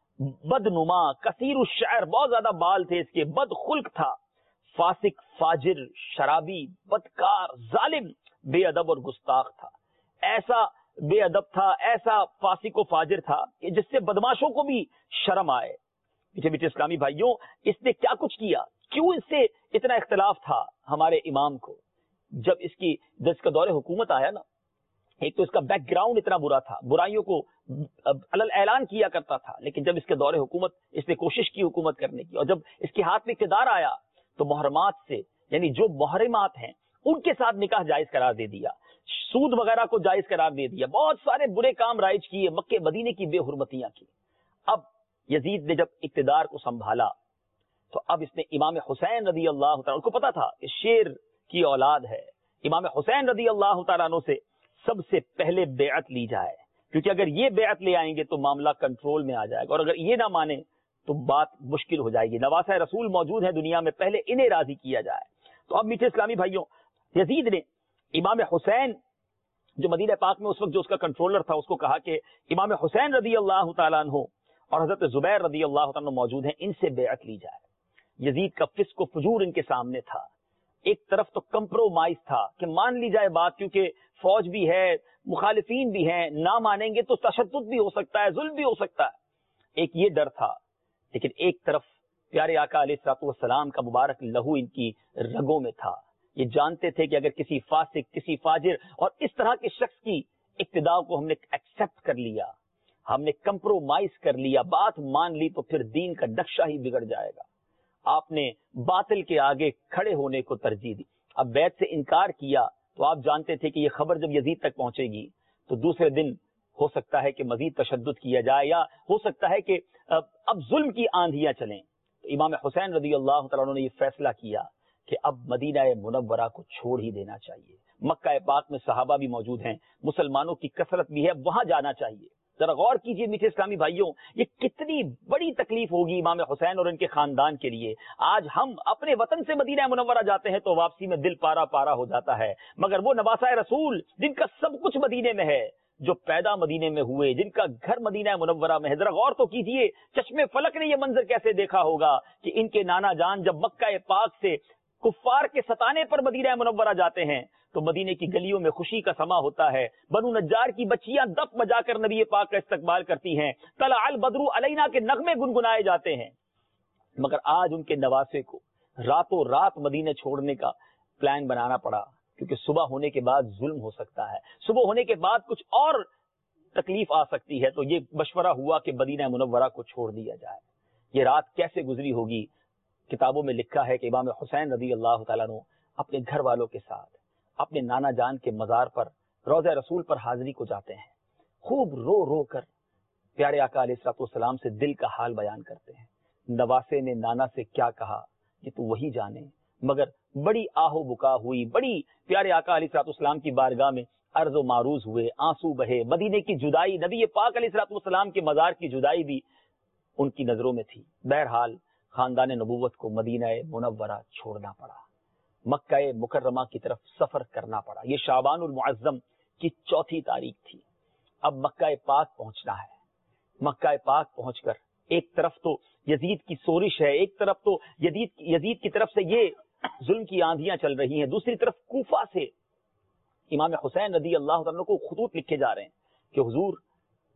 بدنما, کثیر الشعر, بہت زیادہ بال تھے اس کے, بد خلق تھا, فاسق, فاجر, شرابی, بدکار, ظالم, بے ادب اور گستاخ تھا. ایسا بے ادب تھا, ایسا فاسق و فاجر تھا کہ جس سے بدماشوں کو بھی شرم آئے. پیچھے پیچھے اسلامی بھائیوں, اس نے کیا کچھ کیا, کیوں اس سے اتنا اختلاف تھا ہمارے امام کو. جب اس کا دور حکومت آیا نا, ایک تو اس کا بیک گراؤنڈ اتنا برا تھا, برائیوں کو علل اعلان کیا کرتا تھا, لیکن جب اس کے دور حکومت اس نے کوشش کی حکومت کرنے کی, اور جب اس کے ہاتھ میں اقتدار آیا تو محرمات سے, یعنی جو محرمات ہیں ان کے ساتھ نکاح جائز قرار دے دیا, سود وغیرہ کو جائز قرار دے دیا, بہت سارے برے کام رائج کیے, مکے مدینے کی بے حرمتیاں کی. اب یزید نے جب اقتدار کو سنبھالا تو اب اس نے امام حسین رضی اللہ تعالیٰ, کو پتا تھا کہ شیر کی اولاد ہے, امام حسین رضی اللہ تعالیٰ عنہ سے سب سے پہلے بیعت لی جائے, کیونکہ اگر یہ بیعت لے آئیں گے تو معاملہ کنٹرول میں آ جائے گا, اور اگر یہ نہ مانے تو بات مشکل ہو جائے گی. نواسہ رسول موجود ہیں دنیا میں, پہلے انہیں راضی کیا جائے. تو اب میٹھے اسلامی بھائیوں, یزید نے امام حسین جو مدینہ پاک میں اس وقت جو اس کا کنٹرولر تھا, اس کو کہا کہ امام حسین رضی اللہ تعالیٰ عنہ اور حضرت زبیر رضی اللہ تعالیٰ عنہ موجود ہیں, ان سے بیعت لی جائے. یزید کا فسق و فجور ان کے سامنے تھا. ایک طرف تو کمپرومائز تھا کہ مان لی جائے بات, کیونکہ فوج بھی ہے, مخالفین بھی ہیں, نہ مانیں گے تو تشدد بھی ہو سکتا ہے, ظلم بھی ہو سکتا ہے. ایک یہ ڈر تھا. لیکن ایک طرف پیارے آقا علیہ الصلوۃ والسلام کا مبارک لہو ان کی رگوں میں تھا. یہ جانتے تھے کہ اگر کسی فاسق, کسی فاجر اور اس طرح کے شخص کی اقتداء کو ہم نے ایکسپٹ کر لیا, ہم نے کمپرومائز کر لیا, بات مان لی, تو پھر دین کا نقشہ ہی بگڑ جائے گا. آپ نے باطل کے آگے کھڑے ہونے کو ترجیح دی. اب بیعت سے انکار کیا تو آپ جانتے تھے کہ یہ خبر جب یزید تک پہنچے گی تو دوسرے دن ہو سکتا ہے کہ مزید تشدد کیا جائے, یا ہو سکتا ہے کہ اب ظلم کی آندھیاں چلیں. تو امام حسین رضی اللہ تعالیٰ نے یہ فیصلہ کیا کہ اب مدینہ منورہ کو چھوڑ ہی دینا چاہیے. مکہ پاک میں صحابہ بھی موجود ہیں, مسلمانوں کی کثرت بھی ہے, وہاں جانا چاہیے. ذرا غور کیجئے میٹھے اسلامی بھائیوں, یہ کتنی بڑی تکلیف ہوگی امام حسین اور ان کے خاندان کے لیے. آج ہم اپنے وطن سے مدینہ منورہ جاتے ہیں تو واپسی میں دل پارا پارا ہو جاتا ہے, مگر وہ نواسہ رسول جن کا سب کچھ مدینے میں ہے, جو پیدا مدینے میں ہوئے, جن کا گھر مدینہ منورہ میں ہے, ذرا غور تو کیجئے, چشمے فلک نے یہ منظر کیسے دیکھا ہوگا کہ ان کے نانا جان جب مکہ پاک سے کفار کے ستانے پر مدینہ منورہ جاتے ہیں تو مدینے کی گلیوں میں خوشی کا سما ہوتا ہے. بنو نجار کی بچیاں دف بجا کر نبی پاک کا استقبال کرتی ہیں, طلع البدر علینا کے نغمے گنگنائے جاتے ہیں. مگر آج ان کے نواسے کو راتوں رات مدینے چھوڑنے کا پلان بنانا پڑا, کیونکہ صبح ہونے کے بعد ظلم ہو سکتا ہے, صبح ہونے کے بعد کچھ اور تکلیف آ سکتی ہے. تو یہ مشورہ ہوا کہ مدینہ منورہ کو چھوڑ دیا جائے. یہ رات کیسے گزری ہوگی, کتابوں میں لکھا ہے کہ امام حسین رضی اللہ تعالیٰ عنہ اپنے گھر والوں کے ساتھ اپنے نانا جان کے مزار پر روضہ رسول پر حاضری کو جاتے ہیں. خوب رو رو کر پیارے آقا علیہ الصلوۃ والسلام سے دل کا حال بیان کرتے ہیں. نواسے نے نانا سے کیا کہا یہ تو وہی جانے, مگر بڑی آہو بکا ہوئی, بڑی پیارے آقا علیہ الصلوۃ والسلام کی بارگاہ میں عرض و معروض ہوئے, آنسو بہے. مدینے کی جدائی, نبی پاک علیہ الصلوۃ والسلام کے مزار کی جدائی بھی ان کی نظروں میں تھی. بہرحال خاندان نبوت کو مدینہ منورہ چھوڑنا پڑا, مکہ مکرمہ کی طرف سفر کرنا پڑا. یہ شعبان المعظم کی 4 تاریخ تھی. اب مکہ پاک پہنچنا ہے. مکہ پاک پہنچ کر ایک طرف تو یزید کی سورش ہے, ایک طرف تو یزید کی طرف سے یہ ظلم کی آندھیاں چل رہی ہیں, دوسری طرف کوفہ سے امام حسین رضی اللہ عنہ کو خطوط لکھے جا رہے ہیں کہ حضور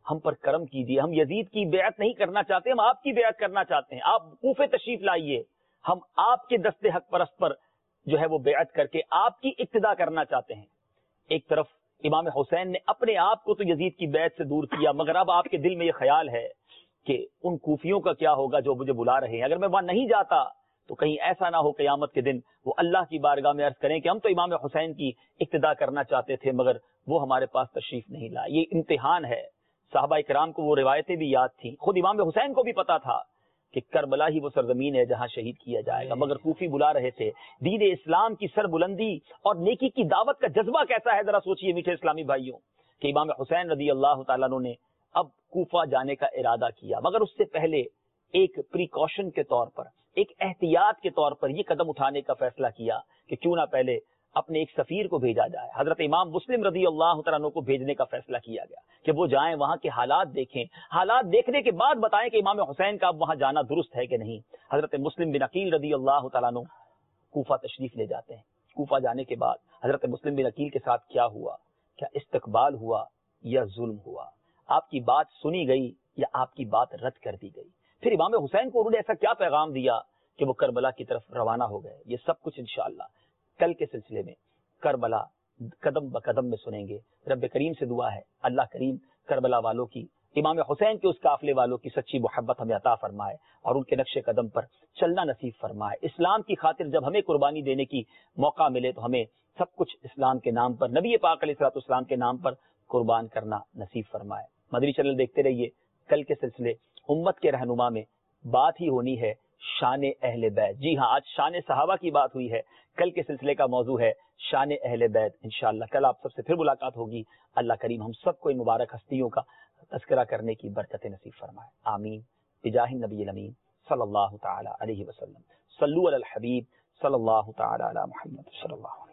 ہم پر کرم کیجیے، ہم یزید کی بیعت نہیں کرنا چاہتے، ہم آپ کی بیعت کرنا چاہتے ہیں، آپ کوفے تشریف لائیے، ہم آپ کے دستے حق پرست پر جو ہے وہ بیعت کر کے آپ کی اقتدا کرنا چاہتے ہیں۔ ایک طرف امام حسین نے اپنے آپ کو تو یزید کی بیعت سے دور کیا، مگر اب آپ کے دل میں یہ خیال ہے کہ ان کوفیوں کا کیا ہوگا جو مجھے بلا رہے ہیں، اگر میں وہاں نہیں جاتا تو کہیں ایسا نہ ہو قیامت کے دن وہ اللہ کی بارگاہ میں عرض کریں کہ ہم تو امام حسین کی اقتدا کرنا چاہتے تھے مگر وہ ہمارے پاس تشریف نہیں لائے۔ یہ امتحان ہے۔ صحابہ کرام کو وہ روایتیں بھی یاد تھیں، خود امام حسین کو بھی پتا تھا کہ کربلا ہی وہ سرزمین ہے جہاں شہید کیا جائے گا، مگر کوفی بلا رہے تھے۔ دین اسلام کی سر بلندی اور نیکی کی دعوت کا جذبہ کیسا ہے ذرا سوچئے میٹھے اسلامی بھائیوں، کہ امام حسین رضی اللہ تعالیٰ عنہ نے اب کوفہ جانے کا ارادہ کیا، مگر اس سے پہلے ایک پریکاشن کے طور پر، ایک احتیاط کے طور پر یہ قدم اٹھانے کا فیصلہ کیا کہ کیوں نہ پہلے اپنے ایک سفیر کو بھیجا جائے۔ حضرت امام مسلم رضی اللہ تعالیٰ عنہ کو بھیجنے کا فیصلہ کیا گیا کہ وہ جائیں، وہاں کے حالات دیکھیں، حالات دیکھنے کے بعد بتائیں کہ امام حسین کا اب وہاں جانا درست ہے کہ نہیں۔ حضرت مسلم بن عقیل رضی اللہ تعالیٰ عنہ کوفہ تشریف لے جاتے ہیں۔ کوفہ جانے کے بعد حضرت مسلم بن عقیل کے ساتھ کیا ہوا؟ کیا استقبال ہوا یا ظلم ہوا؟ آپ کی بات سنی گئی یا آپ کی بات رد کر دی گئی؟ پھر امام حسین کو انہوں نے ایسا کیا پیغام دیا کہ وہ کربلا کی طرف روانہ ہو گئے؟ یہ سب کچھ انشاءاللہ کل کے سلسلے میں کربلا قدم بقدم میں سنیں گے۔ رب کریم سے دعا ہے اللہ کریم کربلا والوں کی، امام حسین کے اس قافلے والوں کی سچی محبت ہمیں عطا فرمائے اور ان کے نقش قدم پر چلنا نصیب فرمائے۔ اسلام کی خاطر جب ہمیں قربانی دینے کی موقع ملے تو ہمیں سب کچھ اسلام کے نام پر، نبی پاک علیہ الصلوۃ والسلام کے نام پر قربان کرنا نصیب فرمائے۔ مدنی چینل دیکھتے رہیے۔ کل کے سلسلے امت کے رہنما میں بات ہی ہونی ہے شان اہل بیت۔ جی ہاں، آج شان صحابہ کی بات ہوئی ہے، کل کے سلسلے کا موضوع ہے شان اہل بیت۔ انشاءاللہ کل آپ سب سے پھر ملاقات ہوگی۔ اللہ کریم ہم سب کو ان مبارک ہستیوں کا تذکرہ کرنے کی برکت نصیب فرمائے، آمین بجاہ النبی الامین صلی اللہ تعالی علیہ وسلم۔ صلو علی الحبیب صلی اللہ تعالی علی محمد صلی اللہ علیہ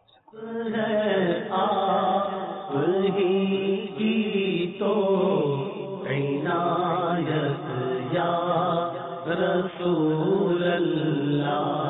عنایت یا رسول اللہ